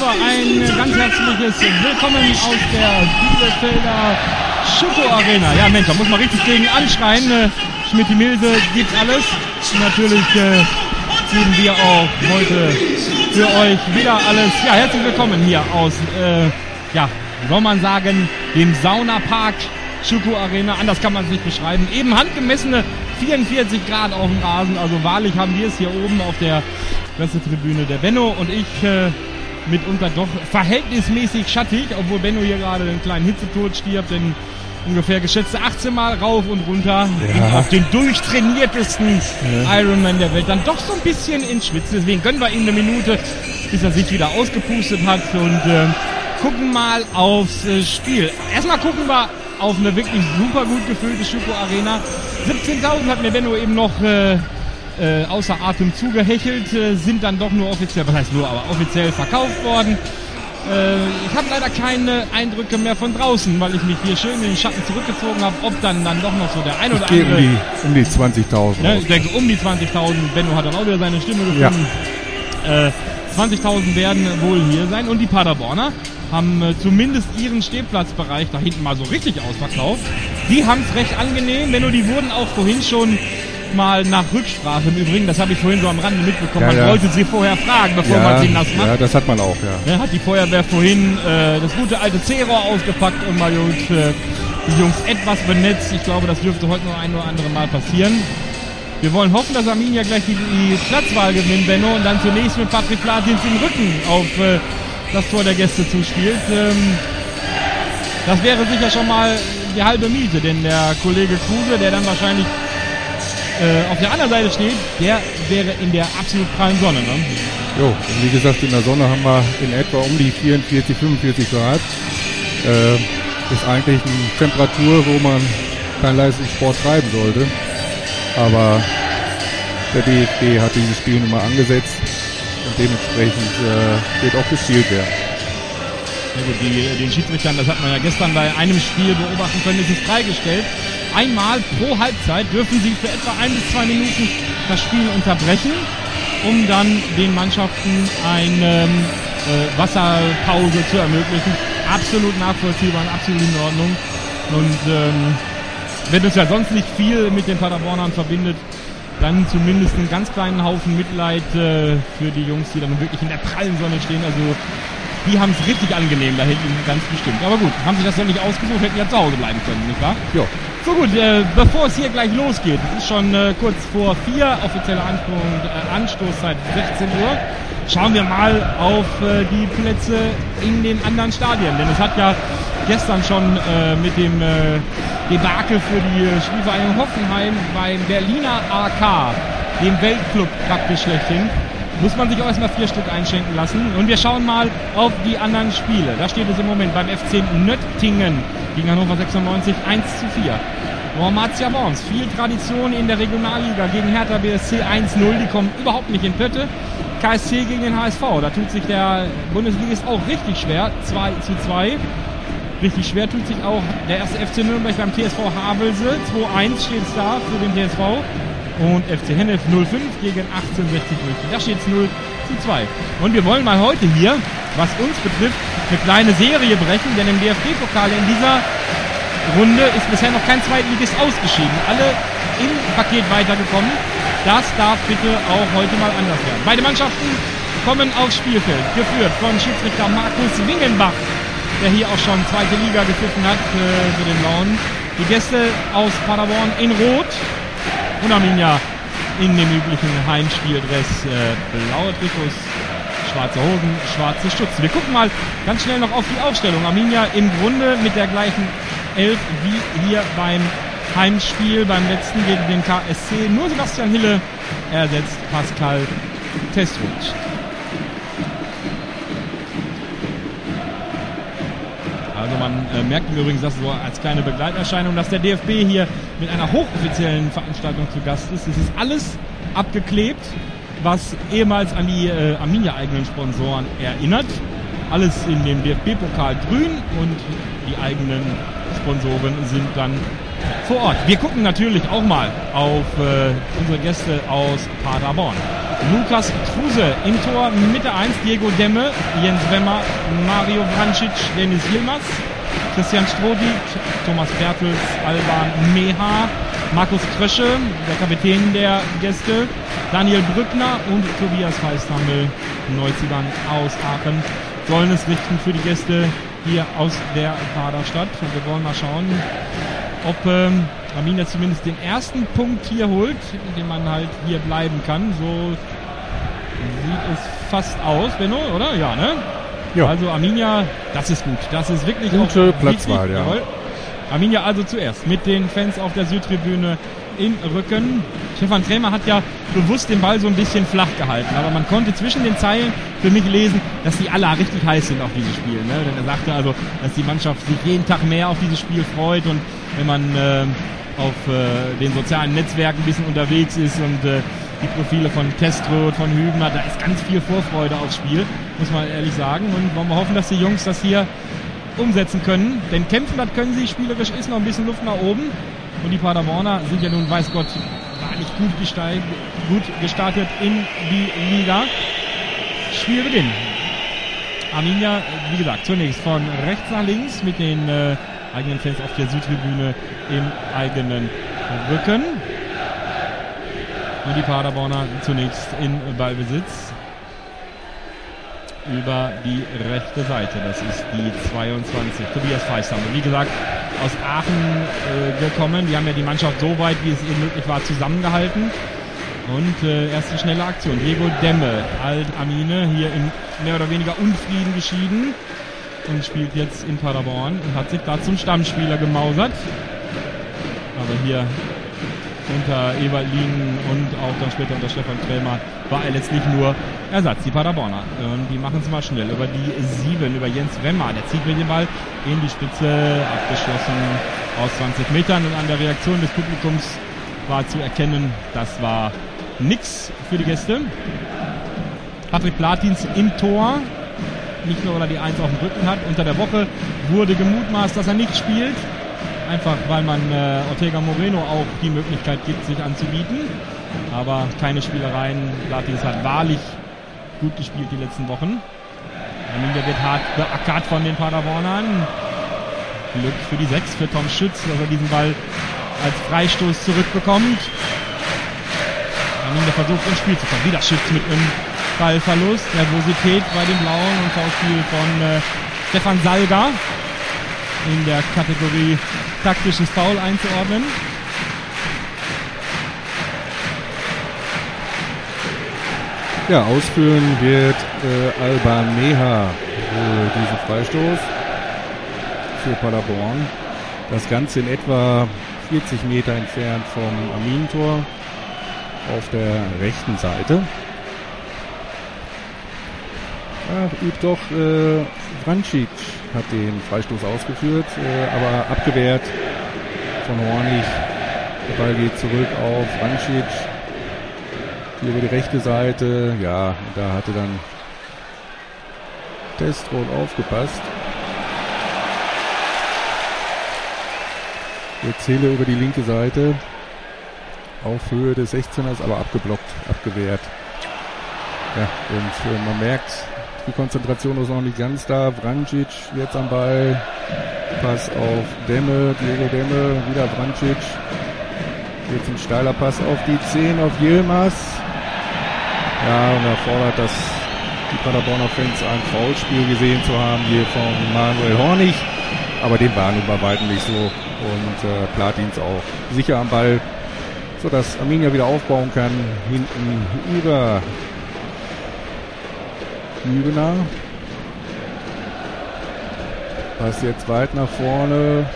Hannover ein ganz herzliches Willkommen aus der Bielefelder Schuko Arena. Ja Mensch, da muss man richtig gegen anschreien. Schmidt-Milse gibt alles. Natürlich geben wir auch heute für euch wieder alles. Ja, herzlich willkommen hier aus, soll man sagen, dem Saunapark Schuko Arena. Anders kann man es nicht beschreiben. Eben handgemessene 44 Grad auf dem Rasen. Also wahrlich haben wir es hier oben auf der Pressetribüne. Der Benno und ich mitunter doch verhältnismäßig schattig, obwohl Benno hier gerade einen kleinen Hitzetod stirbt, denn ungefähr geschätzte 18 Mal rauf und runter auf den durchtrainiertesten Ironman der Welt. Dann doch so ein bisschen ins Schwitzen. Deswegen gönnen wir ihm eine Minute, bis er sich wieder ausgepustet hat und gucken mal aufs Spiel. Erstmal gucken wir auf eine wirklich super gut gefüllte Schuko Arena. 17.000 hat mir Benno eben noch außer Atem zugehechelt, sind dann doch nur offiziell, was heißt nur, aber offiziell verkauft worden. Ich habe leider keine Eindrücke mehr von draußen, weil ich mich hier schön in den Schatten zurückgezogen habe. Ob dann doch noch so der ein oder andere... um die 20.000. Ne, ich denke um die 20.000. Benno hat dann auch wieder seine Stimme gefunden. Ja. 20.000 werden wohl hier sein. Und die Paderborner haben zumindest ihren Stehplatzbereich da hinten mal so richtig ausverkauft. Die haben es recht angenehm. Benno, die wurden auch vorhin schon mal nach Rücksprache im Übrigen, das habe ich vorhin so am Rande mitbekommen, man wollte sie vorher fragen, bevor man sie nass macht. Ja, das hat man auch, ja. Hat die Feuerwehr vorhin das gute alte C-Rohr ausgepackt und mal die Jungs etwas benetzt. Ich glaube, das dürfte heute noch ein oder andere Mal passieren. Wir wollen hoffen, dass Arminia gleich die Platzwahl gewinnt, Benno, und dann zunächst mit Patrick Platins im Rücken auf das Tor der Gäste zuspielt. Das wäre sicher schon mal die halbe Miete, denn der Kollege Kruse, der dann wahrscheinlich auf der anderen Seite steht, der wäre in der absolut prallen Sonne. Ne? Jo, und wie gesagt, in der Sonne haben wir in etwa um die 44, 45 Grad. Ist eigentlich eine Temperatur, wo man keinen Leistungssport treiben sollte. Aber der DFB hat dieses Spiel nun mal angesetzt und dementsprechend wird auch gespielt werden. Ja gut, den Schiedsrichtern, das hat man ja gestern bei einem Spiel beobachten können, ist es freigestellt. Einmal pro Halbzeit dürfen sie für etwa 1 bis 2 Minuten das Spiel unterbrechen, um dann den Mannschaften eine Wasserpause zu ermöglichen. Absolut nachvollziehbar und absolut in Ordnung. Und wenn es ja sonst nicht viel mit den Paderbornern verbindet, dann zumindest einen ganz kleinen Haufen Mitleid für die Jungs, die dann wirklich in der prallen Sonne stehen. Also die haben es richtig angenehm da hinten, ganz bestimmt. Aber gut, haben sich das ja nicht ausgesucht, hätten ja zu Hause bleiben können, nicht wahr? Ja. So gut, bevor es hier gleich losgeht, es ist schon kurz vor 4, offizieller Anstoßzeit 16 Uhr, schauen wir mal auf die Plätze in den anderen Stadien. Denn es hat ja gestern schon mit dem Debakel für die Spielvereinigung Hoffenheim beim Berliner AK, dem Weltclub praktisch schlechthin, muss man sich auch erstmal 4 Stück einschenken lassen. Und wir schauen mal auf die anderen Spiele. Da steht es im Moment beim FC Nöttingen gegen Hannover 96 1:4. Wormatia Worms, viel Tradition in der Regionalliga gegen Hertha BSC 1:0. Die kommen überhaupt nicht in Pötte. KSC gegen den HSV. Da tut sich der Bundesligist auch richtig schwer. 2:2. Richtig schwer tut sich auch der erste FC Nürnberg beim TSV Havelse. 2:1 steht es da für den TSV. Und FC Hennef 0:5 gegen 1860 München. Da steht es 0:2. Und wir wollen mal heute hier, was uns betrifft, eine kleine Serie brechen, denn im DFB-Pokal in dieser Runde ist bisher noch kein Zweitligist ausgeschieden. Alle im Paket weitergekommen. Das darf bitte auch heute mal anders werden. Beide Mannschaften kommen aufs Spielfeld, geführt von Schiedsrichter Markus Wingenbach, der hier auch schon 2. Liga gepfiffen hat für den Blauen. Die Gäste aus Paderborn in Rot. Und Arminia in dem üblichen Heimspieldress, blaue Trikots, schwarze Hosen, schwarze Stutzen. Wir gucken mal ganz schnell noch auf die Aufstellung. Arminia im Grunde mit der gleichen 11 wie hier beim Heimspiel, beim letzten gegen den KSC. Nur Sebastian Hille ersetzt Pascal Testruc. Also man merkt übrigens, dass so als kleine Begleiterscheinung, dass der DFB hier mit einer hochoffiziellen Veranstaltung zu Gast ist. Es ist alles abgeklebt, was ehemals an die Arminia-eigenen Sponsoren erinnert. Alles in dem DFB-Pokal grün und die eigenen Sponsoren sind dann vor Ort. Wir gucken natürlich auch mal auf unsere Gäste aus Paderborn. Lukas Kruse im Tor, Mitte 1, Diego Demme, Jens Wemmer, Mario Vrancic, Dennis Yilmaz, Christian Strodig, Thomas Bertels, Alban Meha, Markus Krösche, der Kapitän der Gäste, Daniel Brückner und Tobias Feisthammel, Neuzugang aus Aachen, sollen es richten für die Gäste hier aus der Paderstadt. Und wir wollen mal schauen, ob Arminia zumindest den ersten Punkt hier holt, in dem man halt hier bleiben kann. So sieht es fast aus, Benno, oder? Ja, ne? Ja. Also Arminia, das ist gut. Das ist wirklich gute auch Platzwahl, wichtig. ja. Jawohl. Arminia also zuerst mit den Fans auf der Südtribüne im Rücken. Stefan Krämer hat ja bewusst den Ball so ein bisschen flach gehalten, aber man konnte zwischen den Zeilen für mich lesen, dass die alle richtig heiß sind auf dieses Spiel. Ne? Denn er sagte also, dass die Mannschaft sich jeden Tag mehr auf dieses Spiel freut, und wenn man auf den sozialen Netzwerken ein bisschen unterwegs ist und die Profile von Testroth, von Hübner, da ist ganz viel Vorfreude aufs Spiel, muss man ehrlich sagen, und wollen wir hoffen, dass die Jungs das hier umsetzen können, denn kämpfen, das können sie, spielerisch ist noch ein bisschen Luft nach oben, und die Paderborner sind ja nun, weiß Gott, wahrlich gut gestartet in die Liga. Spielbeginn. Arminia, wie gesagt, zunächst von rechts nach links mit den eigenen Fans auf der Südtribüne im eigenen Rücken. Und die Paderborner zunächst in Ballbesitz über die rechte Seite. Das ist die 22. Tobias Feisthammel. Wie gesagt, aus Aachen gekommen. Die haben ja die Mannschaft so weit, wie es eben möglich war, zusammengehalten. Und erste schnelle Aktion. Diego Demme, Alt-Amine, hier in mehr oder weniger Unfrieden geschieden und spielt jetzt in Paderborn und hat sich da zum Stammspieler gemausert. Aber hier unter Eberlin und auch dann später unter Stefan Krämer war er letztlich nur Ersatz, die Paderborner. Und die machen es mal schnell über die 7, über Jens Wemmer. Der zieht mit dem Ball in die Spitze, abgeschlossen aus 20 Metern. Und an der Reaktion des Publikums war zu erkennen, das war nix für die Gäste. Patrick Platins im Tor. Nicht nur, weil er die 1 auf dem Rücken hat. Unter der Woche wurde gemutmaßt, dass er nicht spielt. Einfach, weil man Ortega Moreno auch die Möglichkeit gibt, sich anzubieten. Aber keine Spielereien. Platins hat wahrlich gut gespielt die letzten Wochen. Arminia wird hart beackert von den Paderbornern. Glück für die 6, für Tom Schütz, dass er diesen Ball als Freistoß zurückbekommt. Arminia versucht ins Spiel zu kommen. Wieder Schütz mit einem Ballverlust. Nervosität bei den Blauen und Foulspiel von Stefan Salga in der Kategorie taktisches Foul einzuordnen. Ja, ausführen wird Alban Meha diesen Freistoß für Paderborn. Das Ganze in etwa 40 Meter entfernt vom Arminentor auf der rechten Seite. Ja, übt doch Vrancic hat den Freistoß ausgeführt, aber abgewehrt von Hornig. Der Ball geht zurück auf Vrancic. Hier über die rechte Seite. Ja, da hatte dann Testroth aufgepasst. Jetzt Hele über die linke Seite. Auf Höhe des 16ers, aber abgeblockt, abgewehrt. Ja, und man merkt, die Konzentration ist noch nicht ganz da. Vrancic jetzt am Ball. Pass auf Demme, Diego Demme, wieder Vrancic. Jetzt ein steiler Pass auf die 10, auf Yilmaz. Ja, und er fordert, dass die Paderborner Fans ein Foulspiel gesehen zu haben hier von Manuel Hornig. Aber dem war nun bei weitem nicht so. Und Platins auch sicher am Ball, sodass Arminia wieder aufbauen kann. Hinten über Hübner. Pass jetzt weit nach vorne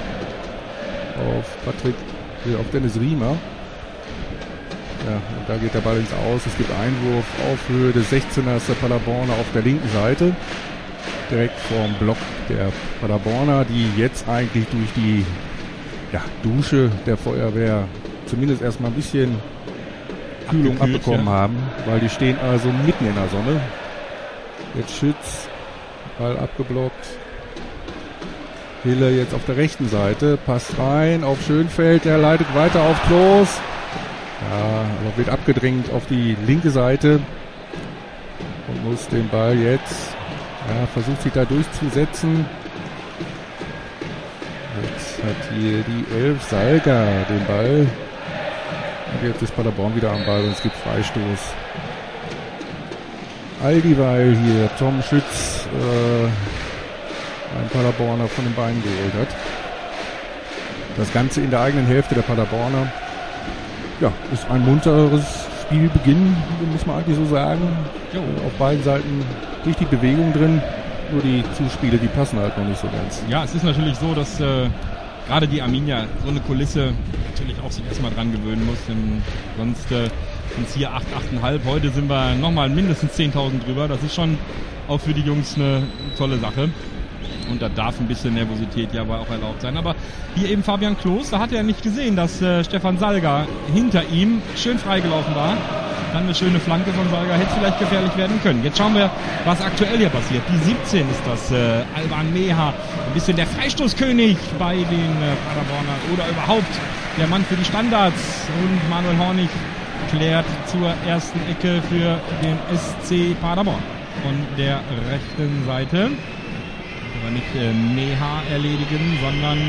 auf Dennis Riemer. Ja, und da geht der Ball ins Aus. Es gibt Einwurf auf Höhe des 16ers der Paderborner auf der linken Seite. Direkt vorm Block der Paderborner, die jetzt eigentlich durch die Dusche der Feuerwehr zumindest erstmal ein bisschen Kühlung abbekommen haben, weil die stehen also mitten in der Sonne. Jetzt Schütz, Ball abgeblockt. Hille jetzt auf der rechten Seite, passt rein auf Schönfeld, der leitet weiter auf Klos. Ja, aber wird abgedrängt auf die linke Seite. muss den Ball jetzt, versucht sich da durchzusetzen. Jetzt hat hier die 11 Salga den Ball. Und jetzt ist Paderborn wieder am Ball und es gibt Freistoß. All dieweil hier Tom Schütz ein Paderborner von den Beinen geholt hat. Das Ganze in der eigenen Hälfte der Paderborner. Ja, ist ein munteres Spielbeginn, muss man eigentlich so sagen. Auf beiden Seiten richtig Bewegung drin. Nur die Zuspiele, die passen halt noch nicht so ganz. Ja, es ist natürlich so, dass gerade die Arminia so eine Kulisse natürlich auch sich erstmal dran gewöhnen muss. Denn sonst sind es hier 8,5. Heute sind wir nochmal mindestens 10.000 drüber. Das ist schon auch für die Jungs eine tolle Sache. Und da darf ein bisschen Nervosität ja aber auch erlaubt sein. Aber hier eben Fabian Klos, da hat er nicht gesehen, dass Stefan Salga hinter ihm schön freigelaufen war. Dann eine schöne Flanke von Salga, hätte vielleicht gefährlich werden können. Jetzt schauen wir, was aktuell hier passiert. Die 17 ist das, Alban Meha, ein bisschen der Freistoßkönig bei den Paderborner oder überhaupt der Mann für die Standards. Und Manuel Hornig klärt zur ersten Ecke für den SC Paderborn. Von der rechten Seite. Aber nicht Meha erledigen, sondern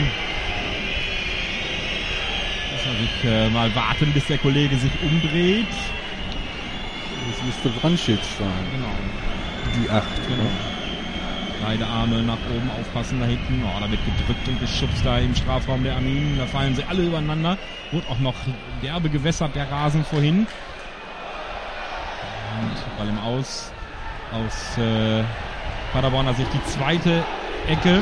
muss man sich mal warten, bis der Kollege sich umdreht. Das müsste Vrancic sein. Genau. Die 8. Genau. Beide Arme nach oben, aufpassen da hinten. Oh, da wird gedrückt und geschubst da im Strafraum der Arminen. Da fallen sie alle übereinander. Wurde auch noch derbe gewässert, der Rasen vorhin. Und Ball im Aus Paderborner Sicht die zweite Ecke.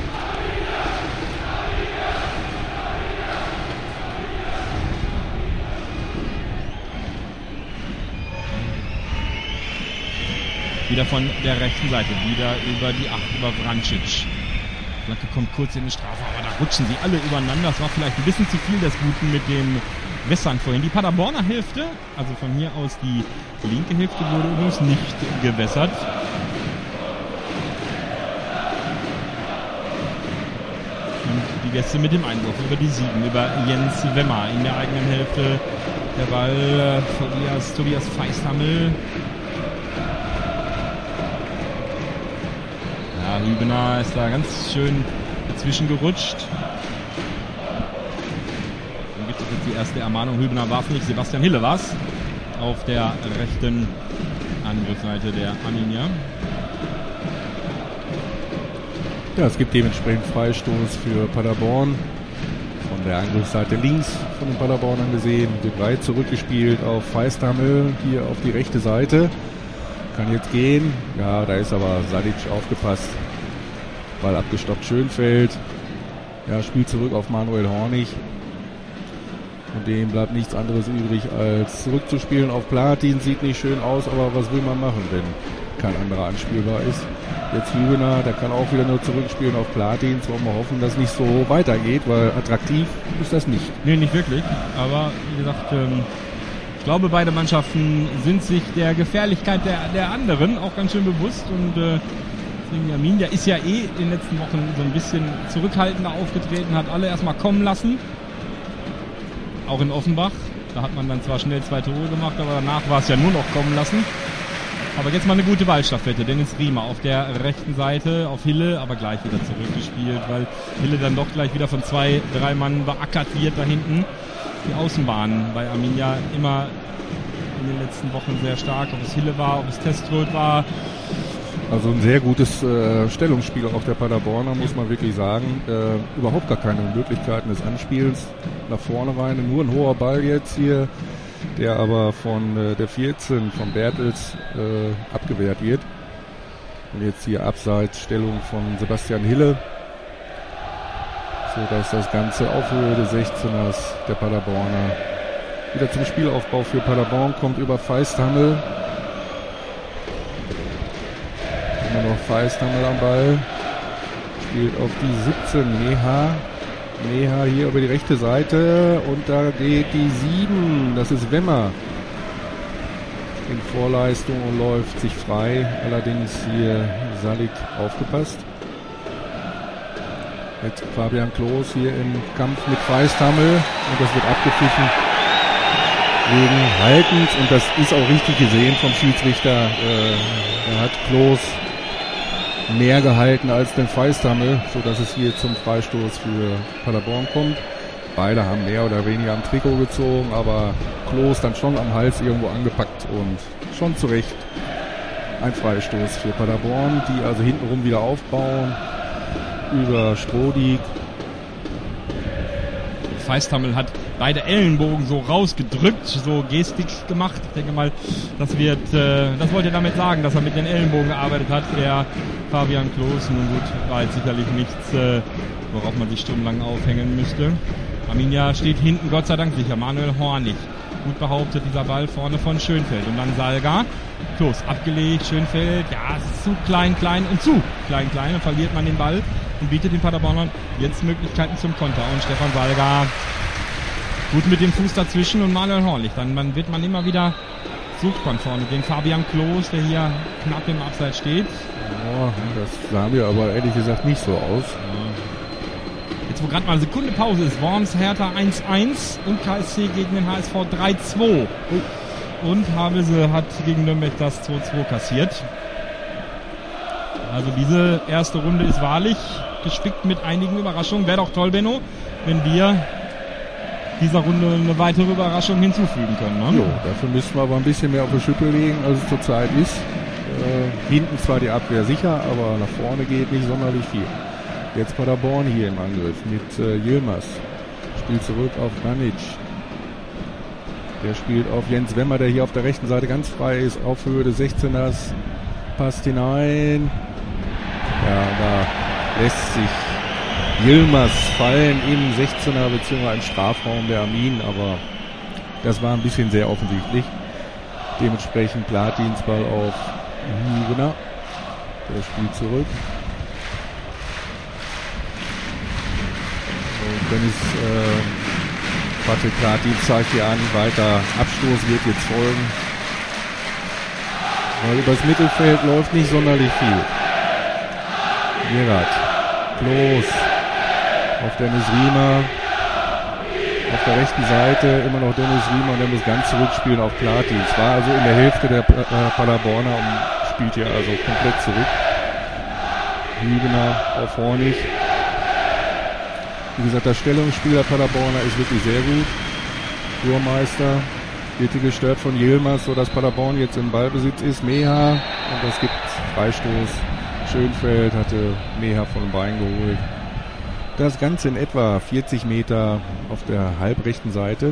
Wieder von der rechten Seite, wieder über die 8, über Vrancic. Flanke kommt kurz in den Strafraum, aber da rutschen sie alle übereinander. Das war vielleicht ein bisschen zu viel des Guten mit dem Wässern vorhin. Die Paderborner Hälfte, also von hier aus die linke Hälfte, wurde übrigens nicht gewässert. Und die Gäste mit dem Einwurf über die 7, über Jens Wemmer in der eigenen Hälfte. Der Ball Tobias Feisthammel. Ja, Hübener ist da ganz schön dazwischen gerutscht. Dann gibt es jetzt die erste Ermahnung. Hübener warf nicht, Sebastian Hille war's. Auf der rechten Angriffsseite der Arminia. Ja, es gibt dementsprechend Freistoß für Paderborn. Von der Angriffsseite links von den Paderbornern gesehen. Wird weit zurückgespielt auf Feisthammel, hier auf die rechte Seite. Kann jetzt gehen. Ja, da ist aber Sadic aufgepasst. Ball abgestoppt, Schönfeld. Ja, spielt zurück auf Manuel Hornig. Und dem bleibt nichts anderes übrig, als zurückzuspielen auf Platin. Sieht nicht schön aus, aber was will man machen, wenn kein anderer anspielbar ist? Jetzt Hübener, der kann auch wieder nur zurückspielen auf Platin. Jetzt wollen wir hoffen, dass es nicht so weitergeht, weil attraktiv ist das nicht. Nee, nicht wirklich. Aber wie gesagt, ich glaube, beide Mannschaften sind sich der Gefährlichkeit der anderen auch ganz schön bewusst. Und deswegen Arminia ist ja in den letzten Wochen so ein bisschen zurückhaltender aufgetreten, hat alle erstmal kommen lassen. Auch in Offenbach. Da hat man dann zwar schnell 2 Tore gemacht, aber danach war es ja nur noch kommen lassen. Aber jetzt mal eine gute Ballstaffette. Dennis Riemer auf der rechten Seite, auf Hille, aber gleich wieder zurückgespielt, weil Hille dann doch gleich wieder von 2, 3 Mann beackert wird da hinten. Die Außenbahn bei Arminia immer in den letzten Wochen sehr stark. Ob es Hille war, ob es Teströth war. Also ein sehr gutes Stellungsspiel auf der Paderborner, muss man wirklich sagen. Überhaupt gar keine Möglichkeiten des Anspiels nach vorne rein. Nur ein hoher Ball jetzt hier, der aber von der 14, von Bertels, abgewehrt wird. Und jetzt hier Abseitsstellung von Sebastian Hille. So dass das Ganze auf Höhe des 16ers der Paderborner wieder zum Spielaufbau für Paderborn kommt über Feisthammel. Immer noch Feisthammel am Ball. Spielt auf die 17 Meha hier über die rechte Seite und da geht die 7. Das ist Wemmer in Vorleistung und läuft sich frei. Allerdings hier Salik aufgepasst. Jetzt Fabian Klos hier im Kampf mit Feisthammel und das wird abgepfiffen wegen Haltens und das ist auch richtig gesehen vom Schiedsrichter. Er hat Klos mehr gehalten als den Feisthammel, sodass es hier zum Freistoß für Paderborn kommt. Beide haben mehr oder weniger am Trikot gezogen, aber Klos dann schon am Hals irgendwo angepackt und schon zu Recht ein Freistoß für Paderborn, die also hintenrum wieder aufbauen über Strodig. Feisthammel hat beide Ellenbogen so rausgedrückt, so Gestik gemacht. Ich denke mal, das wollte er damit sagen, dass er mit den Ellenbogen gearbeitet hat. Der Fabian Klos, nun gut, war jetzt sicherlich nichts, worauf man sich stundenlang aufhängen müsste. Arminia steht hinten, Gott sei Dank sicher. Manuel Hornig. Gut behauptet, dieser Ball vorne von Schönfeld. Und dann Salga. Klos abgelegt, Schönfeld. Ja, es ist zu klein und zu klein. Dann verliert man den Ball und bietet den Paderbornern jetzt Möglichkeiten zum Konter. Und Stefan Salga gut mit dem Fuß dazwischen und Manuel Hornig. Dann wird man immer wieder, sucht von vorne den Fabian Klos, der hier knapp im Abseits steht. Oh, das sah mir aber ehrlich gesagt nicht so aus. Jetzt, wo gerade mal eine Sekunde Pause ist, Worms Hertha 1-1 und KSC gegen den HSV 3-2. Und Havelse hat gegen Nürnberg das 2-2 kassiert. Also diese erste Runde ist wahrlich gespickt mit einigen Überraschungen. Wäre doch toll, Benno, wenn wir dieser Runde eine weitere Überraschung hinzufügen können. Ne? Jo, dafür müssten wir aber ein bisschen mehr auf die Schippe legen, als es zurzeit ist. Hinten zwar die Abwehr sicher, aber nach vorne geht nicht sonderlich viel. Jetzt Paderborn hier im Angriff mit Yilmaz. Spielt zurück auf Banic. Der spielt auf Jens Wemmer, der hier auf der rechten Seite ganz frei ist. Auf Höhe des 16ers. Passt hinein. Ja, da lässt sich Yilmaz fallen im 16er bzw. im Strafraum der Armin. Aber das war ein bisschen sehr offensichtlich. Dementsprechend Platins Ball auf Hübner. Der spielt zurück. Dennis Patrick Platin zeigt hier an, weiter Abstoß wird jetzt folgen. Weil übers Mittelfeld läuft nicht sonderlich viel. Gerard, Klos auf Dennis Riemer. Auf der rechten Seite immer noch Dennis Riemer und der muss ganz zurückspielen auf Platin. Es war also in der Hälfte der Paderborner und spielt hier also komplett zurück. Hübner auf Hornig. Wie gesagt, das Stellungsspiel der Paderborner ist wirklich sehr gut. Burmeister wird hier gestört von Yilmaz, sodass Paderborn jetzt im Ballbesitz ist. Meha, und das gibt Freistoß. Schönfeld hatte Meha von den Beinen geholt. Das Ganze in etwa 40 Meter auf der halbrechten Seite.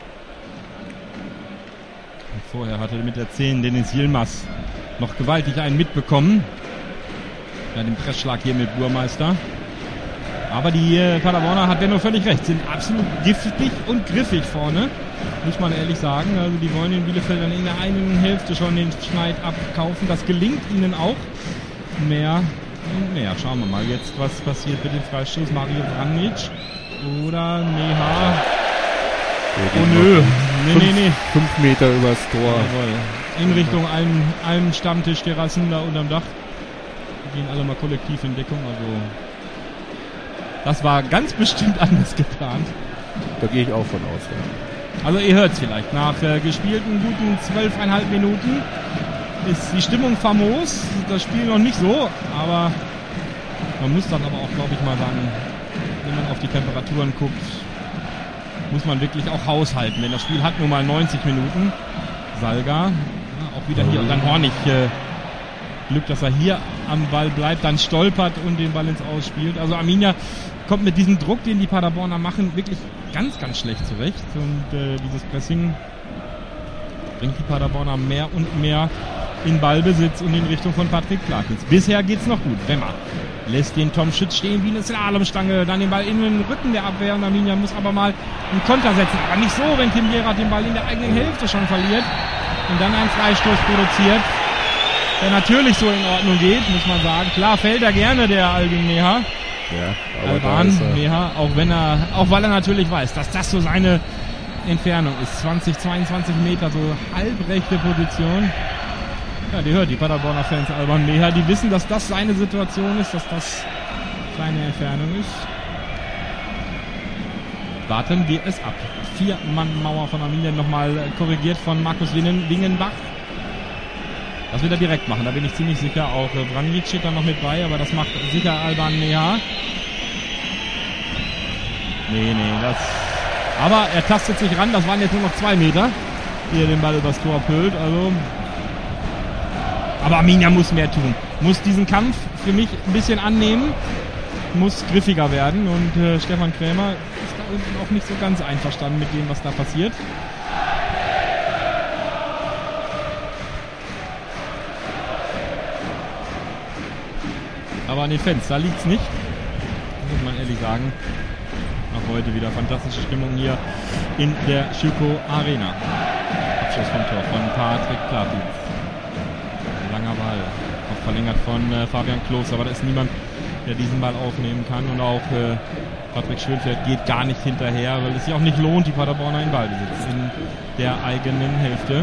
Vorher hatte mit der 10 Dennis Yilmaz noch gewaltig einen mitbekommen. Bei dem Pressschlag hier mit Burmeister. Aber die Paderborner, hat Benno völlig recht, sind absolut giftig und griffig vorne, muss man ehrlich sagen. Also die wollen den Bielefeldern in der einen Hälfte schon den Schneid abkaufen. Das gelingt ihnen auch. Mehr und mehr. Schauen wir mal jetzt, was passiert mit dem Freistoß. Mario Vranic oder Meha. Oh nö, nee. 5 Meter übers Tor. Jawohl. In Richtung allen Stammtisch-Terrassen da unterm Dach. Die gehen alle mal kollektiv in Deckung, also das war ganz bestimmt anders geplant. Da gehe ich auch von aus. Ja. Also ihr hört es vielleicht. Nach gespielten guten 12,5 Minuten ist die Stimmung famos. Das Spiel noch nicht so, aber man muss dann aber auch, glaube ich mal sagen, wenn man auf die Temperaturen guckt, muss man wirklich auch haushalten. Denn das Spiel hat nun mal 90 Minuten. Salga, ja, auch wieder hier. Und dann Hornig. Glück, dass er hier am Ball bleibt, dann stolpert und den Ball ins Ausspielt. Also Arminia kommt mit diesem Druck, den die Paderborner machen, wirklich ganz, ganz schlecht zurecht. Und dieses Pressing bringt die Paderborner mehr und mehr in Ballbesitz und in Richtung von Patrick Platins. Bisher geht's noch gut. Wemmer lässt den Tom Schütz stehen wie eine Slalomstange, dann den Ball in den Rücken der Abwehr und Arminia muss aber mal einen Konter setzen. Aber nicht so, wenn Tim Gerard den Ball in der eigenen Hälfte schon verliert und dann einen Freistoß produziert, der natürlich so in Ordnung geht, muss man sagen. Klar fällt er gerne, der Albin Meha. Ja, aber Alban Meha, auch weil er natürlich weiß, dass das so seine Entfernung ist. 20, 22 Meter, so halbrechte Position. Ja, die hört die Paderborner Fans Alban Meha, die wissen, dass das seine Situation ist, dass das seine Entfernung ist. Warten wir es ab. 4-Mann-Mauer von Arminia, nochmal korrigiert von Markus Wingenbach. Das wird er direkt machen, da bin ich ziemlich sicher. Auch Branjic steht da noch mit bei, aber das macht sicher Alban Neha. Nee, das... Aber er tastet sich ran, das waren jetzt nur noch 2 Meter, die er den Ball übers Tor pölt, also... Aber Arminia muss mehr tun, muss diesen Kampf für mich ein bisschen annehmen, muss griffiger werden und Stefan Krämer ist da unten auch nicht so ganz einverstanden mit dem, was da passiert. Aber an den Fans, da liegt's nicht, muss man ehrlich sagen. Auch heute wieder fantastische Stimmung hier in der Schüko Arena. Abschluss vom Tor von Patrick Platitz. Langer Ball, auch verlängert von Fabian Klos, aber da ist niemand, der diesen Ball aufnehmen kann. Und auch Patrick Schönfeld geht gar nicht hinterher, weil es sich auch nicht lohnt, die Paderborner in Ballbesitz in der eigenen Hälfte.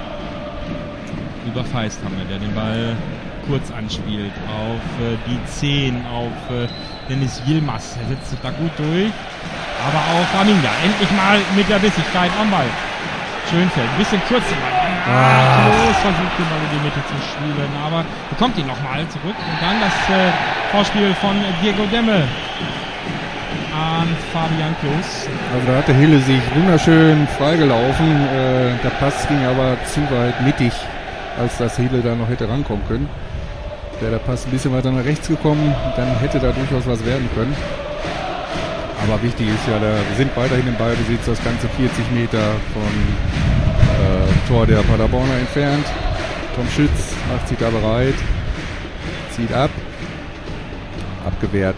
Über Feist haben wir, der den Ball kurz anspielt auf die 10, auf Dennis Yilmaz. Er setzt sich da gut durch. Aber auch Arminia endlich mal mit der Bissigkeit am Ball. Schönfeld, ein bisschen kurz den Ball. Klos versucht den Ball in die Mitte zu spielen, aber bekommt ihn nochmal zurück. Und dann das Vorspiel von Diego Demme an Fabian Klos. Also da hatte Hille sich wunderschön freigelaufen. Der Pass ging aber zu weit mittig, als dass Hille da noch hätte rankommen können. Wäre der Pass ein bisschen weiter nach rechts gekommen, dann hätte da durchaus was werden können. Aber wichtig ist ja, wir sind weiterhin im Ballbesitz, das ganze 40 Meter vom Tor der Paderborner entfernt. Tom Schütz macht sich da bereit, zieht ab, abgewehrt.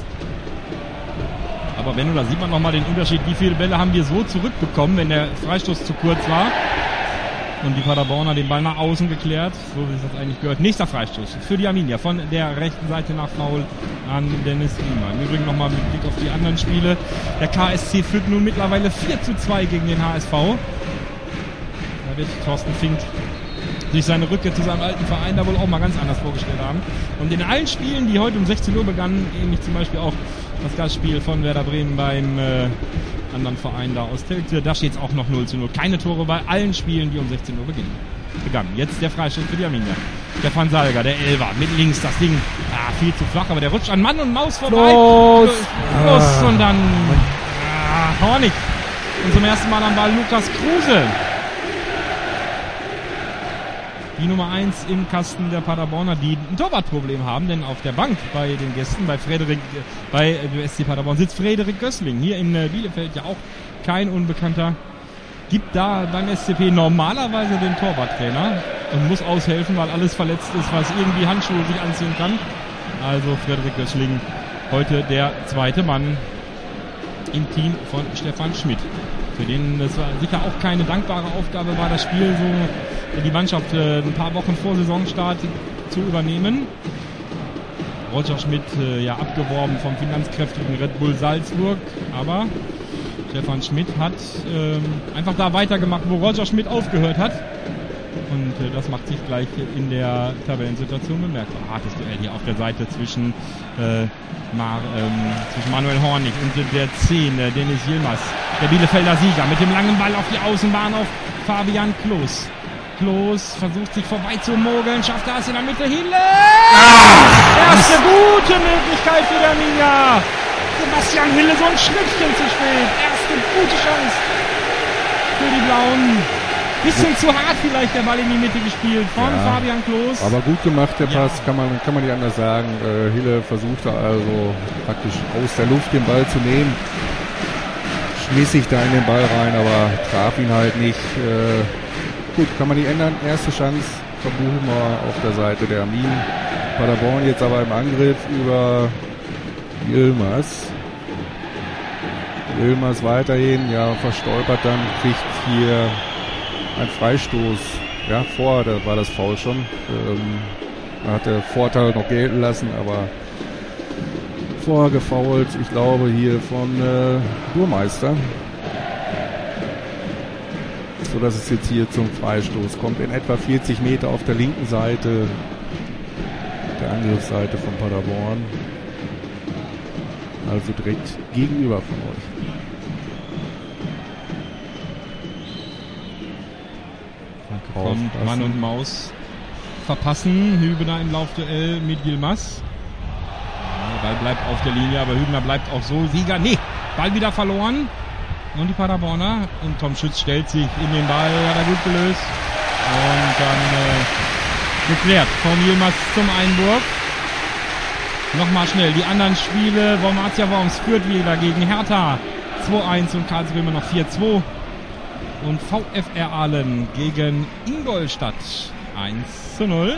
Aber Benno, da sieht man nochmal den Unterschied, wie viele Bälle haben wir so zurückbekommen, wenn der Freistoß zu kurz war. Und die Paderborner den Ball nach außen geklärt, so wie es das eigentlich gehört. Nächster Freistoß für die Arminia von der rechten Seite nach Foul an Dennis Riemer. Im Übrigen nochmal mit Blick auf die anderen Spiele. Der KSC führt nun mittlerweile 4:2 gegen den HSV. Da wird Thorsten Fink sich seine Rückkehr zu seinem alten Verein da wohl auch mal ganz anders vorgestellt haben. Und in allen Spielen, die heute um 16 Uhr begannen, ähnlich zum Beispiel auch das Gastspiel von Werder Bremen beim anderen Verein da aus Telgte, da steht es auch noch 0:0. Keine Tore bei allen Spielen, die um 16 Uhr begannen. Jetzt der Freistoß für die Arminia. Stefan Salger, der Elfer, mit links das Ding. Viel zu flach, aber der rutscht an Mann und Maus vorbei. Los! Und dann Hornig. Und zum ersten Mal am Ball Lukas Kruse. Die Nummer 1 im Kasten der Paderborner, die ein Torwartproblem haben, denn auf der Bank bei den Gästen, bei SC Paderborn sitzt Frederik Gößling, hier in Bielefeld ja auch kein Unbekannter, gibt da beim SCP normalerweise den Torwarttrainer und muss aushelfen, weil alles verletzt ist, was irgendwie Handschuhe sich anziehen kann. Also Frederik Gößling, heute der zweite Mann im Team von Stefan Schmidt. Für den das war sicher auch keine dankbare Aufgabe war, das Spiel so die Mannschaft ein paar Wochen vor Saisonstart zu übernehmen. Roger Schmidt abgeworben vom finanzkräftigen Red Bull Salzburg, aber Stefan Schmidt hat einfach da weitergemacht, wo Roger Schmidt aufgehört hat. Und das macht sich gleich in der Tabellensituation bemerkbar. Hartes Duell hier auf der Seite zwischen Manuel Hornig und der 10, Dennis Yilmaz. Der Bielefelder Sieger mit dem langen Ball auf die Außenbahn auf Fabian Klos. Klos versucht sich vorbei zu mogeln, schafft das in der Mitte. Hille! Erste gute Möglichkeit für der Arminia. Sebastian Hille so ein Schrittchen zu spät. Erste gute Chance für die Blauen. Bisschen zu hart vielleicht der Ball in die Mitte gespielt von Fabian Klos. Aber gut gemacht der Pass, kann man nicht anders sagen. Hille versuchte also praktisch aus der Luft den Ball zu nehmen. Schmiss sich da in den Ball rein, aber traf ihn halt nicht. Gut, kann man nicht ändern. Erste Chance von Buchmer auf der Seite der Armin. Paderborn jetzt aber im Angriff über Yilmaz. Yilmaz weiterhin, verstolpert dann, kriegt hier ein Freistoß. Ja, da war das Foul schon. Man hat der Vorteil noch gelten lassen, aber vorher gefoult, ich glaube hier von Burmeister. So dass es jetzt hier zum Freistoß kommt. In etwa 40 Meter auf der linken Seite, der Angriffsseite von Paderborn. Also direkt gegenüber von euch. Kommt Mann und Maus verpassen. Hübner im Laufduell mit Yilmaz. Der Ball bleibt auf der Linie, aber Hübner bleibt auch so. Sieger, nee, Ball wieder verloren. Und die Paderborner. Und Tom Schütz stellt sich in den Ball, hat er gut gelöst. Und dann geklärt vom Yilmaz zum Einwurf. Nochmal schnell, die anderen Spiele. Wormatia Worms führt wieder gegen Hertha 2-1 und Karlsruhe immer noch 4-2. Und VfR Aalen gegen Ingolstadt 1-0.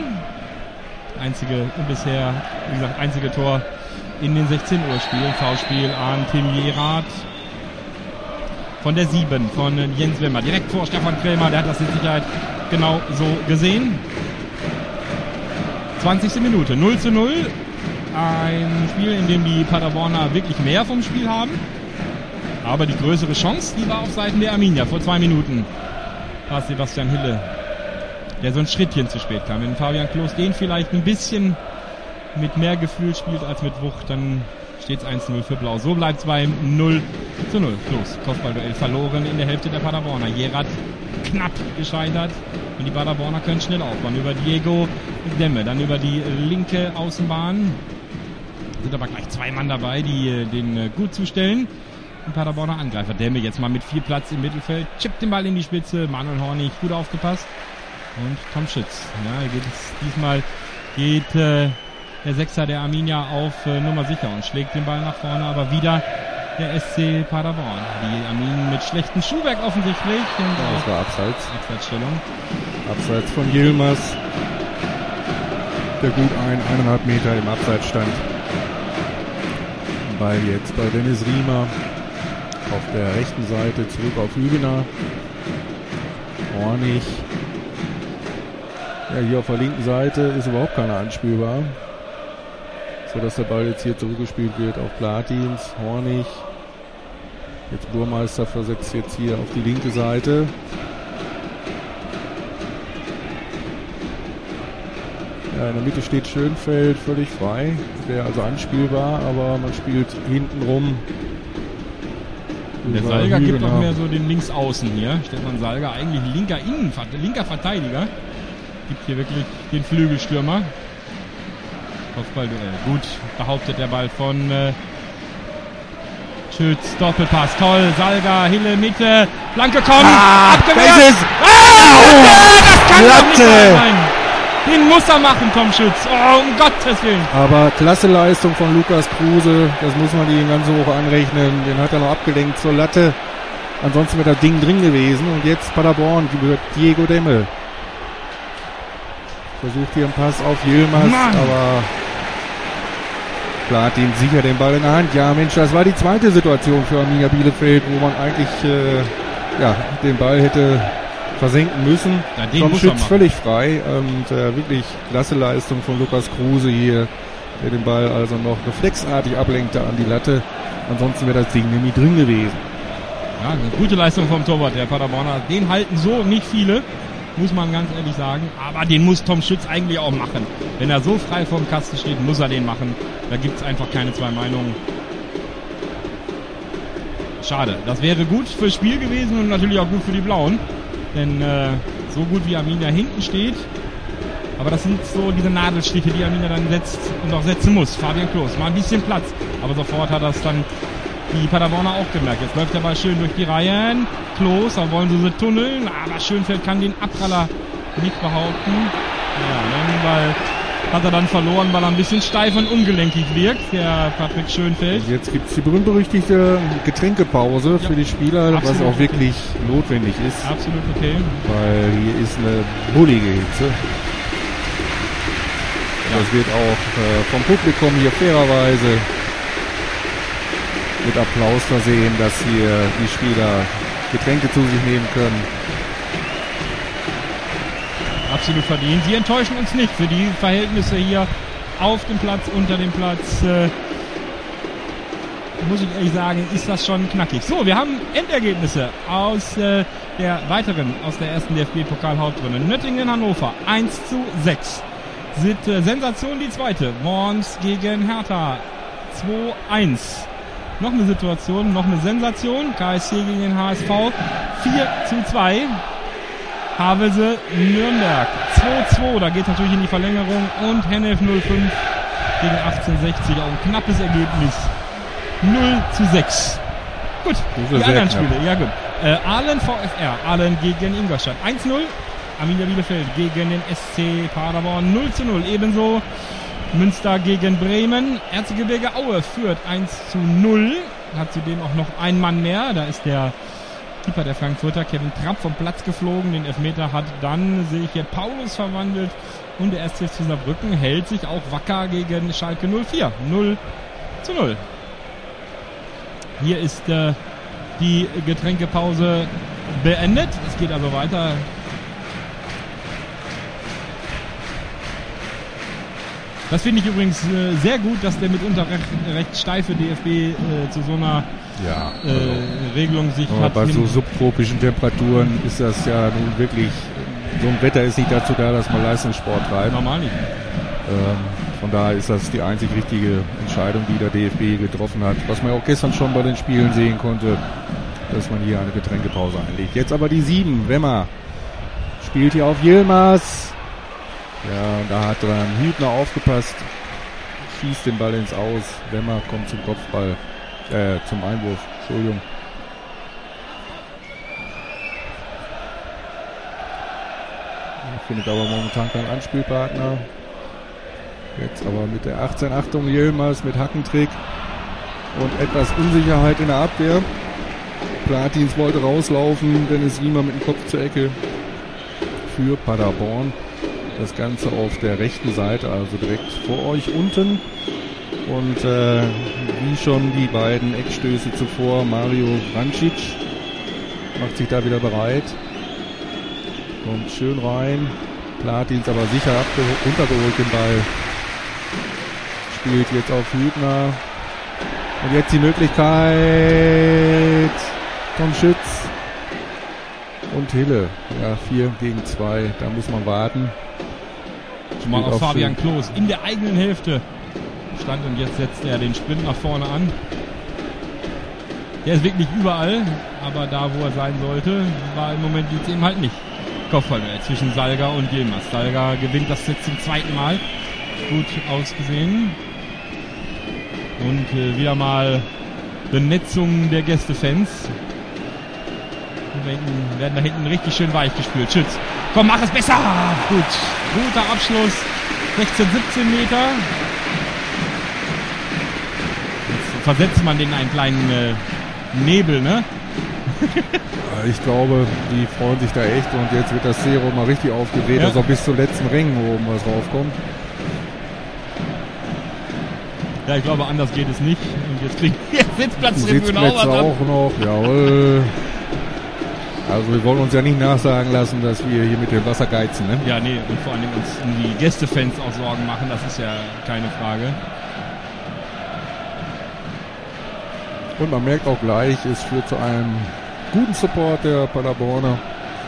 Einzige Tor in den 16 Uhr Spielen. V-Spiel an Tim Jerath. Von der 7 von Jens Wimmer. Direkt vor Stefan Krämer, der hat das in Sicherheit genau so gesehen. 20. Minute, 0-0. Ein Spiel, in dem die Paderborner wirklich mehr vom Spiel haben. Aber die größere Chance, die war auf Seiten der Arminia. Vor 2 Minuten war Sebastian Hille, der so ein Schrittchen zu spät kam. Wenn Fabian Klos den vielleicht ein bisschen mit mehr Gefühl spielt als mit Wucht, dann steht es 1-0 für Blau. So bleibt es beim 0-0. Klos, Kopfballduell verloren in der Hälfte der Paderborner. Jerath knapp gescheitert. Und die Paderborner können schnell aufbauen. Über Diego Demme, dann über die linke Außenbahn. Sind aber gleich 2 Mann dabei, die den gut zustellen. Ein Paderborner Angreifer. Demme jetzt mal mit viel Platz im Mittelfeld. Chippt den Ball in die Spitze. Manuel Hornig gut aufgepasst. Und Tom Schütz. Ja, diesmal geht der Sechser der Arminia auf Nummer sicher und schlägt den Ball nach vorne. Aber wieder der SC Paderborn. Die Arminen mit schlechtem Schuhwerk offensichtlich. Das war Abseits. Abseitsstellung. Abseits von Yilmaz. Der gut 1,5 Meter im Abseits stand. Ball jetzt bei Dennis Riemer auf der rechten Seite zurück auf Hübner. Hornig. Ja, hier auf der linken Seite ist überhaupt keiner anspielbar. So dass der Ball jetzt hier zurückgespielt wird auf Platins. Hornig. Jetzt Burmeister versetzt jetzt hier auf die linke Seite. Ja, in der Mitte steht Schönfeld völlig frei. Wäre also anspielbar, aber man spielt hintenrum. Der Salga gibt noch mehr so den Linksaußen hier. Stefan Salga, eigentlich linker Verteidiger. Gibt hier wirklich den Flügelstürmer. Kopfballduell. Gut behauptet der Ball von Schütz. Doppelpass. Toll. Salga, Hille, Mitte. Flanke kommt. Abgewehrt. Das ist Das kann doch nicht sein. Den muss er machen, Tom Schütz. Oh, um Gottes Willen. Aber klasse Leistung von Lukas Kruse. Das muss man ihm ganz hoch anrechnen. Den hat er noch abgelenkt zur Latte. Ansonsten wäre das Ding drin gewesen. Und jetzt Paderborn gehört Diego Demme. Versucht hier einen Pass auf Yilmaz, aber Platin sicher den Ball in der Hand. Ja, Mensch, das war die zweite Situation für Arminia Bielefeld, wo man eigentlich den Ball hätte versenken müssen. Ja, Tom Schütz völlig frei und wirklich klasse Leistung von Lukas Kruse hier, der den Ball also noch reflexartig ablenkte an die Latte. Ansonsten wäre das Ding nämlich drin gewesen. Ja, eine gute Leistung vom Torwart, der Paderborner. Den halten so nicht viele, muss man ganz ehrlich sagen. Aber den muss Tom Schütz eigentlich auch machen. Wenn er so frei vorm Kasten steht, muss er den machen. Da gibt es einfach keine zwei Meinungen. Schade. Das wäre gut fürs Spiel gewesen und natürlich auch gut für die Blauen. Denn so gut wie Arminia hinten steht, aber das sind so diese Nadelstiche, die Arminia dann setzt und auch setzen muss. Fabian Klos, mal ein bisschen Platz. Aber sofort hat das dann die Paderborner auch gemerkt. Jetzt läuft der Ball schön durch die Reihen. Klos, da wollen sie tunneln, aber Schönfeld kann den Abpraller nicht behaupten. Ja, den Ball hat er dann verloren, weil er ein bisschen steif und ungelenkig wirkt, der Patrick Schönfeld. Und jetzt gibt es die berühmt-berüchtigte Getränkepause für die Spieler, was auch wirklich notwendig ist. Absolut okay. Weil hier ist eine bullige Hitze. Das wird auch vom Publikum hier fairerweise mit Applaus versehen, dass hier die Spieler Getränke zu sich nehmen können. Absolut verdient. Sie enttäuschen uns nicht für die Verhältnisse hier auf dem Platz, unter dem Platz. Muss ich ehrlich sagen, ist das schon knackig. So, wir haben Endergebnisse aus der ersten DFB-Pokal-Hauptrunde. Nöttingen-Hannover 1:6. Sensation die zweite. Worms gegen Hertha 2:1. Noch eine Situation, noch eine Sensation. KSC gegen den HSV 4:2. Havelse Nürnberg 2-2, da geht es natürlich in die Verlängerung und Hennef 05 gegen 1860, auch ein knappes Ergebnis. 0-6. Gut, die anderen Spiele, ja gut. Ahlen VfR, Ahlen gegen Ingolstadt 1-0. Arminia Bielefeld gegen den SC Paderborn 0-0. Ebenso Münster gegen Bremen. Erzgebirge Aue führt 1-0. Hat zudem auch noch ein Mann mehr. Da ist der Keeper der Frankfurter, Kevin Trapp, vom Platz geflogen. Den Elfmeter hat dann, sehe ich hier, Paulus verwandelt. Und der SC Saarbrücken hält sich auch wacker gegen Schalke 04. 0-0. Hier ist die Getränkepause beendet. Es geht also weiter. Das finde ich übrigens sehr gut, dass der mitunter recht steife DFB zu so einer Regelung sich hat. Bei so subtropischen Temperaturen ist das ja nun wirklich, so ein Wetter ist nicht dazu da, dass man Leistungssport treibt. Normal nicht. Von daher ist das die einzig richtige Entscheidung, die der DFB getroffen hat. Was man auch gestern schon bei den Spielen sehen konnte, dass man hier eine Getränkepause einlegt. Jetzt aber die 7, Wemmer, spielt hier auf Yilmaz. Ja, da hat dran Hübner aufgepasst, schießt den Ball ins Aus. Wemmer kommt zum Kopfball, zum Einwurf, Entschuldigung. Findet aber momentan keinen Anspielpartner. Jetzt aber mit der 18, Achtung, Yilmaz mit Hackentrick und etwas Unsicherheit in der Abwehr. Platins wollte rauslaufen, Dennis Riemer mit dem Kopf zur Ecke für Paderborn. Das Ganze auf der rechten Seite, also direkt vor euch unten. Und wie schon die beiden Eckstöße zuvor, Mario Vrancic macht sich da wieder bereit. Kommt schön rein. Platins aber sicher untergeholt den Ball. Spielt jetzt auf Hübner. Und jetzt die Möglichkeit. Tom Schütz und Hille. Ja, 4 gegen 2. Da muss man warten. Mal auf Fabian Klos in der eigenen Hälfte stand und jetzt setzt er den Sprint nach vorne an. Der ist wirklich überall, aber da, wo er sein sollte, war im Moment jetzt eben halt nicht. Kopfballduell zwischen Salga und Yilmaz. Salga gewinnt das jetzt zum zweiten Mal. Gut ausgesehen. Und wieder mal Benetzung der Gästefans. Werden da hinten richtig schön weich gespielt. Schütz. Komm, mach es besser. Gut. Guter Abschluss. 16, 17 Meter. Jetzt versetzt man den in einen kleinen Nebel, ne? Ich glaube, die freuen sich da echt und jetzt wird das Zero mal richtig aufgedreht, also bis zum letzten Ring, wo oben was raufkommt. Ja, ich glaube, anders geht es nicht. Und jetzt kriegen wir Sitzplatztribüne auch noch. Jawohl. Also wir wollen uns ja nicht nachsagen lassen, dass wir hier mit dem Wasser geizen, ne? Ja, nee, und vor allem uns um die Gästefans auch Sorgen machen, das ist ja keine Frage. Und man merkt auch gleich, es führt zu einem guten Support der Paderborner.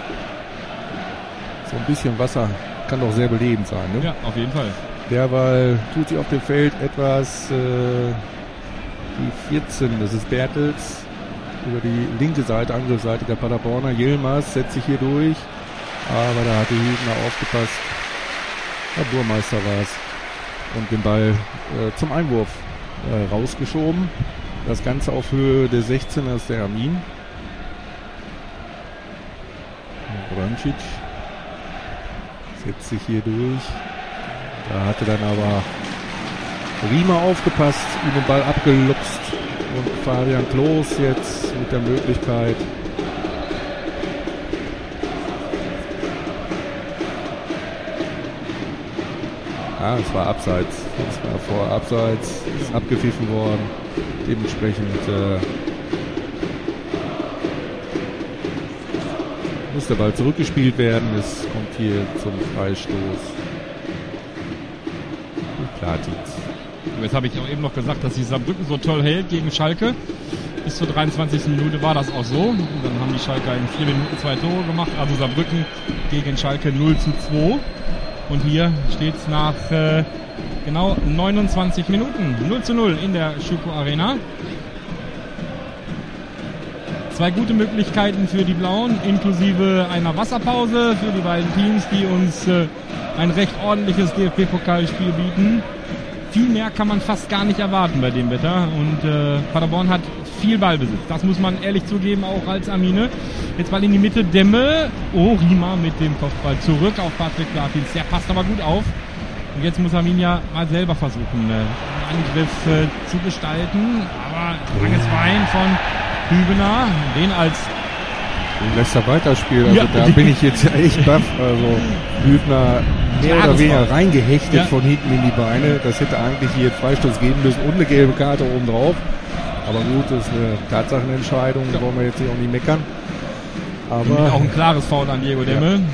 So ein bisschen Wasser kann doch sehr belebend sein, ne? Ja, auf jeden Fall. Derweil tut sich auf dem Feld etwas, die 14, das ist Bertels, über die linke Seite, Angriffsseite der Paderborner. Yilmaz setzt sich hier durch, aber da hatte Hübner aufgepasst. Der Burmeister war es. Und den Ball zum Einwurf rausgeschoben. Das Ganze auf Höhe der 16er ist der Amin. Vrancic setzt sich hier durch. Da hatte dann aber Riemer aufgepasst, ihm den Ball abgelupst. Und Fabian Klos jetzt mit der Möglichkeit. Es war abseits. Es war vor abseits. Ist abgepfiffen worden. Dementsprechend muss der Ball zurückgespielt werden. Es kommt hier zum Freistoß. Platins. Jetzt habe ich auch eben noch gesagt, dass die Saarbrücken so toll hält gegen Schalke. Bis zur 23. Minute war das auch so. Und dann haben die Schalker in 4 Minuten 2 Tore gemacht. Also Saarbrücken gegen Schalke 0:2. Und hier steht es nach genau 29 Minuten. 0:0 in der Schüco Arena. 2 gute Möglichkeiten für die Blauen, inklusive einer Wasserpause für die beiden Teams, die uns ein recht ordentliches DFB-Pokalspiel bieten. Viel mehr kann man fast gar nicht erwarten bei dem Wetter. Und Paderborn hat viel Ballbesitz. Das muss man ehrlich zugeben, auch als Amine. Jetzt Ball in die Mitte, Demme. Oh, Riemer mit dem Kopfball zurück auf Patrick Platins. Der passt aber gut auf. Und jetzt muss Arminia mal selber versuchen, einen Angriff zu gestalten. Aber langes Bein von Hübener, den als... Den lässt er weiterspielen. Also da bin ich jetzt echt baff. Also Hübner mehr oder weniger reingehechtet von hinten in die Beine. Das hätte eigentlich hier Freistoß geben müssen und eine gelbe Karte oben drauf. Aber gut, das ist eine Tatsachenentscheidung. Da wollen wir jetzt hier auch nicht meckern. Aber auch ein klares Foul an Diego Demme. Ja.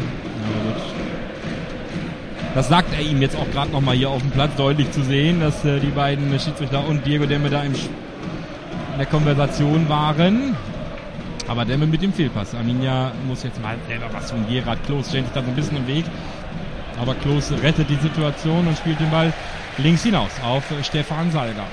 Das sagt er ihm jetzt auch gerade nochmal hier auf dem Platz, deutlich zu sehen, dass die beiden Schiedsrichter und Diego Demme da in der Konversation waren. Aber Demme mit dem Fehlpass. Arminia muss jetzt mal selber was tun. Gerard Klos stellt sich da so ein bisschen im Weg. Aber Klos rettet die Situation und spielt den Ball links hinaus auf Stefan Salga.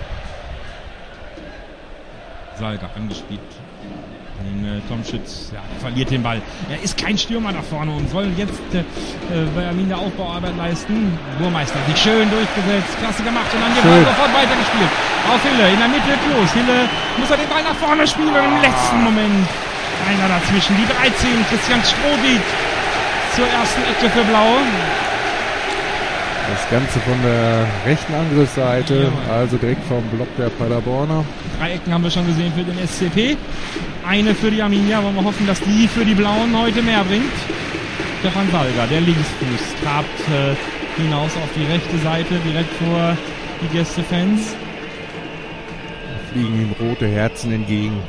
Salga angespielt. Tomschitz verliert den Ball. Er ist kein Stürmer da vorne und soll jetzt bei Arminia Aufbauarbeit leisten. Burmeister sich schön durchgesetzt, klasse gemacht und dann den Ball sofort weitergespielt. Auf Hille, in der Mitte Klos. Hille muss er den Ball nach vorne spielen und im letzten Moment einer dazwischen. Die 13, Christian Strohwig zur ersten Ecke für Blau. Das Ganze von der rechten Angriffsseite, also direkt vom Block der Paderborner. 3 Ecken haben wir schon gesehen für den SCP. Eine für die Arminia, wollen wir hoffen, dass die für die Blauen heute mehr bringt. Stefan Salga, der Linksfuß, trabt hinaus auf die rechte Seite, direkt vor die Gästefans. Da fliegen ihm rote Herzen entgegen.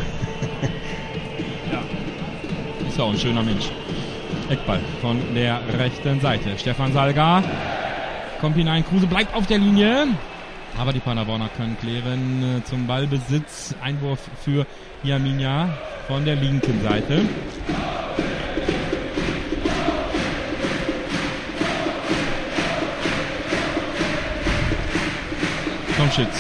Ja, ist ja auch ein schöner Mensch. Eckball von der rechten Seite. Stefan Salga kommt hinein, Kruse bleibt auf der Linie. Aber die Paderborner können klären zum Ballbesitz. Einwurf für die Arminia von der linken Seite. Tomschitz.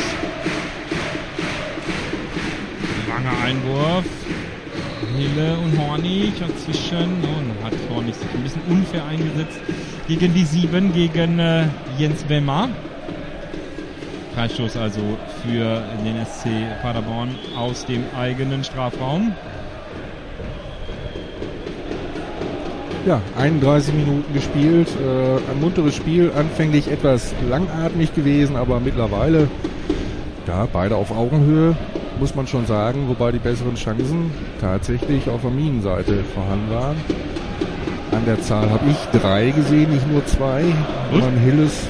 Langer Einwurf. Hille und Hornig dazwischen. Und hat Hornig sich ein bisschen unfair eingesetzt gegen die 7, gegen Jens Wemmer. Freistoß also für den SC Paderborn aus dem eigenen Strafraum. Ja, 31 Minuten gespielt. Ein munteres Spiel, anfänglich etwas langatmig gewesen, aber mittlerweile ja, beide auf Augenhöhe, muss man schon sagen, wobei die besseren Chancen tatsächlich auf der Arminenseite vorhanden waren. An der Zahl habe ich 3 gesehen, nicht nur 2. Wenn man Hilles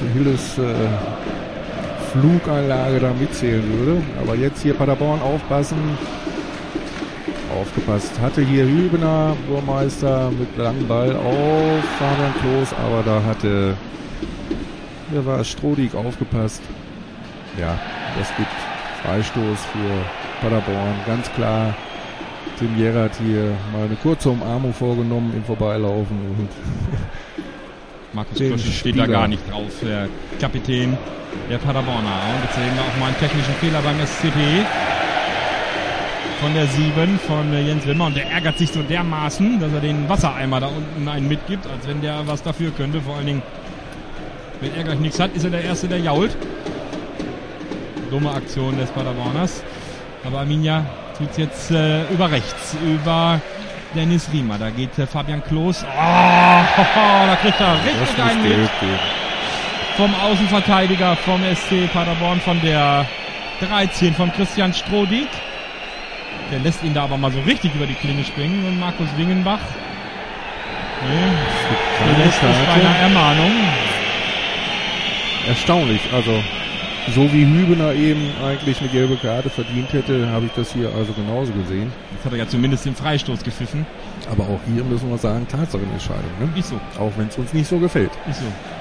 Fluganlage da mitzählen würde. Aber jetzt hier Paderborn aufpassen. Aufgepasst hatte hier Hübener, Burmeister mit langem Ball auf Fabian Klos, aber da hatte, hier war Strohdig aufgepasst. Ja, das gibt Freistoß für Paderborn, ganz klar. Tim Gerrard hier mal eine kurze Umarmung vorgenommen im Vorbeilaufen und Markus Krösche steht da gar nicht drauf, der Kapitän der Paderborner. Und jetzt sehen wir auch mal einen technischen Fehler beim SCP von der 7 von Jens Wimmer, und der ärgert sich so dermaßen, dass er den Wassereimer da unten einen mitgibt, als wenn der was dafür könnte. Vor allen Dingen, wenn er gleich nichts hat, ist er der Erste, der jault. Dumme Aktion des Paderborners. Aber Arminia tut es jetzt über rechts, über Dennis Riemer. Da geht Fabian Klos. Da kriegt er richtig einen mit. Vom Außenverteidiger vom SC Paderborn, von der 13 von Christian Strohdig. Der lässt ihn da aber mal so richtig über die Klinge springen. Und Markus Wingenbach lässt sich bei einer Ermahnung. Erstaunlich, also so wie Hübener eben eigentlich eine gelbe Karte verdient hätte, habe ich das hier also genauso gesehen. Jetzt hat er ja zumindest den Freistoß gepfiffen. Aber auch hier müssen wir sagen, Tatsachenentscheidung. Ne? Ist so. Auch wenn es uns nicht so gefällt. Ist so.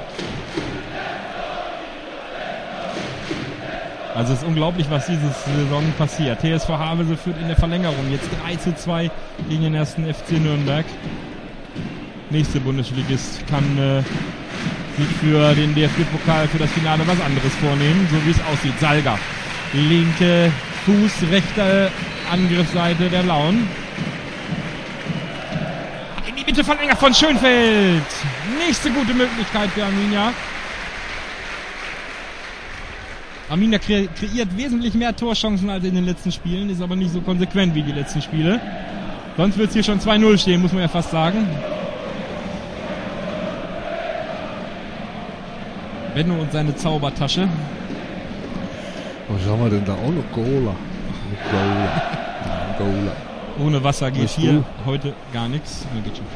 Also es ist unglaublich, was diese Saison passiert. TSV Havelse führt in der Verlängerung jetzt 3:2 gegen den 1. FC Nürnberg. Nächste Bundesligist kann sich für den DFB-Pokal für das Finale was anderes vornehmen, so wie es aussieht. Salga, linke Fuß, rechte Angriffsseite der Blauen. In die Mitte verlängert von Schönfeld. Nächste gute Möglichkeit für Arminia. Arminia kreiert wesentlich mehr Torchancen als in den letzten Spielen, ist aber nicht so konsequent wie die letzten Spiele. Sonst wird es hier schon 2-0 stehen, muss man ja fast sagen. Benno und seine Zaubertasche. Was haben wir denn da? Auch noch Cola. Cola. Ohne Wasser geht hier heute gar nichts.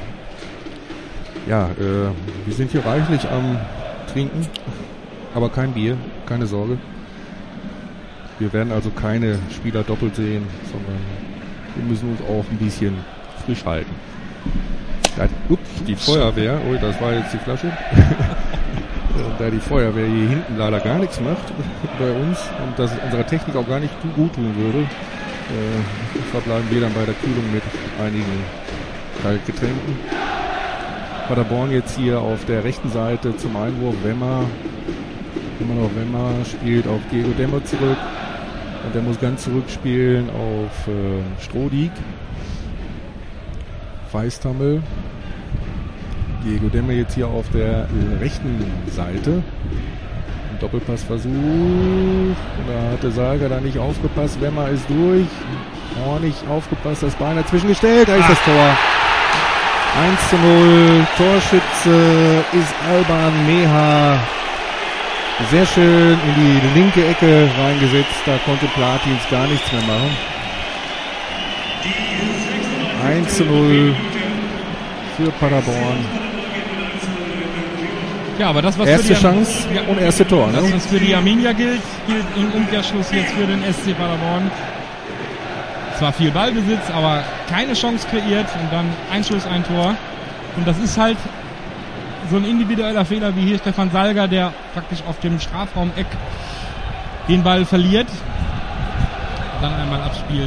Ja, wir sind hier reichlich am Trinken, aber kein Bier, keine Sorge. Wir werden also keine Spieler doppelt sehen, sondern wir müssen uns auch ein bisschen frisch halten. Die Feuerwehr, das war jetzt die Flasche, da die Feuerwehr hier hinten leider gar nichts macht bei uns und das unserer Technik auch gar nicht gut tun würde, verbleiben wir dann bei der Kühlung mit einigen Kaltgetränken. Paderborn jetzt hier auf der rechten Seite zum Einwurf. Wemmer spielt auf Diego Demmer zurück und der muss ganz zurückspielen auf Strodig. Feisthammel. Diego Demmer jetzt hier auf der rechten Seite. Ein Doppelpassversuch. Da hatte Salga da nicht aufgepasst. Wemmer ist durch. Nicht aufgepasst, das Bein dazwischen gestellt. Da ist das Tor. 1:0. Torschütze ist Alban Meha. Sehr schön in die linke Ecke reingesetzt. Da konnte Platins gar nichts mehr machen. 1:0 für Paderborn. Ja, aber das, was erste für die Chance und erste Tor. Das, ne? was für die Arminia gilt im Umkehrschluss jetzt für den SC Paderborn. Zwar viel Ballbesitz, aber keine Chance kreiert und dann ein Schuss, ein Tor. Und das ist halt so ein individueller Fehler wie hier Stefan Salga, der praktisch auf dem Strafraum-Eck den Ball verliert. Dann einmal abspielt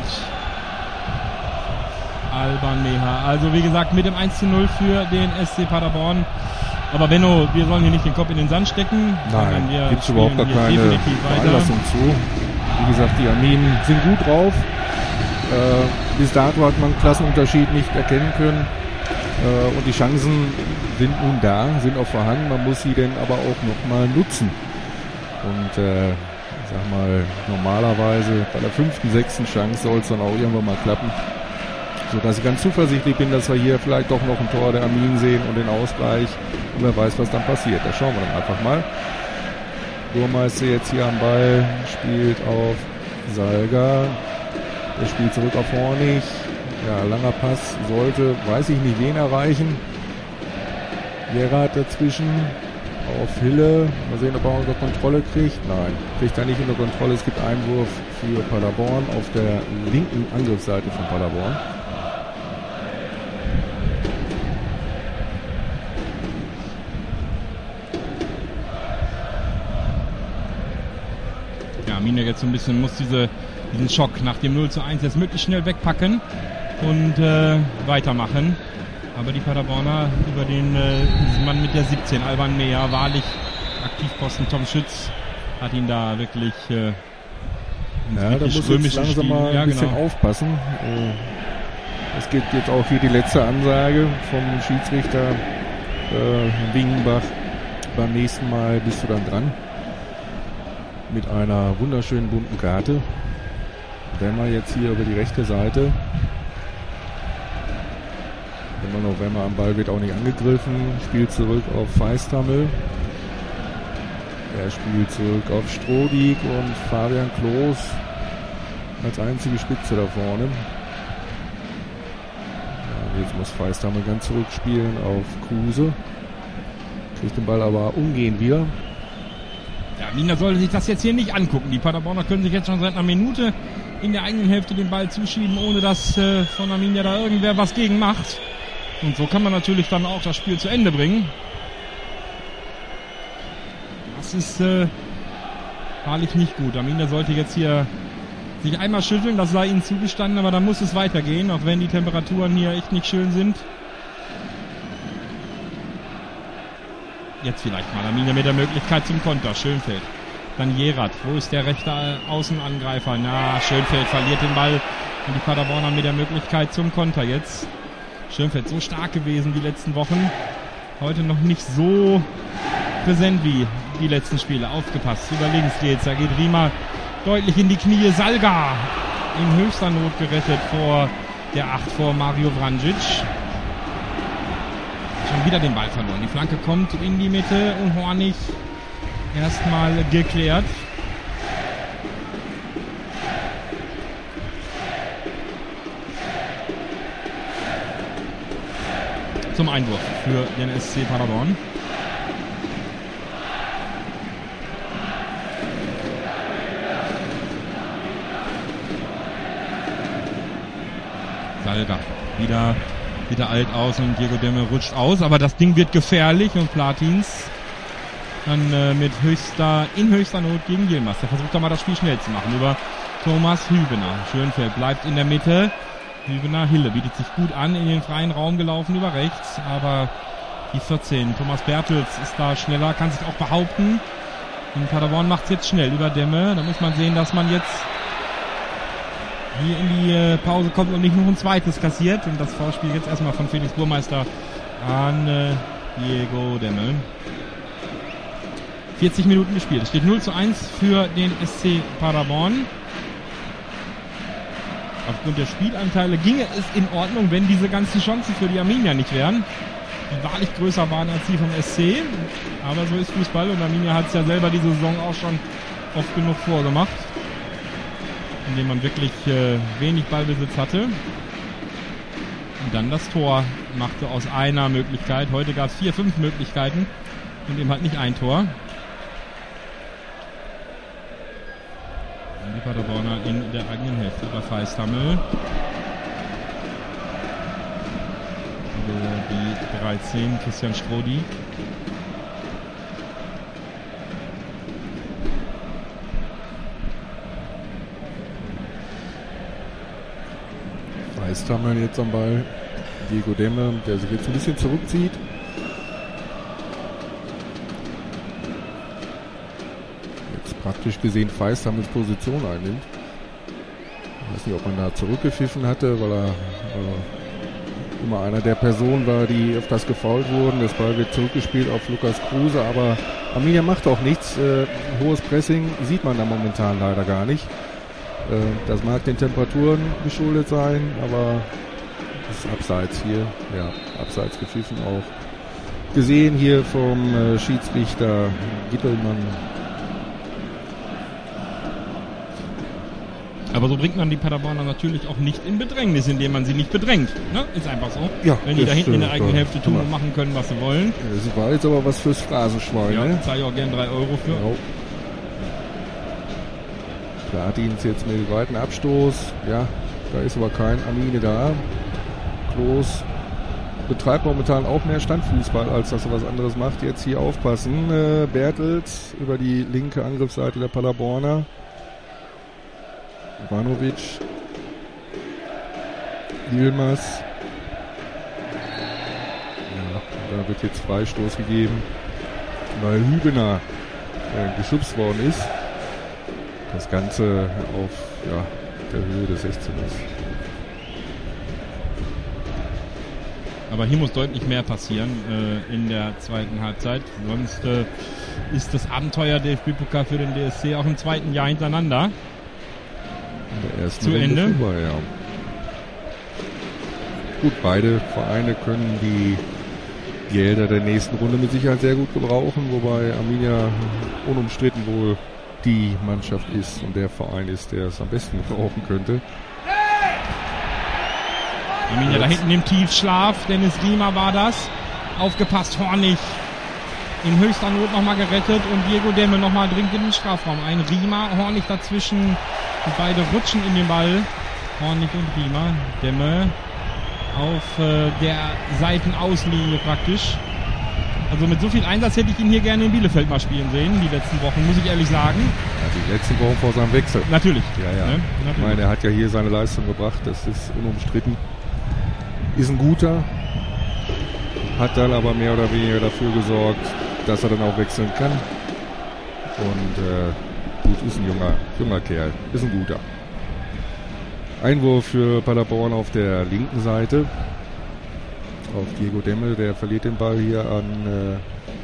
Alban Meha. Also wie gesagt mit dem 1:0 für den SC Paderborn. Aber Benno, wir sollen hier nicht den Kopf in den Sand stecken. Nein, wir gibt es überhaupt gar keine Veranlassung zu. Wie gesagt, die Arminen sind gut drauf. Bis dato hat man einen Klassenunterschied nicht erkennen können. Und die Chancen sind nun da, sind auch vorhanden. Man muss sie denn aber auch nochmal nutzen. Und ich sag mal, normalerweise bei der 5., 6. Chance soll es dann auch irgendwann mal klappen. Sodass ich ganz zuversichtlich bin, dass wir hier vielleicht doch noch ein Tor der Arminen sehen und den Ausgleich. Und wer weiß, was dann passiert. Da schauen wir dann einfach mal. Burmeister jetzt hier am Ball, spielt auf Salga. Der spielt zurück auf Hornig. Ja, langer Pass sollte, weiß ich nicht, wen erreichen. Gerhard dazwischen auf Hille. Mal sehen, ob er unter Kontrolle kriegt. Nein, kriegt er nicht unter Kontrolle. Es gibt Einwurf für Paderborn auf der linken Angriffsseite von Paderborn. Ja, Arminia jetzt so ein bisschen muss diesen Schock nach dem 0:1 jetzt möglichst schnell wegpacken und weitermachen. Aber die Paderborner über den Mann mit der 17, Alban Meha, wahrlich Aktivposten Tom Schütz, hat ihn da wirklich ja, da muss jetzt langsam mal ein bisschen aufpassen. Es gibt jetzt auch hier die letzte Ansage vom Schiedsrichter Wingenbach. Beim nächsten Mal bist du dann dran. Mit einer wunderschönen bunten Karte. Wemmer jetzt hier über die rechte Seite. Immer noch Wemmer am Ball, wird auch nicht angegriffen. Spielt zurück auf Feisthammel. Er spielt zurück auf Strodig und Fabian Klos als einzige Spitze da vorne. Ja, jetzt muss Feisthammel ganz zurückspielen auf Kruse. Kriegt den Ball aber umgehend wieder. Ja, Arminia sollte sich das jetzt hier nicht angucken. Die Paderborner können sich jetzt schon seit einer Minute in der eigenen Hälfte den Ball zuschieben, ohne dass von Arminia da irgendwer was gegen macht. Und so kann man natürlich dann auch das Spiel zu Ende bringen. Das ist wahrlich nicht gut. Arminia sollte jetzt hier sich einmal schütteln, das sei ihnen zugestanden, aber dann muss es weitergehen, auch wenn die Temperaturen hier echt nicht schön sind. Jetzt vielleicht mal Arminia mit der Möglichkeit zum Konter. Schönfeld. Dann Gerhard. Wo ist der rechte Außenangreifer? Na, Schönfeld verliert den Ball. Und die Paderborner mit der Möglichkeit zum Konter jetzt. Schönfeld so stark gewesen die letzten Wochen. heute noch nicht so präsent wie die letzten Spiele. Aufgepasst, über links geht's. Da geht Riemer deutlich in die Knie. Salga in höchster Not gerettet vor der 8, vor Mario Vranjic. Schon wieder den Ball verloren. Die Flanke kommt in die Mitte und Hornig erstmal geklärt. Zum Einwurf für den SC Paderborn. Salga wieder alt aus und Diego Demme rutscht aus, aber das Ding wird gefährlich und Platins dann in höchster Not gegen Yilmaz. Der versucht da mal das Spiel schnell zu machen über Thomas Hübener. Schönfeld bleibt in der Mitte. Hübener, Hille bietet sich gut an, in den freien Raum gelaufen über rechts, aber die 14, Thomas Bertels ist da schneller, kann sich auch behaupten. Und Paderborn macht es jetzt schnell über Demme. Da muss man sehen, dass man jetzt hier in die Pause kommt und nicht noch ein zweites kassiert. Und das Foulspiel jetzt erstmal von Felix Burmeister an Diego Demme. 40 Minuten gespielt. Es steht 0:1 für den SC Paderborn. Aufgrund der Spielanteile ginge es in Ordnung, wenn diese ganzen Chancen für die Arminia nicht wären, die wahrlich größer waren als die vom SC. Aber so ist Fußball und Arminia hat es ja selber diese Saison auch schon oft genug vorgemacht, indem man wirklich wenig Ballbesitz hatte. Und dann das Tor machte aus einer Möglichkeit. Heute gab es 4, 5 Möglichkeiten und eben halt nicht ein Tor. Die Paderborner in der eigenen Hälfte über Feisthammel. Die 13, Christian Strodi. Feisthammel jetzt am Ball. Diego Demme, der sich jetzt ein bisschen zurückzieht. Praktisch gesehen Feisthammels Position einnimmt. Ich weiß nicht, ob man da zurückgepfiffen hatte, weil er immer einer der Personen war, die öfters gefoult wurden. Das Ball wird zurückgespielt auf Lukas Kruse, aber Arminia macht auch nichts. Hohes Pressing sieht man da momentan leider gar nicht. Das mag den Temperaturen geschuldet sein, aber das ist abseits hier. Ja, abseits gepfiffen auch. Gesehen hier vom Schiedsrichter Gittelmann. Aber so bringt man die Paderborner natürlich auch nicht in Bedrängnis, indem man sie nicht bedrängt. Ne? Ist einfach so. Ja, wenn die da hinten in der eigenen Hälfte tun und machen können, was sie wollen. Ja, das war jetzt aber was fürs Phrasenschwein. Ja, ne? zahle ich auch gern 3 Euro für. Genau. Platins jetzt mit dem weiten Abstoß. Ja, da ist aber kein Amine da. Klos betreibt momentan auch mehr Standfußball, als dass er was anderes macht. Jetzt hier aufpassen. Bertels über die linke Angriffsseite der Paderborner. Ivanovic, Yilmaz. Ja, da wird jetzt Freistoß gegeben, weil Hübener geschubst worden ist. Das Ganze auf der Höhe des 16 ist. Aber hier muss deutlich mehr passieren in der zweiten Halbzeit. Sonst ist das Abenteuer DFB-Pokal für den DSC auch im zweiten Jahr hintereinander zu Ende. Vorbei, ja. Gut, beide Vereine können die Gelder der nächsten Runde mit Sicherheit sehr gut gebrauchen, wobei Arminia unumstritten wohl die Mannschaft ist und der Verein ist, der es am besten gebrauchen könnte. Arminia da hinten im Tiefschlaf, Dennis Riemer war das. Aufgepasst, Hornig in höchster Not nochmal gerettet und Diego Demme nochmal dringt in den Strafraum ein. Riemer, Hornig dazwischen, und beide rutschen in den Ball. Hornig und Riemer. Demme auf der Seitenauslinie praktisch. Also mit so viel Einsatz hätte ich ihn hier gerne in Bielefeld mal spielen sehen, die letzten Wochen, muss ich ehrlich sagen. Ja, die letzten Wochen vor seinem Wechsel. Natürlich. Ja. Ne? Natürlich. Ich meine, er hat ja hier seine Leistung gebracht, das ist unumstritten. Ist ein guter, hat dann aber mehr oder weniger dafür gesorgt, dass er dann auch wechseln kann. Und gut, ist ein junger Kerl, ist ein guter. Einwurf für Paderborn auf der linken Seite. auf Diego Demme, der verliert den Ball hier an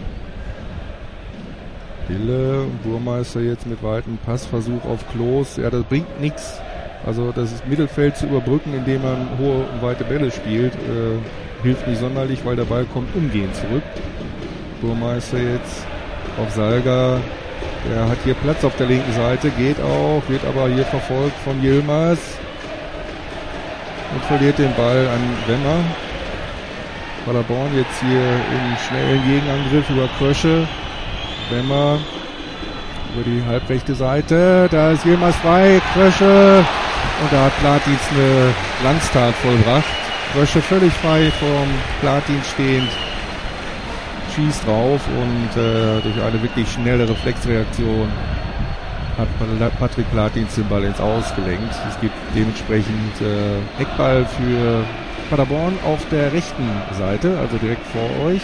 Hille. Burmeister jetzt mit weitem Passversuch auf Klos. Ja, das bringt nichts. Also das Mittelfeld zu überbrücken, indem man hohe und weite Bälle spielt, hilft nicht sonderlich, weil der Ball kommt umgehend zurück. Burmeister jetzt auf Salga. Der hat hier Platz auf der linken Seite, geht auch, wird aber hier verfolgt von Yilmaz und verliert den Ball an Wemmer. Paderborn jetzt hier im schnellen Gegenangriff über Krösche. Wemmer über die halbrechte Seite, da ist Yilmaz frei, Krösche, und da hat Platins eine Glanztat vollbracht. Krösche völlig frei vom Platin stehend, schießt drauf und durch eine wirklich schnelle Reflexreaktion hat Patrick Platins den Ball ins Aus gelenkt. Es gibt dementsprechend Eckball für Paderborn auf der rechten Seite, also direkt vor euch.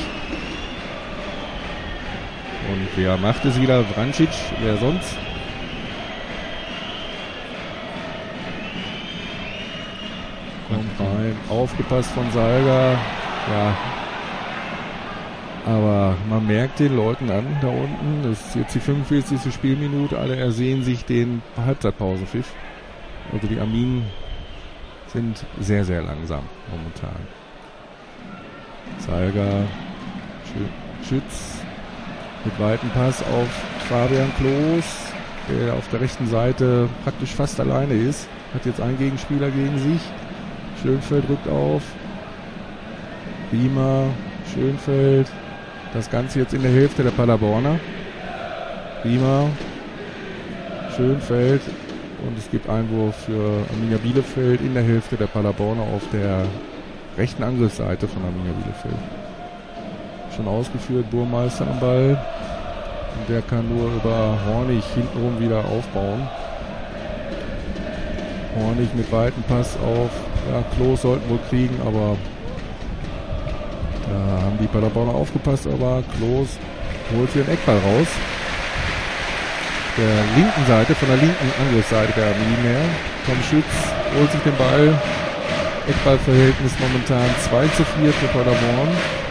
Und wer macht es wieder? Vrancic, wer sonst? Kommt rein, aufgepasst von Salga. Ja, aber man merkt den Leuten an, da unten, das ist jetzt die 45. Spielminute, alle ersehen sich den Halbzeitpausenpfiff. Also die Arminen sind sehr, sehr langsam momentan. Salga, Schütz mit weitem Pass auf Fabian Klos, der auf der rechten Seite praktisch fast alleine ist. Hat jetzt einen Gegenspieler gegen sich. Schönfeld rückt auf. Riemer, Schönfeld. Das Ganze jetzt in der Hälfte der Paderborner. Riemer, Schönfeld. Und es gibt Einwurf für Arminia Bielefeld in der Hälfte der Paderborner auf der rechten Angriffsseite von Arminia Bielefeld. Schon ausgeführt, Burmeister am Ball. Und der kann nur über Hornig hintenrum wieder aufbauen. Hornig mit weitem Pass auf, ja, Klos sollten wohl kriegen, aber da haben die Paderborner aufgepasst, aber Klos holt hier einen Eckball raus. Der linken Seite, von der linken Angriffsseite der Arminia. Tom Schütz holt sich den Ball. Eckballverhältnis momentan 2:4 für Paderborn.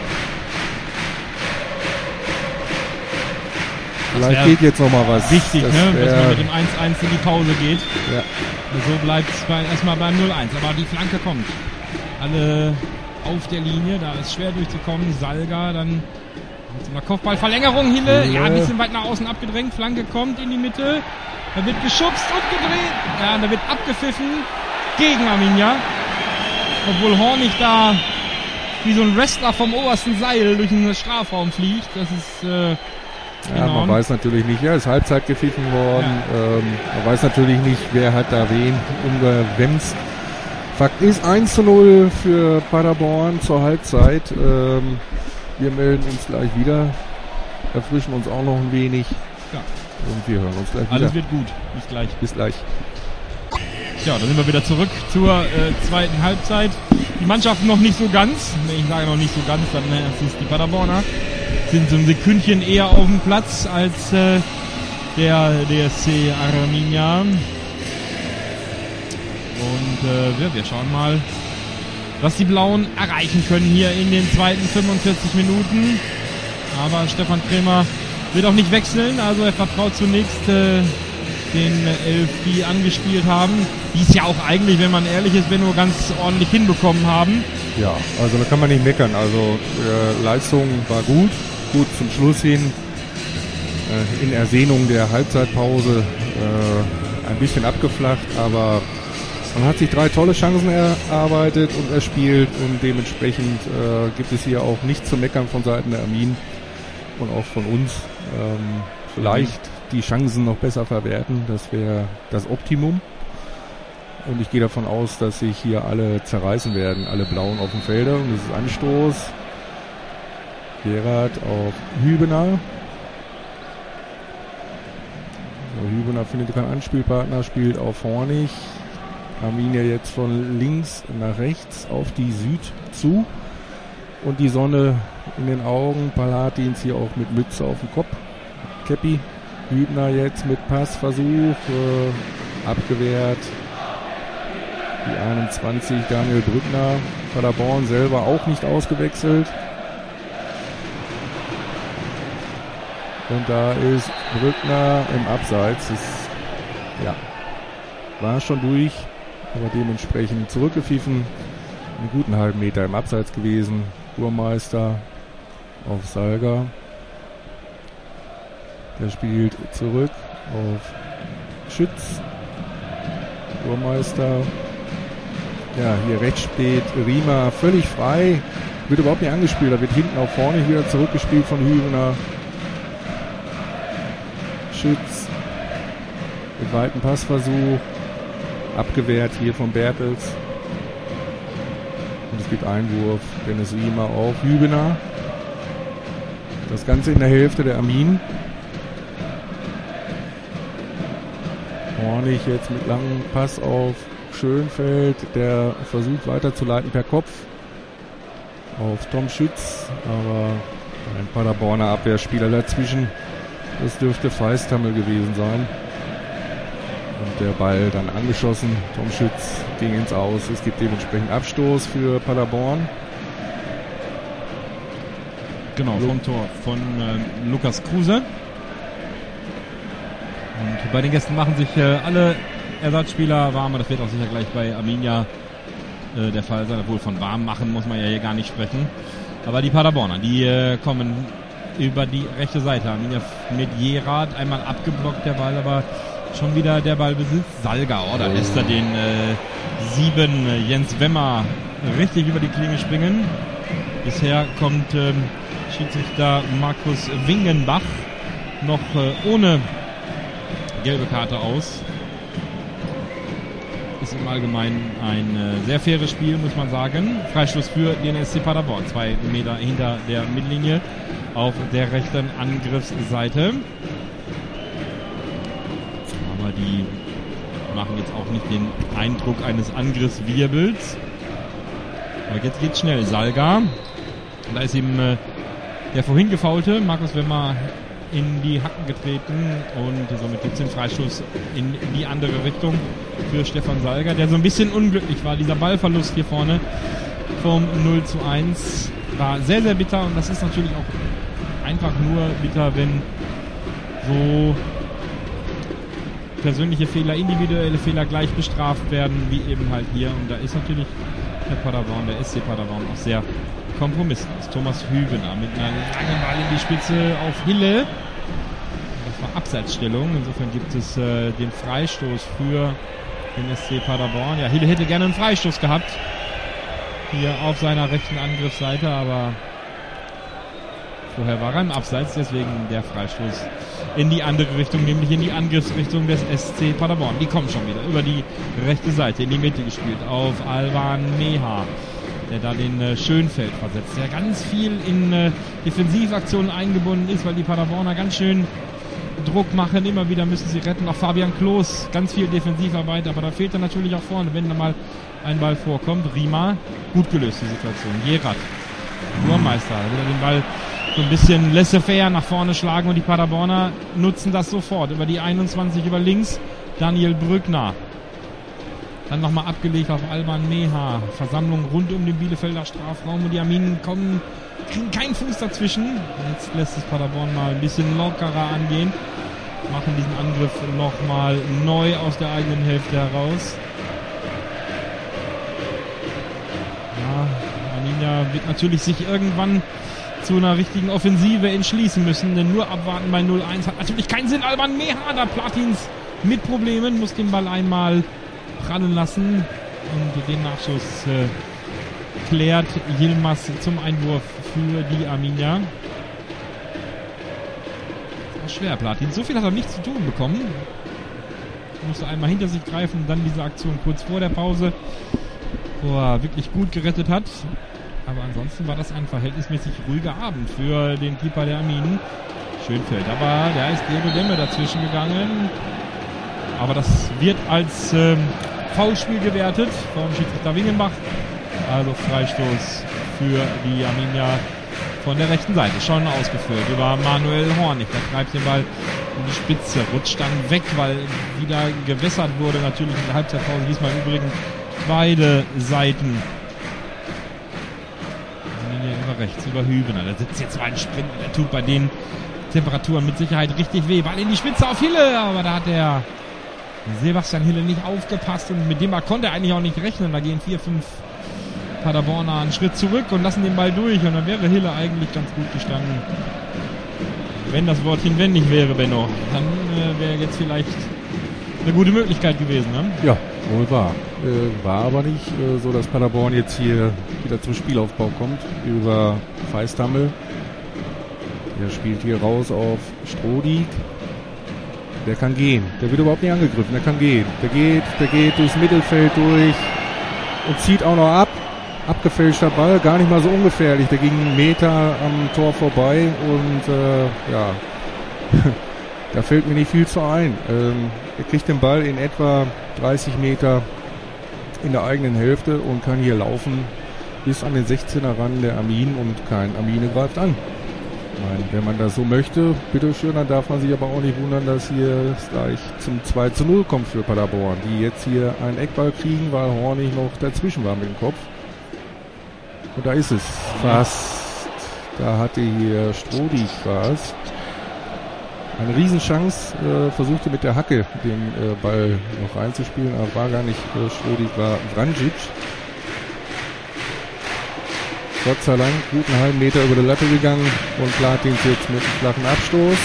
Vielleicht geht jetzt nochmal was. Wichtig, dass man mit dem 1:1 in die Pause geht. Ja. Und so bleibt es erstmal beim 0:1. Aber die Flanke kommt. Alle auf der Linie, da ist schwer durchzukommen. Salga dann mit so einer Kopfballverlängerung. Hille, ja, ein bisschen weit nach außen abgedrängt. Flanke kommt in die Mitte. Da wird geschubst und gedreht. Ja, da wird abgepfiffen gegen Arminia. Obwohl Hornig da wie so ein Wrestler vom obersten Seil durch den Strafraum fliegt. Das ist ja, man weiß natürlich nicht, ja, ist Halbzeit gepfiffen worden. Ja. Man weiß natürlich nicht, wer hat da wen umgewemst. Fakt ist 1:0 für Paderborn zur Halbzeit. Wir melden uns gleich wieder, erfrischen uns auch noch ein wenig. Ja. Und wir hören uns gleich wieder. Alles wird gut. Bis gleich. Bis gleich. Ja, dann sind wir wieder zurück zur zweiten Halbzeit. Die Mannschaft noch nicht so ganz. Wenn ich sage noch nicht so ganz, dann ist es die Paderborner. Sind so ein Sekündchen eher auf dem Platz als der DSC Arminia. Und wir schauen mal, was die Blauen erreichen können hier in den zweiten 45 Minuten. Aber Stefan Krämer wird auch nicht wechseln, also er vertraut zunächst den 11, die angespielt haben, die es ja auch eigentlich, wenn man ehrlich ist, nur ganz ordentlich hinbekommen haben. Ja, also da kann man nicht meckern. Also Leistung war gut zum Schluss hin. In Ersehnung der Halbzeitpause ein bisschen abgeflacht, aber man hat sich 3 tolle Chancen erarbeitet und erspielt und dementsprechend gibt es hier auch nichts zu meckern von Seiten der Armin und auch von uns. Vielleicht die Chancen noch besser verwerten, das wäre das Optimum. Und ich gehe davon aus, dass sich hier alle zerreißen werden, alle Blauen auf dem Felder. Und das ist Anstoß. Gerard auf Hübener. So, Hübener findet keinen Anspielpartner, spielt auf Hornig. Arminia jetzt von links nach rechts auf die Süd zu. Und die Sonne in den Augen. Palatins hier auch mit Mütze auf dem Kopf. Keppi. Hübner jetzt mit Passversuch. Abgewehrt. Die 21, Daniel Brückner. Paderborn selber auch nicht ausgewechselt. Und da ist Brückner im Abseits. Das, ja, war schon durch, aber dementsprechend zurückgepfiffen. Einen guten halben Meter im Abseits gewesen. Burmeister auf Salga. Der spielt zurück auf Schütz. Burmeister. Ja, hier rechts steht Riemer völlig frei. Wird überhaupt nicht angespielt. Da wird hinten auch vorne wieder zurückgespielt von Hübener. Schütz. Mit weiten Passversuch. Abgewehrt hier von Bertels. Und es gibt Einwurf. Dennis Riemer auf Hübener. Das Ganze in der Hälfte der Armin. Hornig jetzt mit langem Pass auf Schönfeld, der versucht weiterzuleiten per Kopf auf Tom Schütz, aber ein Paderborner Abwehrspieler dazwischen. Das dürfte Feisthammel gewesen sein. Und der Ball dann angeschossen. Tom Schütz ging ins Aus. Es gibt dementsprechend Abstoß für Paderborn. Genau, vom Tor von Lukas Kruse. Und bei den Gästen machen sich alle Ersatzspieler warm, und das wird auch sicher gleich bei Arminia der Fall sein, obwohl von warm machen muss man ja hier gar nicht sprechen. Aber die Paderborner, die kommen über die rechte Seite. Arminia mit Gerard, einmal abgeblockt der Ball, aber schon wieder der Ballbesitz. Salga, da lässt er den 7 Jens Wemmer richtig über die Klinge springen. Bisher kommt Schiedsrichter Markus Wingenbach noch ohne gelbe Karte aus. Ist im Allgemeinen ein sehr faires Spiel, muss man sagen. Freistoß für den SC Paderborn. 2 Meter hinter der Mittellinie auf der rechten Angriffsseite. Aber die machen jetzt auch nicht den Eindruck eines Angriffswirbels. Aber jetzt geht's schnell. Salga. Da ist ihm der vorhin gefaulte Markus Wemmer in die Hacken getreten, und somit gibt es den Freistoß in die andere Richtung für Stefan Salga, der so ein bisschen unglücklich war. Dieser Ballverlust hier vorne vom 0:1 war sehr, sehr bitter, und das ist natürlich auch einfach nur bitter, wenn so persönliche Fehler, individuelle Fehler gleich bestraft werden, wie eben halt hier. Und da ist natürlich der SC Paderborn auch sehr kompromisslos. Thomas Hübener mit einer langen Ball in die Spitze auf Hille. Das war Abseitsstellung. Insofern gibt es den Freistoß für den SC Paderborn. Ja, Hille hätte gerne einen Freistoß gehabt. Hier auf seiner rechten Angriffsseite, aber vorher war er im Abseits. Deswegen der Freistoß in die andere Richtung, nämlich in die Angriffsrichtung des SC Paderborn. Die kommen schon wieder über die rechte Seite in die Mitte gespielt auf Alban Meha, der da den Schönfeld versetzt, der ganz viel in Defensivaktionen eingebunden ist, weil die Paderborner ganz schön Druck machen, immer wieder müssen sie retten. Auch Fabian Klos, ganz viel Defensivarbeit, aber da fehlt er natürlich auch vorne, wenn da mal ein Ball vorkommt. Riemer, gut gelöst die Situation. Gerard, Burmeister, will er den Ball so ein bisschen laissez-faire nach vorne schlagen, und die Paderborner nutzen das sofort. Über die 21 über links, Daniel Brückner. Dann nochmal abgelegt auf Alban Meha. Versammlung rund um den Bielefelder Strafraum, und die Arminen kriegen keinen Fuß dazwischen. Jetzt lässt es Paderborn mal ein bisschen lockerer angehen. Machen diesen Angriff nochmal neu aus der eigenen Hälfte heraus. Ja, Arminia wird natürlich sich irgendwann zu einer richtigen Offensive entschließen müssen, denn nur abwarten bei 0:1 hat natürlich keinen Sinn. Alban Meha, da Platins mit Problemen, muss den Ball einmal prallen lassen, und den Nachschuss klärt Yilmaz zum Einwurf für die Arminia. Das war schwer, Platin. So viel hat er nicht zu tun bekommen. Musste einmal hinter sich greifen, und dann diese Aktion kurz vor der Pause, wo er wirklich gut gerettet hat. Aber ansonsten war das ein verhältnismäßig ruhiger Abend für den Keeper der Arminen. Schönfeld, aber da ist Diego Demme dazwischen gegangen. Aber das wird als Foulspiel gewertet vom Schiedsrichter Wingenbach. Also Freistoß für die Arminia von der rechten Seite. Schon ausgeführt über Manuel Hornig. Der treibt den Ball in die Spitze, rutscht dann weg, weil wieder gewässert wurde. Natürlich in der Halbzeitpause. Diesmal übrigens beide Seiten. Über rechts, über Hübener. Da sitzt jetzt mal ein Sprint, der tut bei den Temperaturen mit Sicherheit richtig weh. Ball in die Spitze auf Hille, aber da hat der Sebastian Hille nicht aufgepasst und mit dem Ball konnte er eigentlich auch nicht rechnen. Da gehen 4, 5 Paderborner einen Schritt zurück und lassen den Ball durch und dann wäre Hille eigentlich ganz gut gestanden. Wenn das Wortchen wenn nicht wäre, Benno, dann wäre jetzt vielleicht eine gute Möglichkeit gewesen, ne? Ja, wohl wahr. War aber nicht so, dass Paderborn jetzt hier wieder zum Spielaufbau kommt über Feisthammel. Der spielt hier raus auf Strodig. Der kann gehen. Der wird überhaupt nicht angegriffen. Der kann gehen. Der geht durchs Mittelfeld durch und zieht auch noch ab. Abgefälschter Ball, gar nicht mal so ungefährlich. Der ging einen Meter am Tor vorbei und ja, da fällt mir nicht viel zu ein. Er kriegt den Ball in etwa 30 Meter in der eigenen Hälfte und kann hier laufen bis an den 16er ran der Amin und kein Amine greift an. Nein, wenn man das so möchte, bitteschön, dann darf man sich aber auch nicht wundern, dass hier es gleich zum 2:0 kommt für Paderborn, die jetzt hier einen Eckball kriegen, weil Hornig noch dazwischen war mit dem Kopf. Und da ist es fast. Da hatte hier Strodig was. Eine Riesenchance, versuchte mit der Hacke den Ball noch reinzuspielen, aber war gar nicht Strodig, war Vranjic. Gott sei Dank guten halben Meter über die Latte gegangen und Platins jetzt mit einem flachen Abstoß.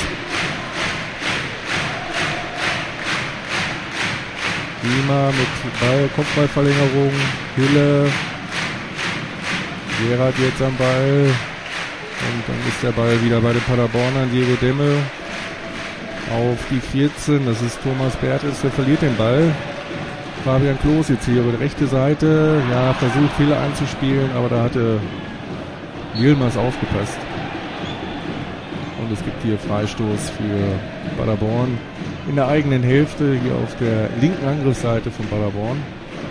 Lima mit Ball, Kopfballverlängerung, Hille. Gerhard jetzt am Ball und dann ist der Ball wieder bei den Paderbornern. Diego Demme auf die 14, das ist Thomas Bertels, der verliert den Ball. Fabian Klos jetzt hier über die rechte Seite, ja, versucht viele einzuspielen, aber da hatte Yilmaz aufgepasst. Und es gibt hier Freistoß für Paderborn in der eigenen Hälfte, hier auf der linken Angriffsseite von Paderborn.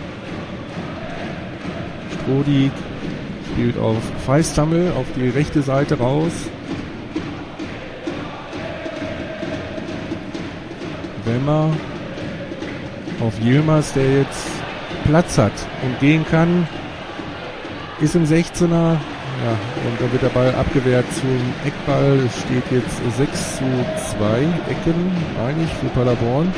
Strodig spielt auf Feisthammel auf die rechte Seite raus. Wemmer auf Yilmaz, der jetzt Platz hat und gehen kann, ist im 16er. Ja, und da wird der Ball abgewehrt zum Eckball. Es steht jetzt 6:2 Ecken, eigentlich für Paderborn.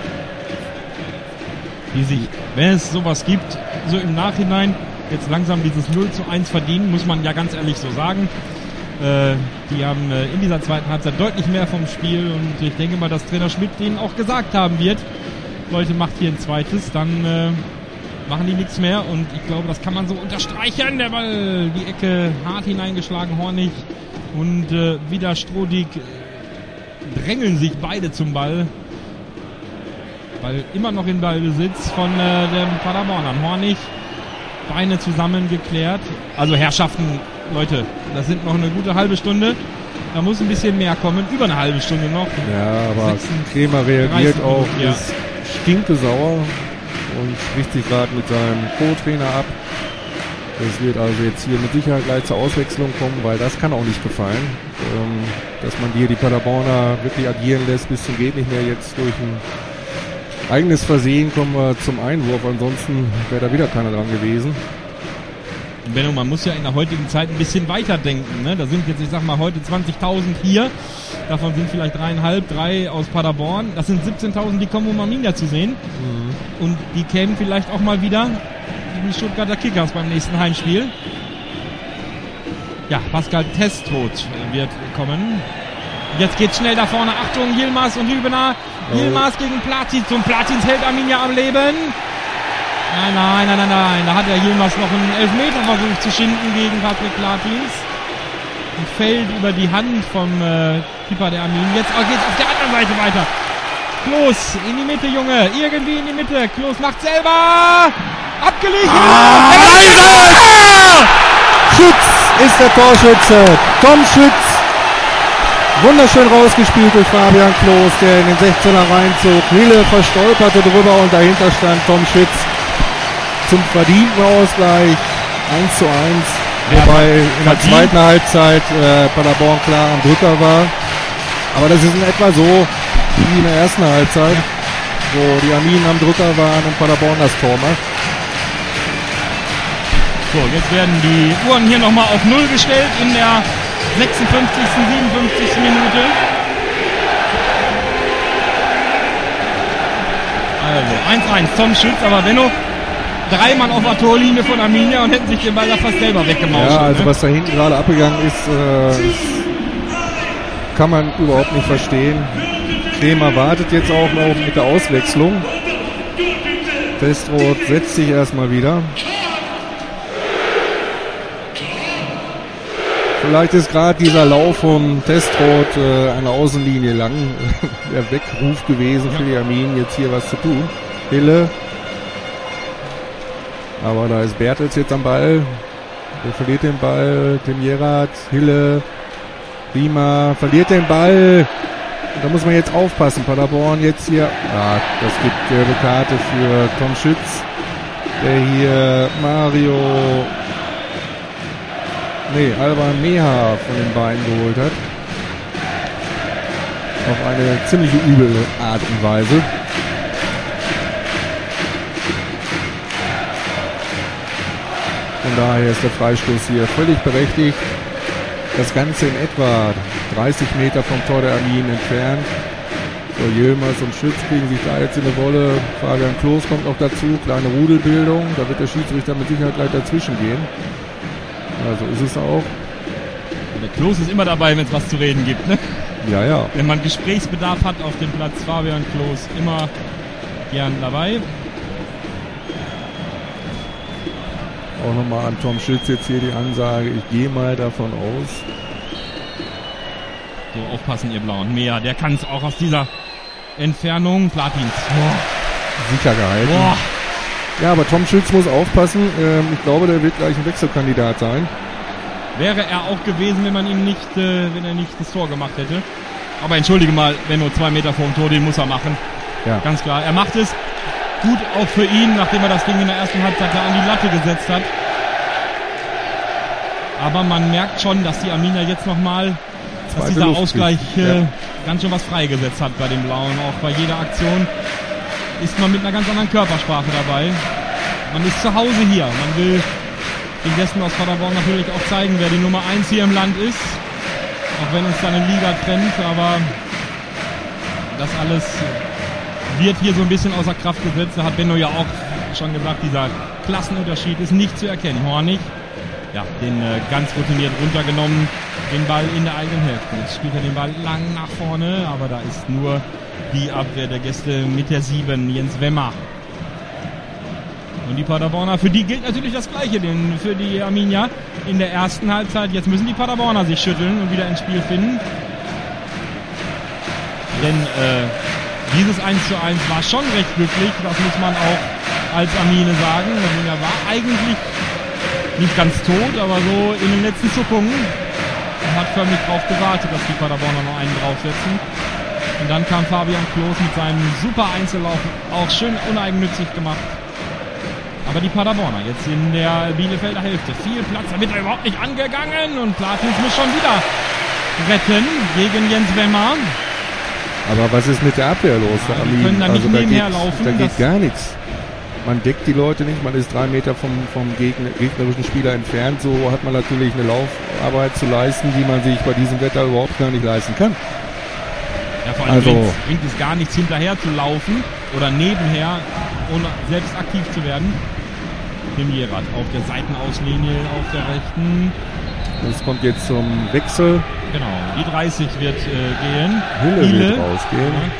Die sich, wenn es sowas gibt, so im Nachhinein jetzt langsam dieses 0:1 verdienen, muss man ja ganz ehrlich so sagen. Die haben in dieser zweiten Halbzeit deutlich mehr vom Spiel und ich denke mal, dass Trainer Schmidt denen auch gesagt haben wird, Leute, macht hier ein zweites, dann machen die nichts mehr und ich glaube, das kann man so unterstreichen. Der Ball, die Ecke hart hineingeschlagen, Hornig und wieder Strodig drängeln sich beide zum Ball. Ball immer noch in Ballbesitz von den Paderbornern. Hornig, Beine zusammengeklärt. Also Herrschaften, Leute, das sind noch eine gute halbe Stunde. Da muss ein bisschen mehr kommen, über eine halbe Stunde noch. Ja, aber Kremer reagiert auch, ist stinkesauer und spricht sich gerade mit seinem Co-Trainer ab. Es wird also jetzt hier mit Sicherheit gleich zur Auswechslung kommen, weil das kann auch nicht gefallen, dass man hier die Paderborner wirklich agieren lässt bis zum geht nicht mehr. Jetzt durch ein eigenes Versehen kommen wir zum Einwurf, ansonsten wäre da wieder keiner dran gewesen. Benno, man muss ja in der heutigen Zeit ein bisschen weiterdenken, ne? Da sind jetzt, ich sag mal, heute 20.000 hier, davon sind vielleicht 3 aus Paderborn. Das sind 17.000, die kommen, um Arminia zu sehen. Mhm. Und die kämen vielleicht auch mal wieder die Stuttgarter Kickers beim nächsten Heimspiel. Ja, Pascal Testroth wird kommen. Jetzt geht's schnell da vorne. Achtung, Yilmaz und Hübener. Yilmaz gegen Platins. Und Platins hält Arminia am Leben. Nein. Da hat der Yilmaz noch einen Elfmeter versucht zu schinden gegen Patrick Platins. Und fällt über die Hand vom Keeper der Armin. Jetzt geht's auf der anderen Seite weiter. Klos in die Mitte, Junge. Irgendwie in die Mitte. Klos macht selber. Abgelegt. Schütz ist der Torschütze. Tom Schütz. Wunderschön rausgespielt durch Fabian Klos, der in den 16er reinzog. Hille verstolperte drüber und dahinter stand Tom Schütz zum verdienten Ausgleich 1:1. Wobei in der zweiten Halbzeit Paderborn klar am Drücker war. Aber das ist in etwa so wie in der ersten Halbzeit, wo die Arminen am Drücker waren und Paderborn das Tor macht. So, jetzt werden die Uhren hier nochmal auf 0 gestellt in der 56., 57. Minute. Also 1-1, Tom Schütz, aber Benno, 3 Mann auf der Torlinie von Arminia und hätten sich den Ball da fast selber weggemauscht. Ja, also was da hinten gerade abgegangen ist, kann man überhaupt nicht verstehen. Kremer wartet jetzt auch noch mit der Auswechslung. Testroth setzt sich erstmal wieder. Vielleicht ist gerade dieser Lauf vom Testroth an der Außenlinie lang der Weckruf gewesen für die Armin, jetzt hier was zu tun. Hille. Aber da ist Bertels jetzt am Ball. Der verliert den Ball. Tim Jerat, Hille, Riemer verliert den Ball. Da muss man jetzt aufpassen. Paderborn jetzt hier. Ja, das gibt gelbe Karte für Tom Schütz, der hier Alban Meha von den Beinen geholt hat. Auf eine ziemlich üble Art und Weise. Von daher ist der Freistoß hier völlig berechtigt. Das Ganze in etwa 30 Meter vom Tor der Armin entfernt. So, Yilmaz und Schütz kriegen sich da jetzt in eine Wolle. Fabian Klos kommt noch dazu. Kleine Rudelbildung. Da wird der Schiedsrichter mit Sicherheit gleich dazwischen gehen. Also ist es auch. Der Klos ist immer dabei, wenn es was zu reden gibt, ne? Ja, ja. Wenn man Gesprächsbedarf hat auf dem Platz, Fabian Klos immer gern dabei. Auch nochmal an Tom Schütz jetzt hier die Ansage. Ich gehe mal davon aus. So, aufpassen, ihr Blauen. Mehr, der kann es auch aus dieser Entfernung. Platins. Sicher gehalten. Boah. Ja, aber Tom Schütz muss aufpassen. Ich glaube, der wird gleich ein Wechselkandidat sein. Wäre er auch gewesen, wenn er nicht das Tor gemacht hätte. Aber entschuldige mal, wenn nur 2 Meter vor dem Tor, den muss er machen. Ja. Ganz klar. Er macht es gut auch für ihn, nachdem er das Ding in der ersten Halbzeit da an die Latte gesetzt hat. Aber man merkt schon, dass die Arminia jetzt nochmal, dass dieser Ausgleich ganz schön was freigesetzt hat bei den Blauen. Auch bei jeder Aktion ist man mit einer ganz anderen Körpersprache dabei. Man ist zu Hause hier. Man will den Gästen aus Paderborn natürlich auch zeigen, wer die Nummer 1 hier im Land ist. Auch wenn uns da eine Liga trennt, aber das alles wird hier so ein bisschen außer Kraft gesetzt. Da hat Benno ja auch schon gesagt, dieser Klassenunterschied ist nicht zu erkennen. Hornig, ja, den ganz routiniert runtergenommen, den Ball in der eigenen Hälfte. Jetzt spielt er den Ball lang nach vorne, aber da ist nur die Abwehr der Gäste mit der 7, Jens Wemmer. Und die Paderborner, für die gilt natürlich das Gleiche, denn für die Arminia in der ersten Halbzeit. Jetzt müssen die Paderborner sich schütteln und wieder ins Spiel finden. Denn dieses 1:1 war schon recht glücklich, das muss man auch als Armine sagen. Arminia war eigentlich nicht ganz tot, aber so in den letzten Zuckungen und hat förmlich drauf gewartet, dass die Paderborner noch einen draufsetzen. Und dann kam Fabian Klos mit seinem super Einzellauf, auch schön uneigennützig gemacht. Aber die Paderborner jetzt in der Bielefelder Hälfte. Viel Platz, da wird er überhaupt nicht angegangen und Platins muss schon wieder retten gegen Jens Wemmer. Aber was ist mit der Abwehr los? Ja, die können da nicht nebenher laufen. Da geht gar nichts. Man deckt die Leute nicht, man ist 3 Meter vom gegnerischen Spieler entfernt. So hat man natürlich eine Laufarbeit zu leisten, die man sich bei diesem Wetter überhaupt gar nicht leisten kann. Ja, vor allem bringt es gar nichts, hinterher zu laufen oder nebenher, ohne selbst aktiv zu werden. Tim Jerat auf der Seitenauslinie auf der rechten. Das kommt jetzt zum Wechsel. Genau, die 30 wird gehen. Hille wird rausgehen. Ja.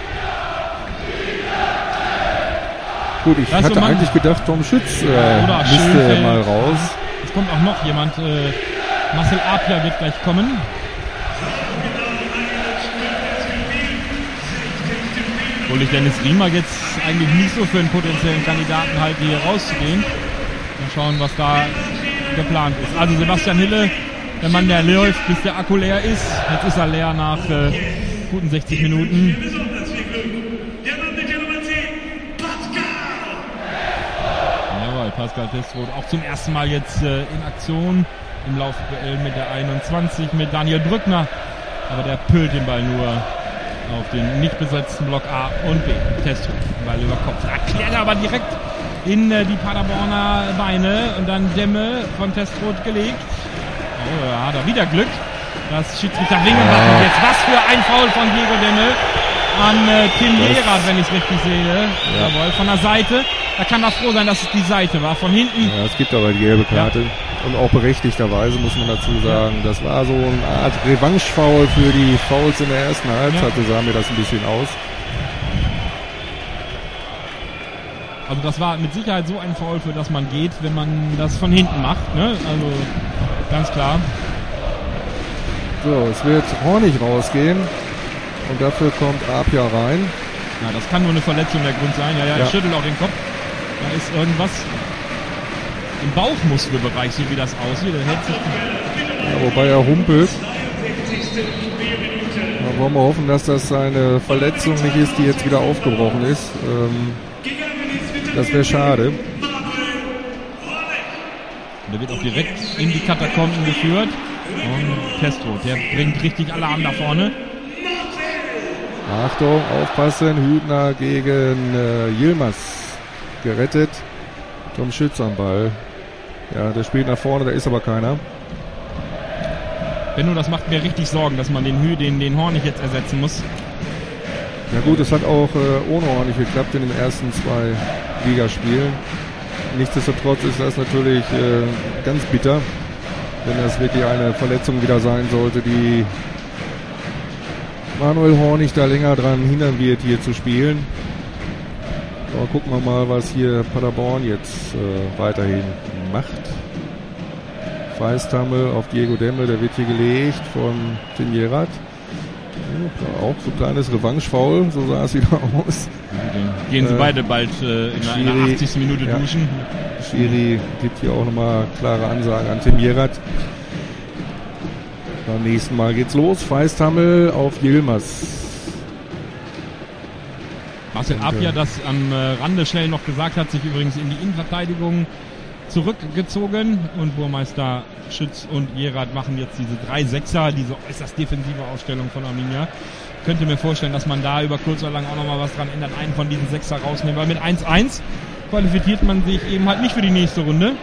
Gut, ich hatte eigentlich gedacht, Tom Schütz müsste mal raus. Es kommt auch noch jemand. Marcel Apler wird gleich kommen. Obwohl ich Dennis Riemer jetzt eigentlich nicht so für einen potenziellen Kandidaten halte, hier rauszugehen. Mal schauen, was da geplant ist. Also Sebastian Hille, der Mann, der läuft, bis der Akku leer ist. Jetzt ist er leer nach guten 60 Minuten. Jawohl, Pascal Testroth auch zum ersten Mal jetzt in Aktion im Laufduell mit der 21 mit Daniel Brückner. Aber der pölt den Ball nur auf den nicht besetzten Block A und B. Testroth, Ball über Kopf. Erklärt aber direkt in die Paderborner Beine und dann Demme von Testroth gelegt. Oh, da hat er wieder Glück. Das Schiedsrichter Wingenbach und jetzt was für ein Foul von Diego Demme an Tim Gerard, wenn ich es richtig sehe. Jawohl, von der Seite. Da kann er froh sein, dass es die Seite war. Von hinten. Ja, es gibt aber die gelbe Karte. Ja. Und auch berechtigterweise muss man dazu sagen, das war so eine Art Revanche-Foul für die Fouls in der ersten Halbzeit. So sah mir das ein bisschen aus. Also das war mit Sicherheit so ein Foul, für das man geht, wenn man das von hinten macht. Ne? Also ganz klar. So, es wird Hornig rausgehen. Und dafür kommt Apia rein. Ja, das kann nur eine Verletzung der Grund sein. Ja, ich schüttel auch den Kopf. Da ist irgendwas im Bauchmuskelbereich, so wie das aussieht. Der hält sich wobei er humpelt. Da wollen wir hoffen, dass das eine Verletzung nicht ist, die jetzt wieder aufgebrochen ist. Das wäre schade. Der wird auch direkt in die Katakomben geführt. Und Testroth, der bringt richtig alle an da vorne. Achtung, aufpassen, Hübner gegen Yilmaz gerettet. Tom Schütz am Ball. Ja, der spielt nach vorne, da ist aber keiner. Benno, das macht mir richtig Sorgen, dass man den Hornig jetzt ersetzen muss. Ja gut, es hat auch ohne Hornig geklappt in den ersten 2 Ligaspielen. Nichtsdestotrotz ist das natürlich ganz bitter, wenn das wirklich eine Verletzung wieder sein sollte, die Manuel Hornig da länger dran hindern wird, hier zu spielen. Aber gucken wir mal, was hier Paderborn jetzt weiterhin macht. Feisthammel auf Diego Demme, der wird hier gelegt von Tim Gerard. Ja, auch so ein kleines Revanche-Foul, so sah es wieder aus. Gehen sie beide bald in einer 80. Minute duschen. Schiri gibt hier auch nochmal klare Ansagen an Tim Gerard. Beim nächsten Mal geht's los. Feisthammel auf Yilmaz. Marcel Apia, das am Rande schnell noch gesagt hat, sich übrigens in die Innenverteidigung zurückgezogen und Burmeister Schütz und Gerard machen jetzt diese 3 Sechser, diese äußerst defensive Aufstellung von Arminia. Könnte mir vorstellen, dass man da über kurz oder lang auch nochmal was dran ändert, einen von diesen Sechser rausnehmen, weil mit 1-1 qualifiziert man sich eben halt nicht für die nächste Runde.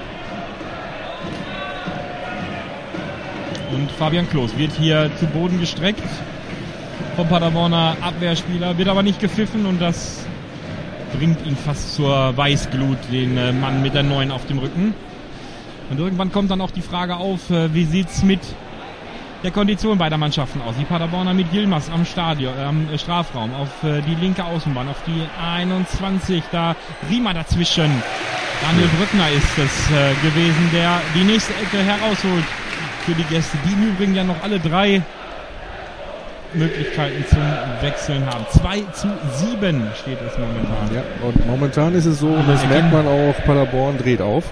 Und Fabian Klos wird hier zu Boden gestreckt vom Paderborner Abwehrspieler, wird aber nicht gepfiffen und das bringt ihn fast zur Weißglut, den Mann mit der 9 auf dem Rücken. Und irgendwann kommt dann auch die Frage auf, wie sieht's mit der Kondition beider Mannschaften aus? Die Paderborner mit Yilmaz am Strafraum, auf die linke Außenbahn, auf die 21, da Riemer dazwischen. Daniel Brückner ist es gewesen, der die nächste Ecke herausholt für die Gäste, die im Übrigen ja noch alle 3 Möglichkeiten zum Wechseln haben. 2-7 steht es momentan. Ja, und momentan ist es so, und das merkt man auch, Paderborn dreht auf.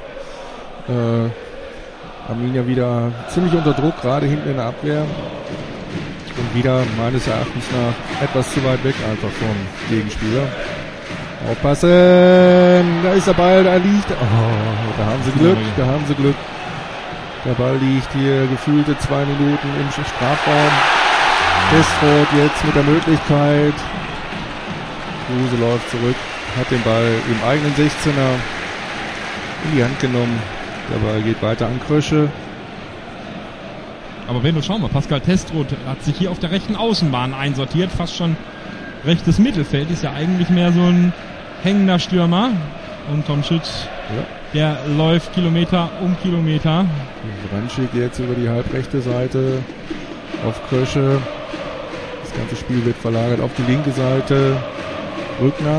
Arminia wieder ziemlich unter Druck, gerade hinten in der Abwehr. Und wieder meines Erachtens nach etwas zu weit weg einfach vom Gegenspieler. Aufpassen, da ist der Ball, da liegt. Oh, da haben sie Glück, Der Ball liegt hier gefühlte 2 Minuten im Strafraum. Testroth jetzt mit der Möglichkeit. Kruse läuft zurück, hat den Ball im eigenen 16er in die Hand genommen. Der Ball geht weiter an Krösche. Aber wenn du schauen mal, Pascal Testroth hat sich hier auf der rechten Außenbahn einsortiert, fast schon rechtes Mittelfeld, ist ja eigentlich mehr so ein hängender Stürmer. Und Tom Schütz, der läuft Kilometer um Kilometer. Branschik jetzt über die halbrechte Seite auf Krösche. Das ganze Spiel wird verlagert auf die linke Seite. Brückner.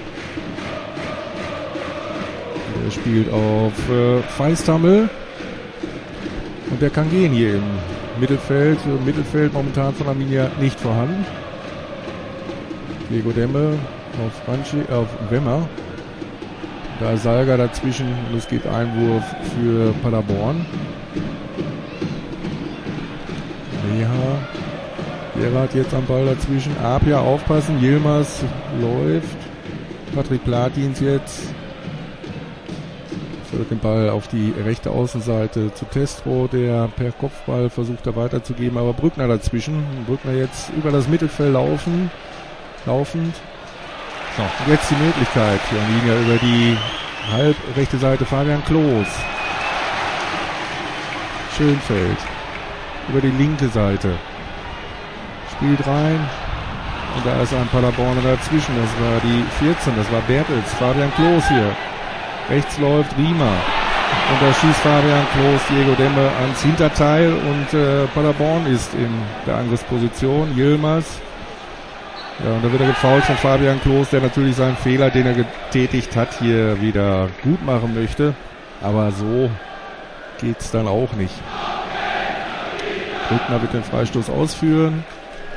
Der spielt auf Feisthammel. Und der kann gehen hier im Mittelfeld. Mittelfeld momentan von Arminia nicht vorhanden. Diego Demme auf Wemmer. Da ist Salga dazwischen und es geht Einwurf für Paderborn. Gerard jetzt am Ball dazwischen. Apia aufpassen. Yilmaz läuft. Patrick Platins jetzt. Führt den Ball auf die rechte Außenseite zu Testroth, der per Kopfball versucht da weiterzugeben, aber Brückner dazwischen. Brückner jetzt über das Mittelfeld laufend. So. Jetzt die Möglichkeit für Arminia über die halb rechte Seite Fabian Klos. Schönfeld. Über die linke Seite. Spielt rein. Und da ist ein Paderborner dazwischen. Das war die 14. Das war Bertels. Fabian Klos hier. Rechts läuft Riemer. Und da schießt Fabian Klos Diego Demme ans Hinterteil. Und Paderborn ist in der Angriffsposition. Yilmaz. Ja, und da wird er gefoult von Fabian Klos, der natürlich seinen Fehler, den er getätigt hat, hier wieder gut machen möchte. Aber so geht's dann auch nicht. Brückner wird den Freistoß ausführen.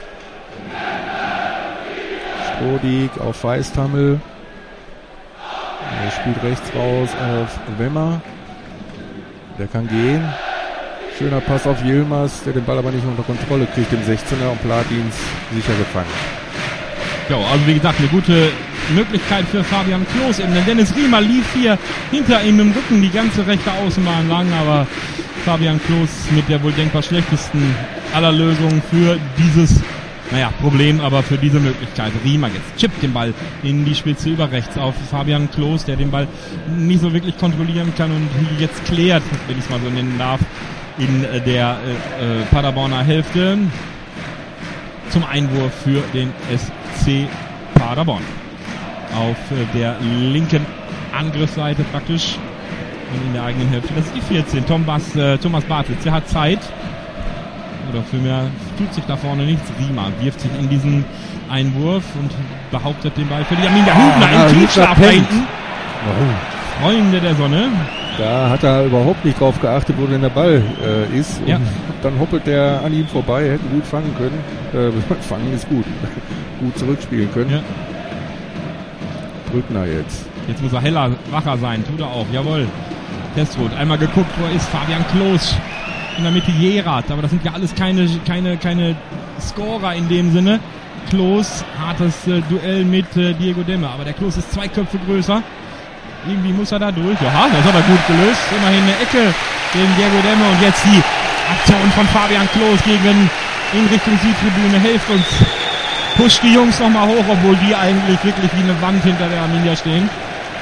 Strodig auf Feisthammel. Er spielt rechts raus auf Wemmer. Der kann gehen. Schöner Pass auf Yilmaz, der den Ball aber nicht unter Kontrolle kriegt im 16er und Platins sicher gefangen. Ja, also wie gesagt, eine gute Möglichkeit für Fabian Klos eben, denn Dennis Riemer lief hier hinter ihm im Rücken die ganze rechte Außenbahn lang, aber Fabian Klos mit der wohl denkbar schlechtesten aller Lösungen für dieses, Problem, aber für diese Möglichkeit. Riemer jetzt chippt den Ball in die Spitze über rechts auf Fabian Klos, der den Ball nicht so wirklich kontrollieren kann und jetzt klärt, wenn ich es mal so nennen darf, in der Paderborner Hälfte zum Einwurf für den SC Paderborn. Auf der linken Angriffsseite praktisch und in der eigenen Hälfte. Das ist die 14. Thomas Bartels, der hat Zeit. Oder vielmehr tut sich da vorne nichts. Riemer wirft sich in diesen Einwurf und behauptet den Ball für die Arminia. Hübner im Tiefschlaf da hinten. Freunde der Sonne. Da hat er überhaupt nicht drauf geachtet, wo denn der Ball ist. Und dann hoppelt der an ihm vorbei, hätte gut fangen können. Fangen ist gut. Gut zurückspielen können. Ja. Brückner jetzt. Jetzt muss er heller, wacher sein. Tut er auch. Jawohl. Testrot. Einmal geguckt, wo er ist. Fabian Klos. In der Mitte Jerath. Aber das sind ja alles keine Scorer in dem Sinne. Klos, hartes Duell mit Diego Demme. Aber der Klos ist 2 Köpfe größer. Irgendwie muss er da durch. Ja, das hat er gut gelöst. Immerhin eine Ecke gegen Diego Demme. Und jetzt die Aktion von Fabian Klos in Richtung Südtribüne. Hilft uns. Pusht die Jungs nochmal hoch, obwohl die eigentlich wirklich wie eine Wand hinter der Arminia stehen.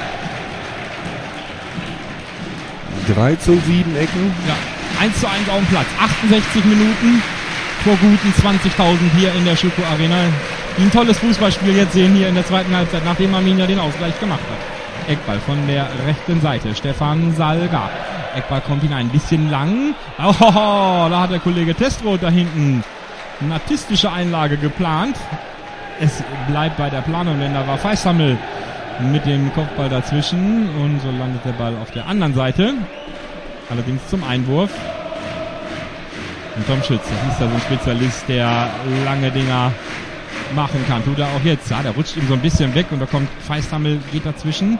3:7 Ecken. Ja, 1:1 auf dem Platz. 68 Minuten vor guten 20.000 hier in der Schüco Arena. Die ein tolles Fußballspiel jetzt sehen hier in der zweiten Halbzeit, nachdem Arminia den Ausgleich gemacht hat. Eckball von der rechten Seite. Stefan Salga. Eckball kommt hinein. Ein bisschen lang. Oh, da hat der Kollege Testrot da hinten eine artistische Einlage geplant. Es bleibt bei der Planung, denn da war Feisthammel mit dem Kopfball dazwischen und so landet der Ball auf der anderen Seite. Allerdings zum Einwurf. Und Tom Schütz, das ist da so ein Spezialist, der lange Dinger machen kann. Tut er auch jetzt. Ja, der rutscht ihm so ein bisschen weg und da kommt Feisthammel, geht dazwischen.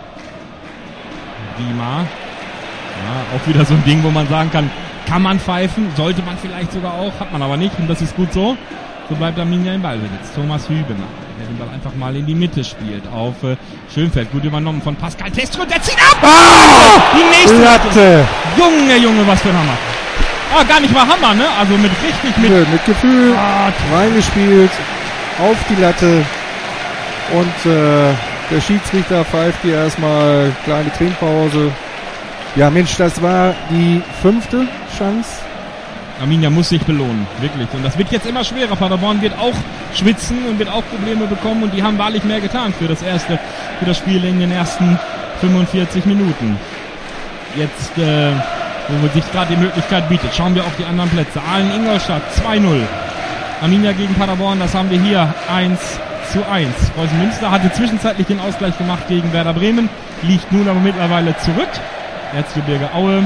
Riemer. Ja, auch wieder so ein Ding, wo man sagen kann man pfeifen, sollte man vielleicht sogar auch, hat man aber nicht und das ist gut so. So bleibt Arminia im Ballbesitz. Thomas Hübener, der den Ball einfach mal in die Mitte spielt. Auf Schönfeld, gut übernommen von Pascal Testrot, der zieht ab! Die nächste Latte! Junge, was für ein Hammer. Gar nicht mal Hammer, ne? Also mit Gefühl, reingespielt, auf die Latte und der Schiedsrichter pfeift hier erstmal kleine Trinkpause. Ja, Mensch, das war die 5. Chance. Arminia muss sich belohnen, wirklich. Und das wird jetzt immer schwerer. Paderborn wird auch schwitzen und wird auch Probleme bekommen. Und die haben wahrlich mehr getan für das Spiel in den ersten 45 Minuten. Jetzt, wo sich gerade die Möglichkeit bietet, schauen wir auf die anderen Plätze. Aalen-Ingolstadt 2:0. Arminia gegen Paderborn, das haben wir hier 1:1. Preußen Münster hatte zwischenzeitlich den Ausgleich gemacht gegen Werder Bremen, liegt nun aber mittlerweile zurück. Erzgebirge Aue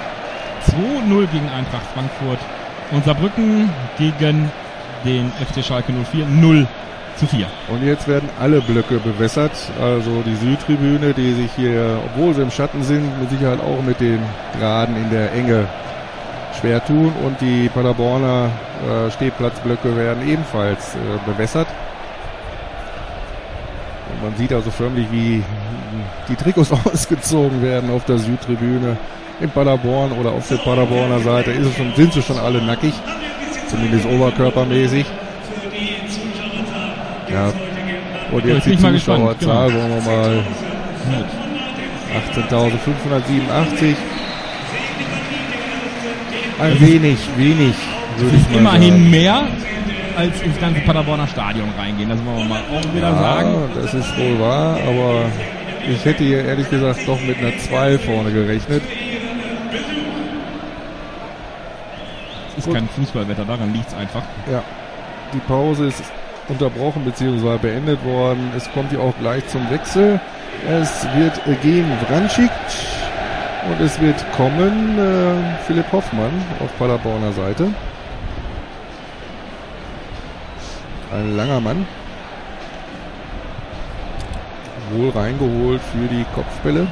2:0 gegen Eintracht Frankfurt. Und Saarbrücken gegen den FC Schalke 04 0:4. Und jetzt werden alle Blöcke bewässert. Also die Südtribüne, die sich hier, obwohl sie im Schatten sind, mit Sicherheit auch mit den Graden in der Enge schwer tun. Und die Paderborner Stehplatzblöcke werden ebenfalls bewässert. Und man sieht also förmlich, wie die Trikots ausgezogen werden auf der Südtribüne. In Paderborn oder auf der Paderborner Seite sind sie schon alle nackig, zumindest oberkörpermäßig. Ja, und jetzt die Zuschauerzahl, wollen wir mal 18.587. Ein wenig, würde ich mal immerhin sagen. mehr als ins ganze Paderborner Stadion reingehen. Das wollen wir mal auch wieder sagen. Das ist wohl wahr, aber ich hätte hier ehrlich gesagt doch mit einer 2 vorne gerechnet. Es ist kein Fußballwetter, daran liegt es einfach. Ja, die Pause ist unterbrochen bzw. beendet worden. Es kommt hier auch gleich zum Wechsel. Es wird gehen Vrancic und es wird kommen Philipp Hoffmann auf Paderborner Seite. Ein langer Mann. Wohl reingeholt für die Kopfbälle.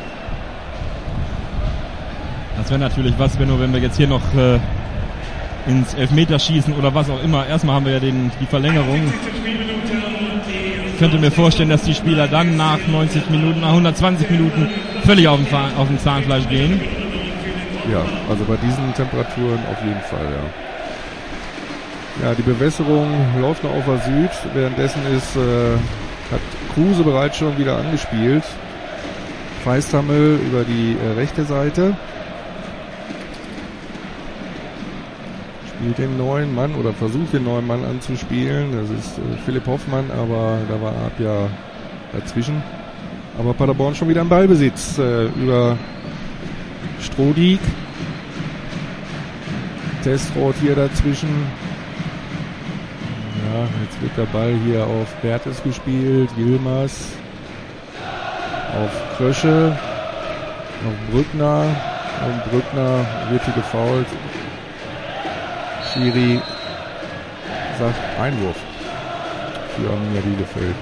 Das wäre natürlich was, wenn wir jetzt hier noch ins Elfmeterschießen oder was auch immer. Erstmal haben wir ja die Verlängerung. Ich könnte mir vorstellen, dass die Spieler dann nach 90 Minuten, nach 120 Minuten völlig auf dem Zahnfleisch gehen. Ja, also bei diesen Temperaturen auf jeden Fall, ja. Ja, die Bewässerung läuft noch auf der Süd. Währenddessen hat Kruse bereits schon wieder angespielt. Feisthammel über die rechte Seite. Spielt den neuen Mann oder versucht den neuen Mann anzuspielen. Das ist Philipp Hoffmann, aber da war Apia dazwischen. Aber Paderborn schon wieder im Ballbesitz über Strodig. Testrot hier dazwischen. Ja, jetzt wird der Ball hier auf Bertes gespielt. Yilmaz auf Krösche. Auf Brückner. Und Brückner wird hier gefoult. Schiri sagt Einwurf für Arminia Bielefeld.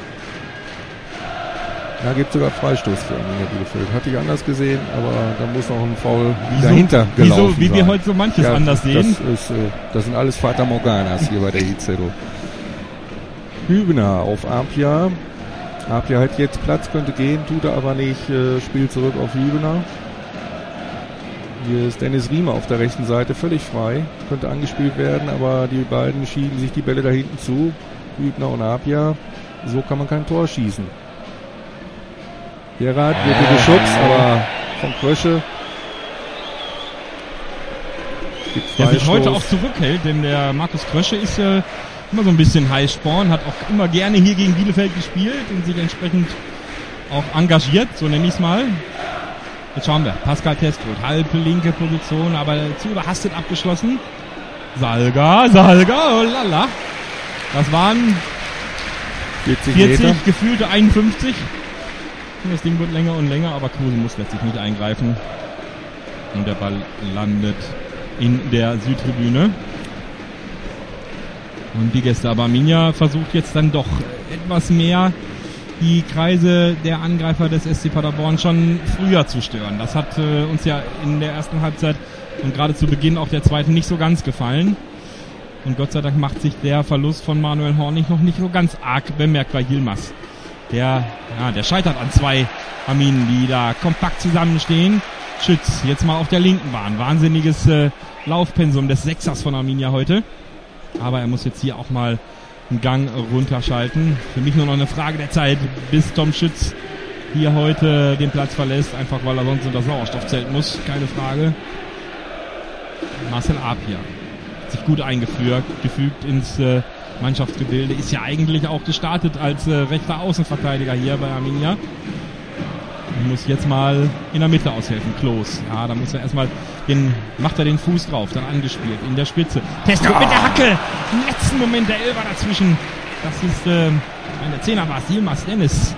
Da gibt es sogar Freistoß für Arminia Bielefeld. Hatte ich anders gesehen, aber da muss noch ein Foul dahinter gelaufen sein. Wie wir heute so manches anders sehen. Das sind alles Fata Morganas hier bei der IZO. Hübner auf Apia. Apia hat jetzt Platz, könnte gehen, tut er aber nicht. Spiel zurück auf Hübner. Hier ist Dennis Riemer auf der rechten Seite völlig frei. Könnte angespielt werden, aber die beiden schieben sich die Bälle da hinten zu. Hübner und Apia. So kann man kein Tor schießen. Gerhard wird hier geschubst, aber von Krösche. Der sich heute auch zurückhält, denn der Markus Krösche ist immer so ein bisschen Heißsporn, hat auch immer gerne hier gegen Bielefeld gespielt und sich entsprechend auch engagiert, so nenne ich es mal. Jetzt schauen wir, Pascal Testrot, halb linke Position, aber zu überhastet abgeschlossen. Salga, oh lala. Das waren 40 gefühlte 51. Und das Ding wird länger und länger, aber Kruse muss letztlich nicht eingreifen. Und der Ball landet in der Südtribüne. Und die Gäste, aber Arminia versucht jetzt dann doch etwas mehr die Kreise der Angreifer des SC Paderborn schon früher zu stören. Das hat uns ja in der ersten Halbzeit und gerade zu Beginn auch der zweiten nicht so ganz gefallen. Und Gott sei Dank macht sich der Verlust von Manuel Hornig noch nicht so ganz arg bemerkbar. Yilmaz, der scheitert an 2 Arminen, die da kompakt zusammenstehen. Schütz, jetzt mal auf der linken Bahn. Wahnsinniges Laufpensum des Sechsers von Arminia heute. Aber er muss jetzt hier auch mal einen Gang runterschalten. Für mich nur noch eine Frage der Zeit, bis Tom Schütz hier heute den Platz verlässt, einfach weil er sonst in das Sauerstoffzelt muss. Keine Frage. Marcel Apia hat sich gut gefügt ins Mannschaftsgebilde. Ist ja eigentlich auch gestartet als rechter Außenverteidiger hier bei Arminia. Muss jetzt mal in der Mitte aushelfen. Klos. Ja, da muss er erstmal macht er den Fuß drauf, dann angespielt, in der Spitze. Testrot mit der Hacke. Im letzten Moment der Elfer dazwischen. Das ist, der 10er war es, Yilmaz Dennis.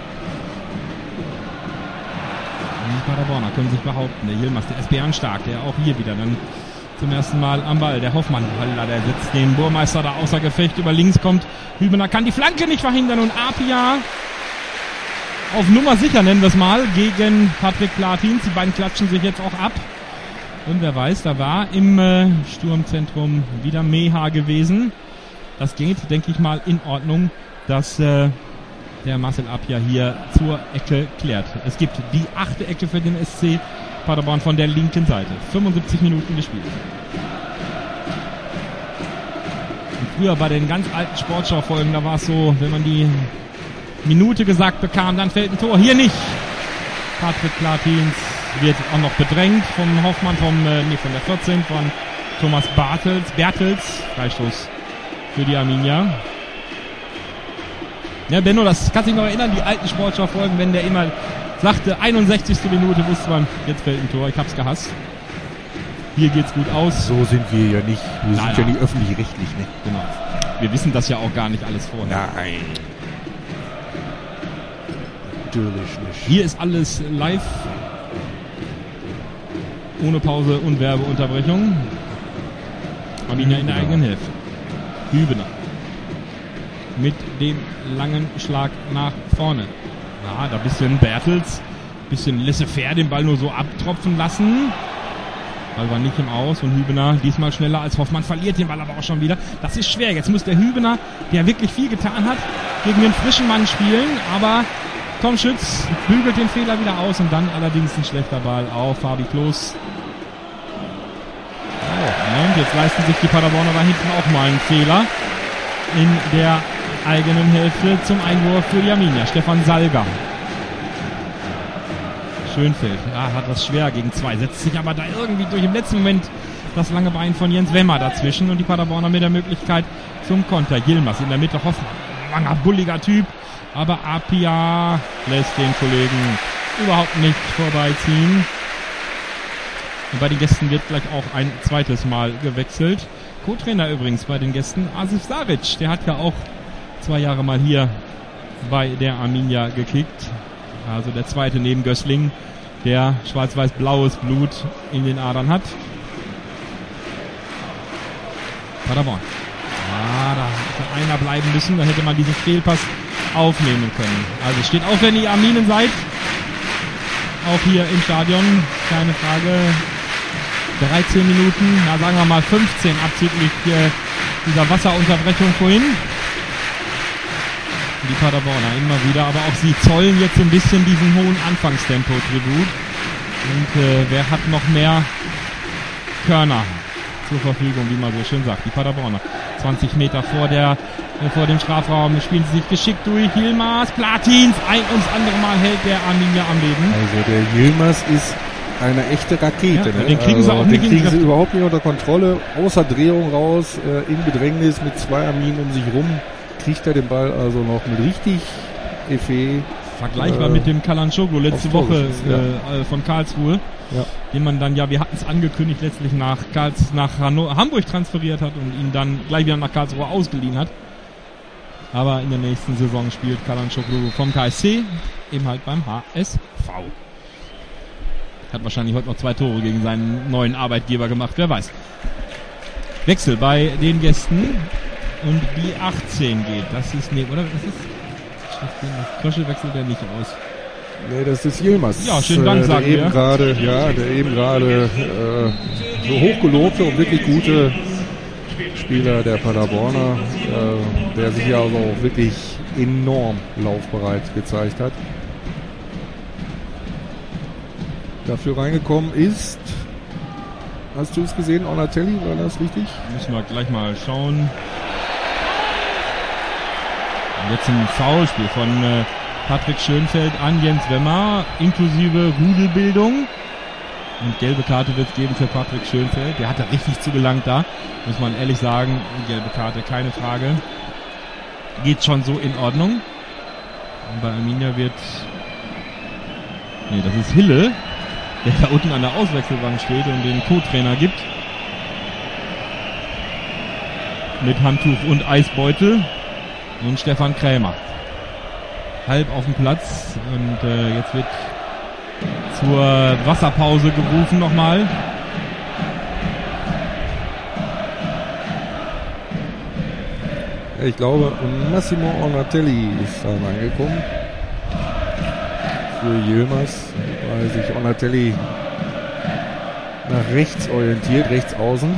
Die Paderborner können sich behaupten. Der Yilmaz, der ist bärenstark, der auch hier wieder dann zum ersten Mal am Ball. Der Hoffmann, der setzt den Burmeister da außer Gefecht. Über links kommt Hübner, kann die Flanke nicht verhindern und Apia auf Nummer sicher, nennen wir es mal, gegen Patrick Platins. Die beiden klatschen sich jetzt auch ab. Und wer weiß, da war im Sturmzentrum wieder Meha gewesen. Das geht, denke ich mal, in Ordnung, dass der Marcel Apia hier zur Ecke klärt. Es gibt die 8. Ecke für den SC Paderborn von der linken Seite. 75 Minuten gespielt. Und früher bei den ganz alten Sportschau-Folgen, da war es so, wenn man die Minute gesagt bekam, dann fällt ein Tor. Hier nicht. Patrick Platins wird auch noch bedrängt vom Hoffmann, von der 14, von Thomas Bertels. Freistoß für die Arminia. Ja, Benno, das kannst du dich noch erinnern, die alten Sportschau-Folgen, wenn der immer sagte, 61. Minute, wusste man, jetzt fällt ein Tor, ich hab's gehasst. Hier geht's gut aus. So sind wir ja nicht. Wir sind ja nicht öffentlich-rechtlich, ne? Genau. Wir wissen das ja auch gar nicht alles vorher. Nein. Natürlich nicht. Hier ist alles live. Ohne Pause und Werbeunterbrechung. Arminia in der eigenen Hälfte. Hübener. Mit dem langen Schlag nach vorne. Ja, da bisschen Bertels. Bisschen laissez-faire den Ball nur so abtropfen lassen. Ball war nicht im Aus und Hübener diesmal schneller als Hoffmann, verliert den Ball aber auch schon wieder. Das ist schwer. Jetzt muss der Hübener, der wirklich viel getan hat, gegen den frischen Mann spielen, aber Tom Schütz bügelt den Fehler wieder aus und dann allerdings ein schlechter Ball auf Fabi Klos. Und jetzt leisten sich die Paderborner da hinten auch mal einen Fehler in der eigenen Hälfte zum Einwurf für die Arminia. Stefan Salga. Schönfeld, ja, hat das schwer gegen 2, setzt sich aber da irgendwie durch im letzten Moment das lange Bein von Jens Wemmer dazwischen und die Paderborner mit der Möglichkeit zum Konter. Yilmaz in der Mitte, Hoffmann, langer, bulliger Typ, aber Apia lässt den Kollegen überhaupt nicht vorbeiziehen. Und bei den Gästen wird gleich auch ein zweites Mal gewechselt. Co-Trainer übrigens bei den Gästen, Asif Saric, der hat ja auch 2 Jahre mal hier bei der Arminia gekickt. Also der zweite neben Gößling, der schwarz-weiß-blaues Blut in den Adern hat. Paderborn. Ja, da hätte einer bleiben müssen, da hätte man diesen Fehlpass aufnehmen können. Also steht auch, wenn ihr Arminen seid, auch hier im Stadion, keine Frage. 13 Minuten, na sagen wir mal 15 abzüglich dieser Wasserunterbrechung vorhin. Die Paderborner immer wieder, aber auch sie zollen jetzt so ein bisschen diesen hohen Anfangstempo Tribut. Und wer hat noch mehr Körner zur Verfügung, wie man so schön sagt. Die Paderborner 20 Meter vor dem Strafraum spielen sie sich geschickt durch. Yilmaz, Platins, ein und das andere Mal hält der Arminia am Leben. Also der Yilmaz ist eine echte Rakete. Ja, den kriegen sie auch nicht kriegen sie überhaupt nicht unter Kontrolle. Außer Drehung raus, in Bedrängnis mit 2 Arminen um sich rum. Kriegt er den Ball also noch mit richtig Effet. Vergleichbar mit dem Kalançoglu letzte Woche von Karlsruhe, den man dann, wir hatten es angekündigt, letztlich nach Hamburg transferiert hat und ihn dann gleich wieder nach Karlsruhe ausgeliehen hat. Aber in der nächsten Saison spielt Kalançoglu vom KSC, eben halt beim HSV. Hat wahrscheinlich heute noch 2 Tore gegen seinen neuen Arbeitgeber gemacht, wer weiß. Wechsel bei den Gästen. Und die 18 geht. Das ist, oder? Das ist, Kröschel wechselt der nicht aus. Nee, das ist Yilmaz. Ja, schönen Dank, sagen wir. Der eben gerade so hochgelobte und wirklich gute Spieler der Paderborner, der sich ja also auch wirklich enorm laufbereit gezeigt hat. Dafür reingekommen ist, hast du es gesehen, Onatelli, war das richtig? Müssen wir gleich mal schauen. Jetzt ein Foulspiel von Patrick Schönfeld an Jens Wemmer, inklusive Rudelbildung. Und gelbe Karte wird es geben für Patrick Schönfeld. Der hat da richtig zugelangt da, muss man ehrlich sagen. Gelbe Karte, keine Frage. Geht schon so in Ordnung. Und bei Arminia wird... Nee, das ist Hille, der da unten an der Auswechselbank steht und den Co-Trainer gibt. Mit Handtuch und Eisbeutel. Und Stefan Krämer. Halb auf dem Platz. Und jetzt wird zur Wasserpause gerufen nochmal. Ich glaube, Massimo Onatelli ist da reingekommen. Für Yilmaz, weil sich Onatelli nach rechts orientiert, rechts außen.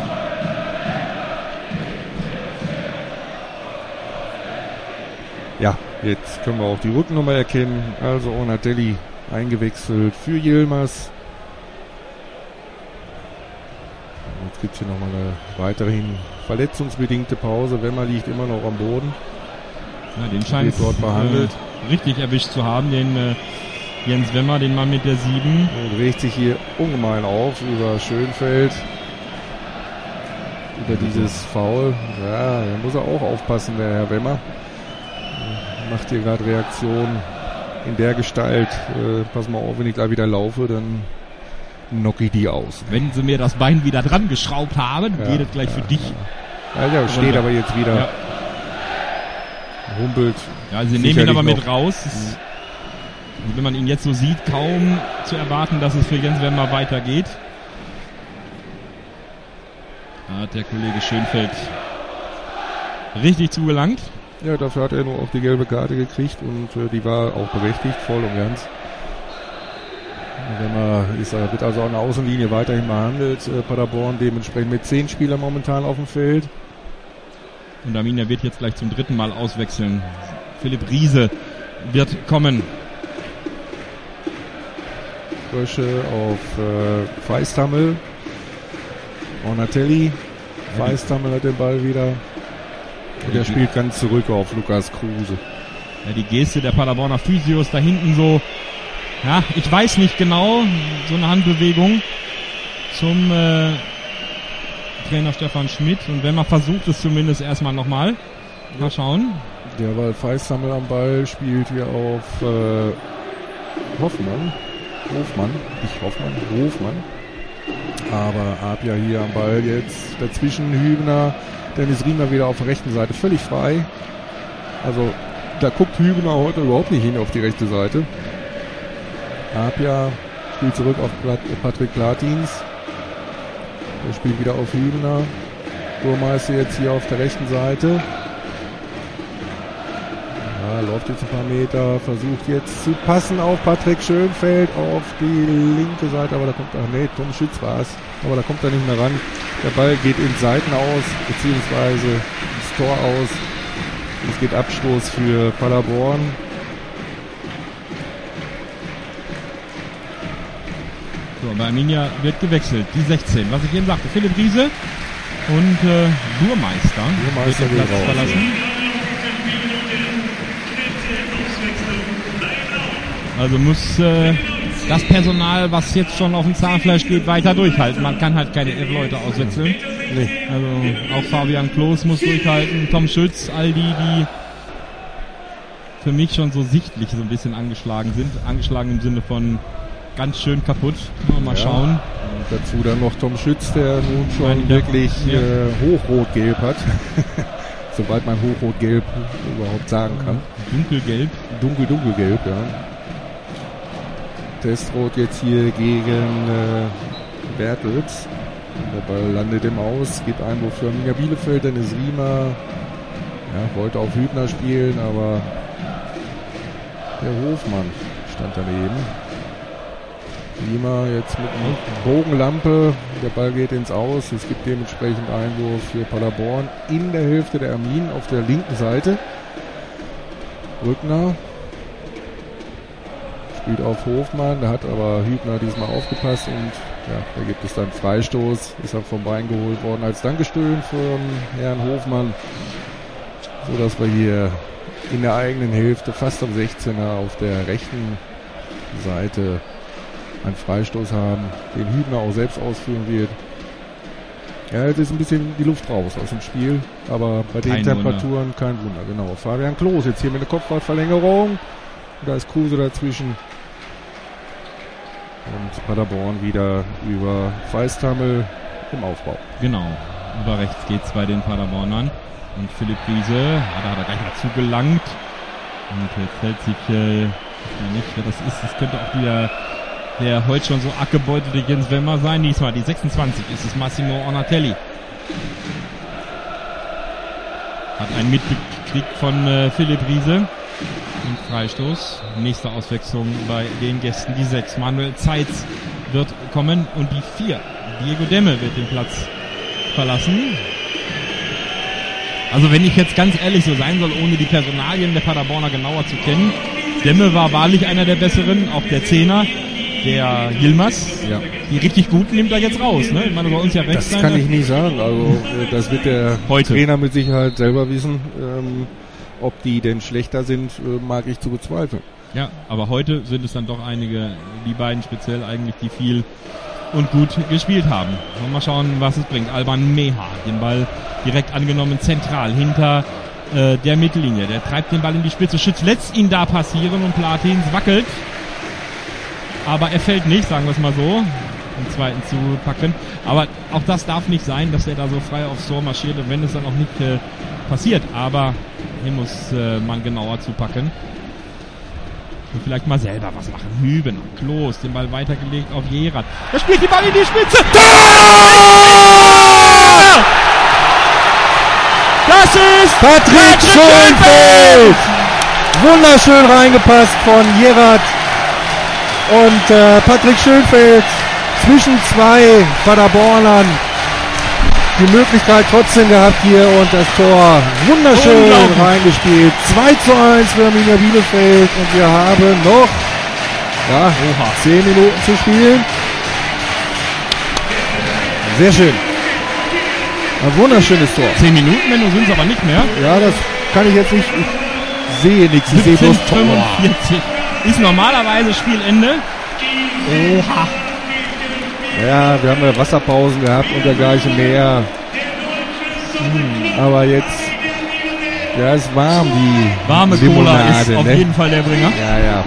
Ja, jetzt können wir auch die Rückennummer erkennen. Also Onatelli eingewechselt für Yilmaz. Jetzt gibt es hier nochmal eine weiterhin verletzungsbedingte Pause. Wemmer liegt immer noch am Boden. Ja, den scheint dort behandelt. Richtig erwischt zu haben, den Jens Wemmer, den Mann mit der 7. Er dreht sich hier ungemein auf über Schönfeld. Über dieses Foul. Ja, da muss er auch aufpassen, der Herr Wemmer. Macht hier gerade Reaktion in der Gestalt. Pass mal auf, wenn ich gleich wieder laufe, dann knock ich die aus. Wenn sie mir das Bein wieder dran geschraubt haben, geht es gleich für dich. Ja, steht aber jetzt wieder. Ja. Humpelt. Ja, sie nehmen ihn aber mit raus. Und wenn man ihn jetzt so sieht, kaum zu erwarten, dass es für Jens Wemmer weitergeht. Da hat der Kollege Schönfeld richtig zugelangt. Ja, dafür hat er nur auch die gelbe Karte gekriegt und die war auch berechtigt, voll und ganz. Wemmer wird also an der Außenlinie weiterhin behandelt. Paderborn dementsprechend mit 10 Spielern momentan auf dem Feld. Und Arminia wird jetzt gleich zum 3. Mal auswechseln. Philipp Riese wird kommen. Frösche auf Feisthammel. Ornatelli. Feisthammel hat den Ball wieder. Und er spielt ganz zurück auf Lukas Kruse. Ja, die Geste der Paderborner Physios da hinten so, ja, ich weiß nicht genau, so eine Handbewegung zum Trainer Stefan Schmidt. Und wenn man versucht es zumindest erstmal nochmal. Mal schauen. Derweil Feisthammel am Ball spielt hier auf Hofmann. Aber Apia hier am Ball jetzt dazwischen Hübner. Dennis Riemer wieder auf der rechten Seite, völlig frei. Also da guckt Hübner heute überhaupt nicht hin auf die rechte Seite. Apia spielt zurück auf Patrick Platins. Er spielt wieder auf Hübner. Burmeister jetzt hier auf der rechten Seite. Ja, läuft jetzt ein paar Meter, versucht jetzt zu passen auf Patrick Schönfeld auf die linke Seite, aber da kommt, Tom Schütz war es, aber da kommt er nicht mehr ran. Der Ball geht ins Seiten aus, beziehungsweise ins Tor aus. Es geht Abstoß für Paderborn. So, bei Arminia wird gewechselt, die 16, was ich eben sagte, Philipp Riese und Burmeister wird den Platz verlassen. Also muss das Personal, was jetzt schon auf dem Zahnfleisch geht, weiter durchhalten. Man kann halt keine 11 Leute auswechseln. Nee. Also auch Fabian Klos muss durchhalten, Tom Schütz, all die für mich schon so sichtlich so ein bisschen angeschlagen sind. Angeschlagen im Sinne von ganz schön kaputt. Mal schauen. Und dazu dann noch Tom Schütz, der nun schon wirklich hochrot-gelb hat. Soweit man hochrot-gelb überhaupt sagen kann. Dunkelgelb. Dunkelgelb, ja. Testrot jetzt hier gegen Bertels. Der Ball landet im Aus, gibt Einwurf für Arminia Bielefeld, Dennis Riemer wollte auf Hübner spielen, aber der Hofmann stand daneben. Riemer jetzt mit einer Bogenlampe, der Ball geht ins Aus, es gibt dementsprechend Einwurf für Paderborn in der Hälfte der Armin auf der linken Seite. Brückner spielt auf Hofmann, da hat aber Hübner diesmal aufgepasst und da gibt es dann Freistoß, ist er vom Bein geholt worden als Dankeschön für Herrn Hofmann, so dass wir hier in der eigenen Hälfte fast am 16er auf der rechten Seite einen Freistoß haben, den Hübner auch selbst ausführen wird. Ja, jetzt ist ein bisschen die Luft raus aus dem Spiel, aber bei den Temperaturen kein Wunder, genau. Fabian Klos jetzt hier mit einer Kopfballverlängerung, da ist Kruse dazwischen. Und Paderborn wieder über Feisthammel im Aufbau. Genau, über rechts geht's bei den Paderbornern. Und Philipp Riese, da hat er gleich dazu gelangt. Und jetzt hält sich nicht, wer das ist. Das könnte auch wieder der heute schon so arg gebeutelte Jens Wemmer sein. Diesmal die 26 ist es Massimo Ornatelli. Hat einen mitgekriegt von Philipp Riese. Und Freistoß. Nächste Auswechslung bei den Gästen. Die 6. Manuel Zeitz wird kommen. Und die 4. Diego Demme wird den Platz verlassen. Also wenn ich jetzt ganz ehrlich so sein soll, ohne die Personalien der Paderborner genauer zu kennen, Demme war wahrlich einer der Besseren, auch der 10er, der Yilmaz. Ja. Die richtig Guten nimmt er jetzt raus, ne? Ich meine, bei uns ja rechts. Das kann ich nicht sagen, also das wird der Trainer mit Sicherheit selber wissen. Ob die denn schlechter sind, mag ich zu bezweifeln. Ja, aber heute sind es dann doch einige, die beiden speziell eigentlich, die viel und gut gespielt haben. Und mal schauen, was es bringt. Alban Meha, den Ball direkt angenommen, zentral, hinter der Mittellinie. Der treibt den Ball in die Spitze. Schütz lässt ihn da passieren und Platins wackelt. Aber er fällt nicht, sagen wir es mal so, den zweiten zu packen. Aber auch das darf nicht sein, dass er da so frei aufs Tor marschiert und wenn es dann auch nicht passiert. Aber hier muss man genauer zupacken. Und vielleicht mal selber was machen. Hüben, Klos, den Ball weitergelegt auf Jerat. Er spielt die Ball in die Spitze. Tor! Das ist Patrick Schönfeld! Wunderschön reingepasst von Jerat. Und Patrick Schönfeld zwischen zwei Paderbornern die Möglichkeit trotzdem gehabt hier und das Tor wunderschön reingespielt. 2:1 für Arminia Bielefeld und wir haben noch 10 Minuten zu spielen. Sehr schön. Ein wunderschönes Tor. 10 Minuten, wenn du sind es aber nicht mehr. Ja, das kann ich jetzt nicht. Ich sehe nichts. Ich sehe bloß 45 ist normalerweise Spielende. Oha. Ja, wir haben ja Wasserpausen gehabt und dergleichen mehr. Aber jetzt, ja, ist warm, die warme Limonade, Cola ist auf jeden Fall der Bringer. Ja.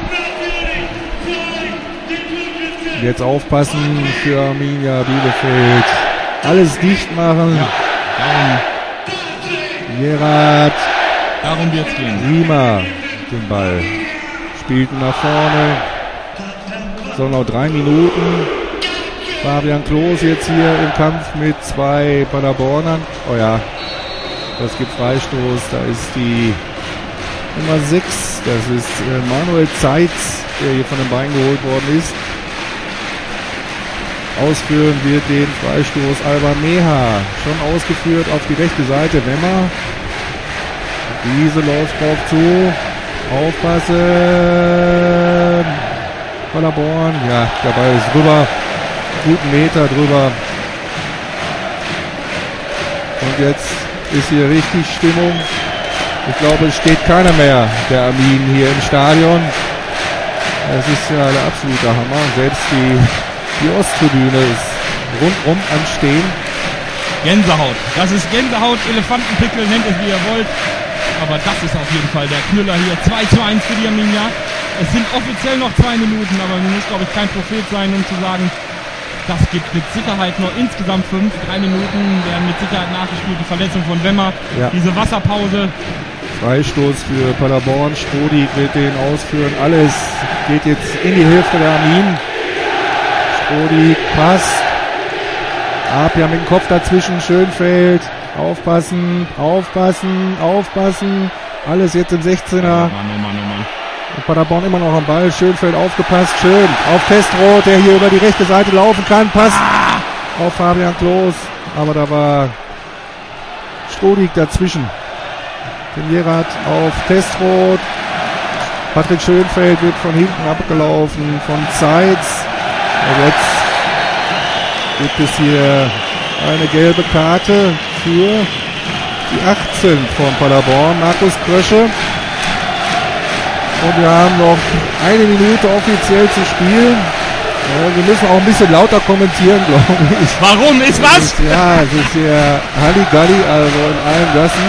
Jetzt aufpassen für Arminia Bielefeld. Alles dicht machen. Ja, Jerat. Darum wird's gehen. Riemer den Ball. Spielt ihn nach vorne. So, noch 3 Minuten. Fabian Klos jetzt hier im Kampf mit 2 Paderbornern. Oh ja, das gibt Freistoß. Da ist die Nummer 6. Das ist Manuel Zeitz, der hier von den Beinen geholt worden ist. Ausführen wird den Freistoß Alban Meha. Schon ausgeführt auf die rechte Seite. Wemmer. Diese läuft drauf zu. Aufpassen. Paderborn. Ja, der Ball ist drüber. Guten Meter drüber. Und jetzt ist hier richtig Stimmung. Ich glaube, es steht keiner mehr, der Armin hier im Stadion. Das ist ja der absolute Hammer. Selbst die Osttribüne ist rundum am Stehen. Gänsehaut. Das ist Gänsehaut, Elefantenpickel, nennt es wie ihr wollt. Aber das ist auf jeden Fall der Knüller hier. 2:1 für die Arminia. Es sind offiziell noch 2 Minuten, aber man muss, glaube ich, kein Prophet sein, um zu sagen, das gibt mit Sicherheit nur insgesamt 5. 3 Minuten werden mit Sicherheit nachgespielt. Die Verletzung von Wemmer, diese Wasserpause. Freistoß für Paderborn. Strodi wird den ausführen. Alles geht jetzt in die Hälfte der Armin. Strodi passt. Apia mit dem Kopf dazwischen. Schönfeld. Aufpassen. Alles jetzt im 16er. Mann. Und Paderborn immer noch am Ball. Schönfeld aufgepasst. Schön. Auf Testroth, der hier über die rechte Seite laufen kann. Passt auf Fabian Klos. Aber da war Strodig dazwischen. Den Jerat auf Testroth. Patrick Schönfeld wird von hinten abgelaufen. Von Zeitz. Und jetzt gibt es hier eine gelbe Karte für die 18 von Paderborn. Markus Krösche. Und wir haben noch 1 Minute offiziell zu spielen. Ja, wir müssen auch ein bisschen lauter kommentieren, glaube ich. Warum ist was? Ja, es ist hier Halligalli, also in allen Gassen.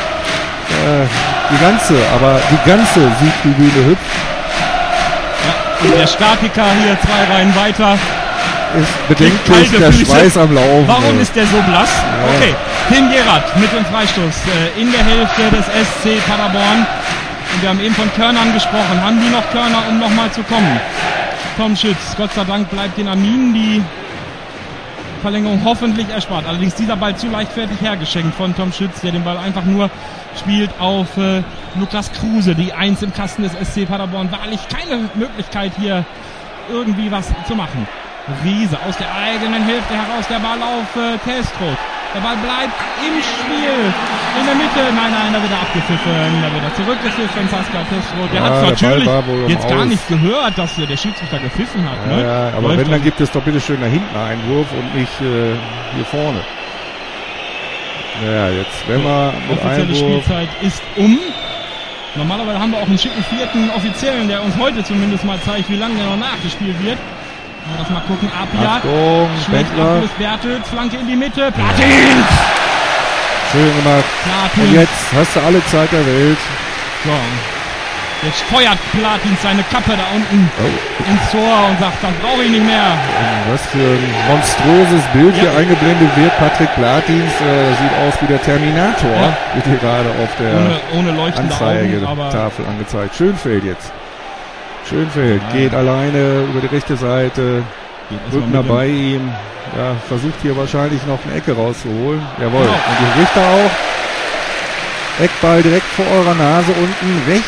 Die ganze Südtribüne hüpft. Ja, und der Statiker hier 2 Reihen weiter. Ist bedenklich der Schweiß am Laufen. Warum ist der so blass? Ja. Okay, Tim Jerat mit dem Freistoß in der Hälfte des SC Paderborn. Und wir haben eben von Körnern gesprochen. Haben die noch Körner, um nochmal zu kommen? Tom Schütz, Gott sei Dank bleibt den Arminen die Verlängerung hoffentlich erspart. Allerdings dieser Ball zu leichtfertig hergeschenkt von Tom Schütz, der den Ball einfach nur spielt auf Lukas Kruse. Die 1 im Kasten des SC Paderborn. Wahrlich keine Möglichkeit hier irgendwie was zu machen. Riese aus der eigenen Hälfte heraus, der Ball auf Testroth. Der Ball bleibt im Spiel. In der Mitte. Nein, da wird er abgepfiffen. Da wird er zurückgepfiffen, Saskia Testroth. Der hat natürlich jetzt gar nicht gehört, dass der Schiedsrichter gepfiffen hat. Ja, ne? Ja, aber wenn, dann gibt es doch bitte schön da hinten einen Einwurf und nicht hier vorne. Ja, jetzt, wenn wir mit offizielle Einwurf. Spielzeit ist um. Normalerweise haben wir auch einen schicken vierten Offiziellen, der uns heute zumindest mal zeigt, wie lange der noch nachgespielt wird. Mal das mal gucken. Apiat. Achtung, Schlägt Bendler. ab, Bertels, Flanke in die Mitte. Platins! Schön gemacht. Platins. Und jetzt hast du alle Zeit der Welt. So. Jetzt feuert Platins seine Kappe da unten ins Tor und sagt, das brauche ich nicht mehr. Was für ein monströses Bild hier eingeblendet wird. Patrick Platins sieht aus wie der Terminator. Ja. Wird hier gerade auf der Ohne leuchtende Augen, aber Anzeigetafel angezeigt. Schönfeld jetzt. Schönfeld geht alleine über die rechte Seite. Rückner bei ihm. Ja, versucht hier wahrscheinlich noch eine Ecke rauszuholen. Jawohl. Genau. Und die Richter auch. Eckball direkt vor eurer Nase unten rechts.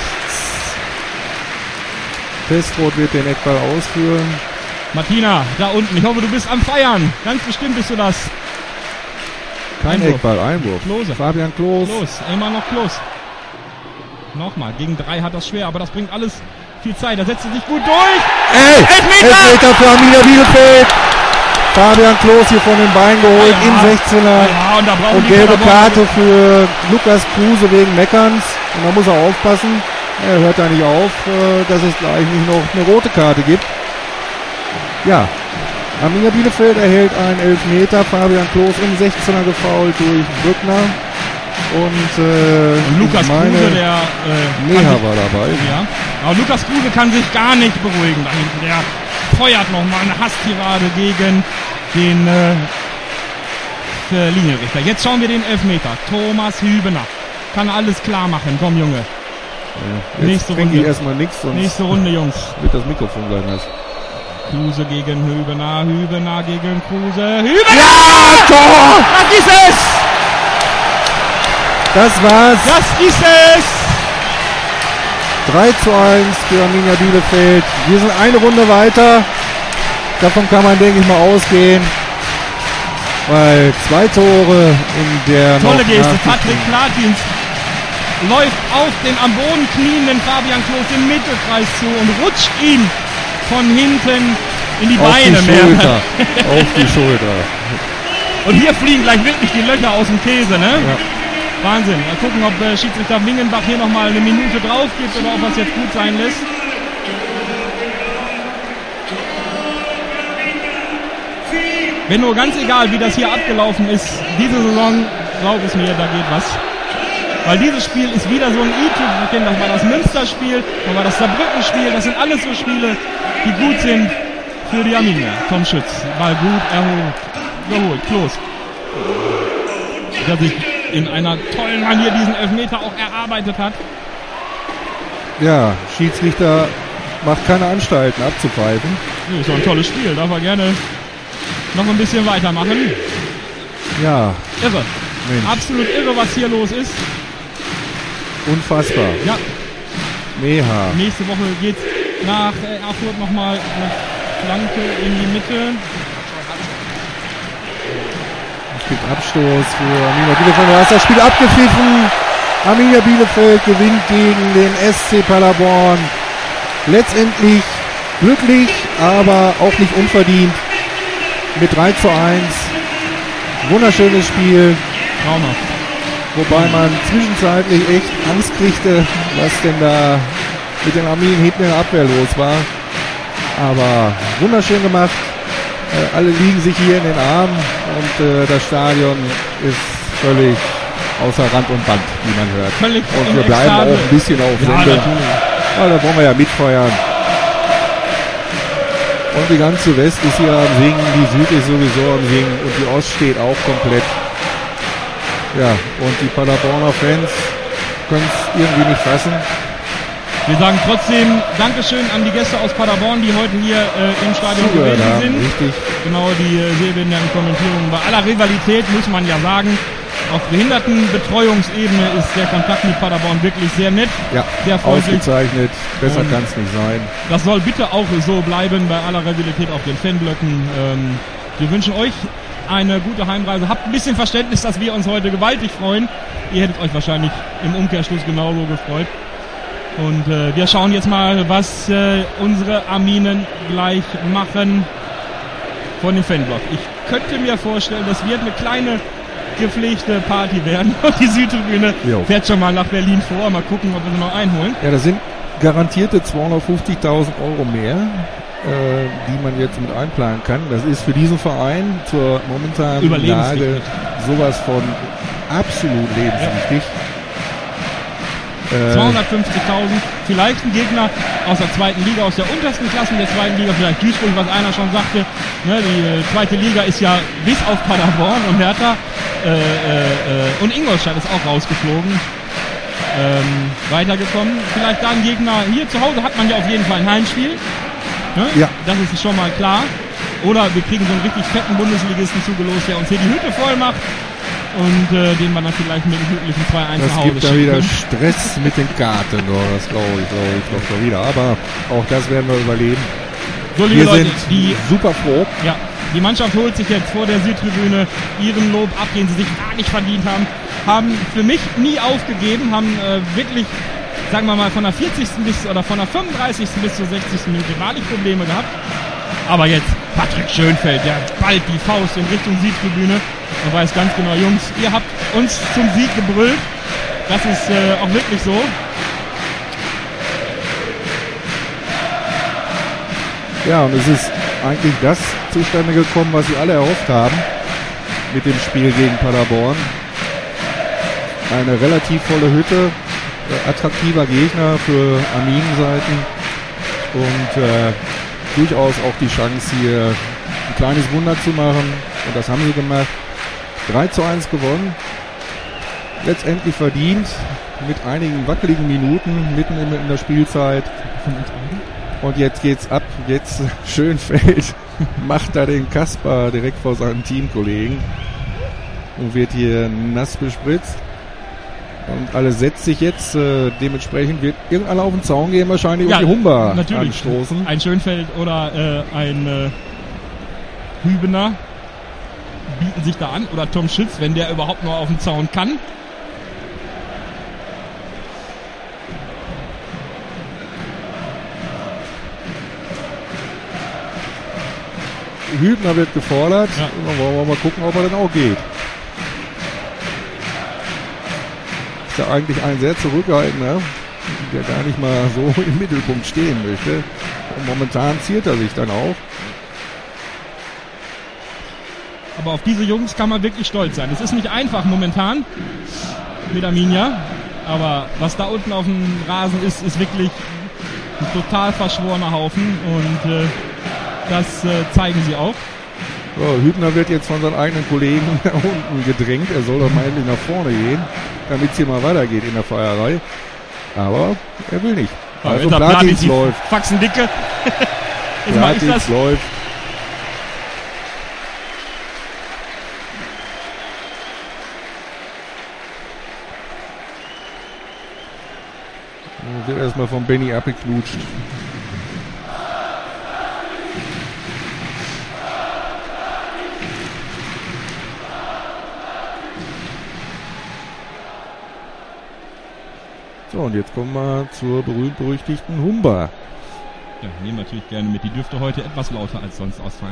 Festroth wird den Eckball ausführen. Martina, da unten. Ich hoffe, du bist am Feiern. Ganz bestimmt bist du das. Kein Einwurf. Eckball, Einwurf. Klose. Fabian Klos. Klos, immer noch Klos. Nochmal, gegen 3 hat das schwer, aber das bringt alles viel Zeit. Da setzt er sich gut durch. Ey! Elfmeter für Arminia Bielefeld. Fabian Klos hier von den Beinen geholt Ja. im 16er. Ja, und da brauchen Und die gelbe Paderborn- Karte für Lukas Kruse wegen Meckerns. Und da muss er aufpassen. Er hört da nicht auf, dass es gleich nicht noch eine rote Karte gibt. Ja, Arminia Bielefeld erhält einen Elfmeter. Fabian Klos im 16er gefoult durch Brückner. Und Lukas ich meine, Kruse, der Neha kann sich- war dabei. ja. Aber Lukas Kruse kann sich gar nicht beruhigen da hinten. Der feuert nochmal eine Hasstirade gegen den Linienrichter. Jetzt schauen wir den Elfmeter. Thomas Hübener kann alles klar machen. Komm, Junge. Ja, jetzt Nächste kriegen die Runde. erstmal nichts, sonst Nächste Runde, Jungs. wird das Mikrofon gleich nass. Kruse gegen Hübener. Hübener gegen Kruse. Hübener! Ja, Tor! Das ist es! Das war's. Das ist es! 3:1 für Arminia Bielefeld. Wir sind eine Runde weiter. Davon kann man, denke ich mal, ausgehen. Weil 2 Tore in der Tolle noch Geste. nachgespielten- Patrick Platins läuft auf den am Boden knienden Fabian Klos im Mittelkreis zu und rutscht ihn von hinten in die auf Beine. die Schulter. Auf die Schulter. Und hier fliegen gleich wirklich die Löcher aus dem Käse, ne? Ja. Wahnsinn. Mal gucken, ob Schiedsrichter Wingenbach hier nochmal eine Minute drauf gibt oder ob er es jetzt gut sein lässt. Wenn nur ganz egal, wie das hier abgelaufen ist, diese Saison, glaub es mir, da geht was. Weil dieses Spiel ist wieder so ein i-Tüpfelchen. Das war das Münsterspiel, dann war das Saarbrücken-Spiel. Das sind alles so Spiele, die gut sind für die Arminia. Tom Schütz, Ball gut geholt. Klos. Der sich in einer tollen Manier diesen Elfmeter auch erarbeitet hat. Ja, Schiedsrichter macht keine Anstalten abzupfeifen. Ja, ist doch ein tolles Spiel. Darf er gerne noch ein bisschen weitermachen. Ja, Irre. Mensch, Absolut irre, was hier los ist. unfassbar. Ja, Neha. nächste Woche geht's nach Erfurt nochmal eine Flanke in die Mitte. Es gibt Abstoß für Arminia Bielefeld. Da ist das Spiel abgepfiffen. Arminia Bielefeld gewinnt gegen den SC Paderborn. Letztendlich glücklich, aber auch nicht unverdient. Mit 3:1. Wunderschönes Spiel. Traumhaft. Wobei man zwischenzeitlich echt Angst kriegte, was denn da mit den Arminen hinten in der Abwehr los war. Aber wunderschön gemacht. Alle liegen sich hier in den Armen und das Stadion ist völlig außer Rand und Band, wie man hört. Völlig Und in wir bleiben Ekstase. auch ein bisschen auf Ja, Sendung. natürlich. Ja, da wollen wir ja mitfeuern. Und die ganze West ist hier am Singen, die Süd ist sowieso am Singen und die Ost steht auch komplett. Ja, und die Paderborner Fans können es irgendwie nicht fassen. Wir sagen trotzdem Dankeschön an die Gäste aus Paderborn, die heute hier im Stadion Zugehört gewesen haben, sind. richtig. Genau, die Sehbehindertenkommentierung. Bei aller Rivalität muss man ja sagen, auf Behindertenbetreuungsebene ist der Kontakt mit Paderborn wirklich sehr nett, Ja, sehr freundlich. ausgezeichnet. Besser Und kann es nicht sein. Das soll bitte auch so bleiben bei aller Rivalität auf den Fanblöcken. Wir wünschen euch eine gute Heimreise. Habt ein bisschen Verständnis, dass wir uns heute gewaltig freuen. Ihr hättet euch wahrscheinlich im Umkehrschluss genauso gefreut. Und wir schauen jetzt mal, was unsere Arminen gleich machen von dem Fanblock. Ich könnte mir vorstellen, das wird eine kleine gepflegte Party werden. Und die Südtribüne fährt schon mal nach Berlin vor. Mal gucken, ob wir sie noch einholen. Ja, das sind garantierte 250.000 Euro mehr, die man jetzt mit einplanen kann. Das ist für diesen Verein zur momentanen Lage sowas von absolut lebenswichtig. 250.000, vielleicht ein Gegner aus der zweiten Liga, aus der untersten Klasse der zweiten Liga, vielleicht Duisburg, was einer schon sagte, ne, die zweite Liga ist ja bis auf Paderborn und Hertha und Ingolstadt ist auch rausgeflogen, weitergekommen. Vielleicht da ein Gegner, hier zu Hause hat man ja auf jeden Fall ein Heimspiel, ne? Ja. Das ist schon mal klar. Oder wir kriegen so einen richtig fetten Bundesligisten zugelost, der uns hier die Hütte voll macht. Und den man dann vielleicht mit dem glücklichen 2-1 nach Hause schickt. Es gibt da wieder Stress mit den Karten, das glaube ich doch wieder. Aber auch das werden wir überleben. So, liebe Leute, sind super froh. Ja, die Mannschaft holt sich jetzt vor der Südtribüne ihren Lob ab, den sie sich gar nicht verdient haben. Haben für mich nie aufgegeben, haben wirklich, sagen wir mal, von der 40. oder von der 35. bis zur 60. Minute wahrlich Probleme gehabt. Aber jetzt Patrick Schönfeld, der ballt die Faust in Richtung Südtribüne und weiß ganz genau, Jungs, ihr habt uns zum Sieg gebrüllt. Das ist auch wirklich so. Ja, und es ist eigentlich das zustande gekommen, was sie alle erhofft haben mit dem Spiel gegen Paderborn. Eine relativ volle Hütte, attraktiver Gegner für Arminenseiten und durchaus auch die Chance, hier ein kleines Wunder zu machen. Und das haben sie gemacht. 3:1 gewonnen. Letztendlich verdient. Mit einigen wackeligen Minuten mitten in der Spielzeit. Und jetzt geht's ab. Jetzt Schönfeld macht da den Kasper direkt vor seinem Teamkollegen. Und wird hier nass bespritzt. Und alles setzt sich jetzt, dementsprechend wird irgendeiner auf den Zaun gehen, wahrscheinlich ja, die Humber natürlich anstoßen. Ein Schönfeld oder ein Hübener bieten sich da an, oder Tom Schütz, wenn der überhaupt noch auf den Zaun kann. Hübner wird gefordert, ja. Dann wollen wir mal gucken, ob er dann auch geht. Ist ja eigentlich ein sehr zurückhaltender, der gar nicht mal so im Mittelpunkt stehen möchte. Und momentan ziert er sich dann auch. Aber auf diese Jungs kann man wirklich stolz sein. Es ist nicht einfach momentan mit Arminia, aber was da unten auf dem Rasen ist, ist wirklich ein total verschworener Haufen und das zeigen sie auch. So, Hübner wird jetzt von seinen eigenen Kollegen nach unten gedrängt. Er soll doch mal endlich nach vorne gehen, damit es hier mal weitergeht in der Feierei. Aber er will nicht. Also Platins läuft. Faxendicke. Platins läuft. Wird erstmal von Benny abgeknutscht. So, und jetzt kommen wir zur berühmt-berüchtigten Humber. Ja, nehmen wir natürlich gerne mit. Die dürfte heute etwas lauter als sonst ausfallen.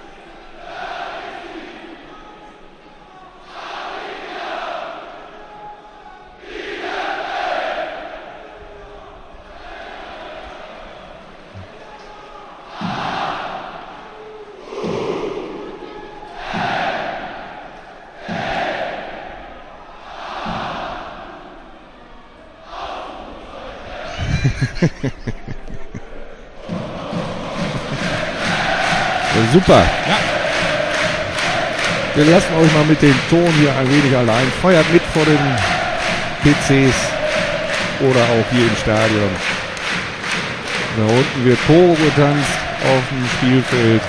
Super. Ja. Wir lassen euch mal mit dem Ton hier ein wenig allein. Feuert mit vor den PCs oder auch hier im Stadion. Da unten wird Poro getanzt auf dem Spielfeld.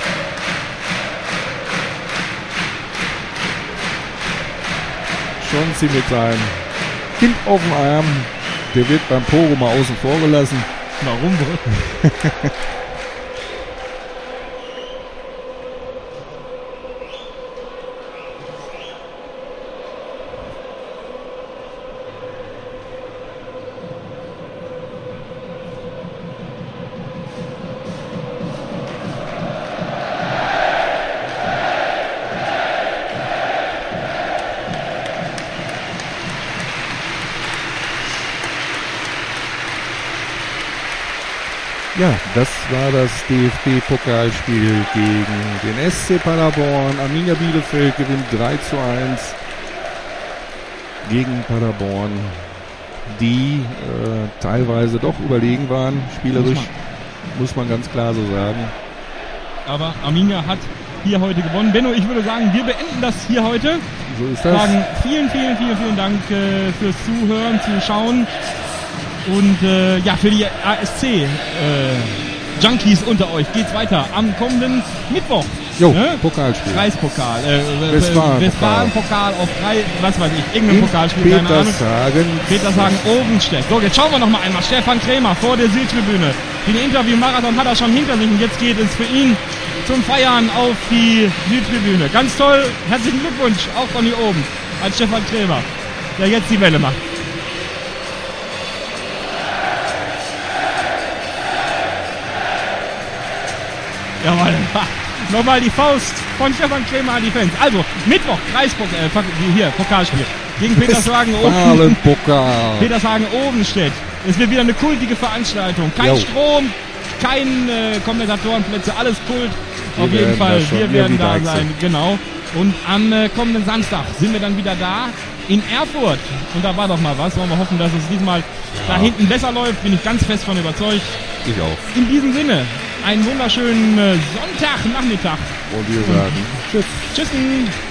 Schonzi mit seinem Kind auf dem Arm. Der wird beim Poro mal außen vor gelassen. Warum wohl? Ja, das war das DFB-Pokalspiel gegen den SC Paderborn. Arminia Bielefeld gewinnt 3:1 gegen Paderborn, die teilweise doch überlegen waren, spielerisch, muss man ganz klar so sagen. Aber Arminia hat hier heute gewonnen. Benno, ich würde sagen, wir beenden das hier heute. So ist das. Sagen vielen Dank fürs Zuhören, Zuschauen. Und für die ASC Junkies unter euch geht's weiter am kommenden Mittwoch. Jo, Pokalspiel. Kreispokal, Westfalen-Pokal auf 3, was weiß ich, irgendein Pokalspiel, keine Ahnung. Petershagen, Obenstedt. So, jetzt schauen wir noch mal einmal. Stefan Krämer vor der Südtribüne. Den Interview-Marathon hat er schon hinter sich und jetzt geht es für ihn zum Feiern auf die Südtribüne. Ganz toll, herzlichen Glückwunsch, auch von hier oben, als Stefan Krämer, der jetzt die Welle macht. Jawohl. Nochmal die Faust von Stefan Krämer an die Fans. Also, Mittwoch, Pokalspiel. Gegen Petershagen Obenstedt. Es wird wieder eine kultige Veranstaltung. Kein Strom, kein Kommentatorenplätze, alles Kult. Auf jeden Fall, wir werden da sein. Genau. Und am kommenden Samstag sind wir dann wieder da in Erfurt. Und da war doch mal was. Wollen wir hoffen, dass es diesmal da hinten besser läuft. Bin ich ganz fest von überzeugt. Ich auch. In diesem Sinne, einen wunderschönen Sonntagnachmittag. Und wir sagen Tschüss. Tschüss.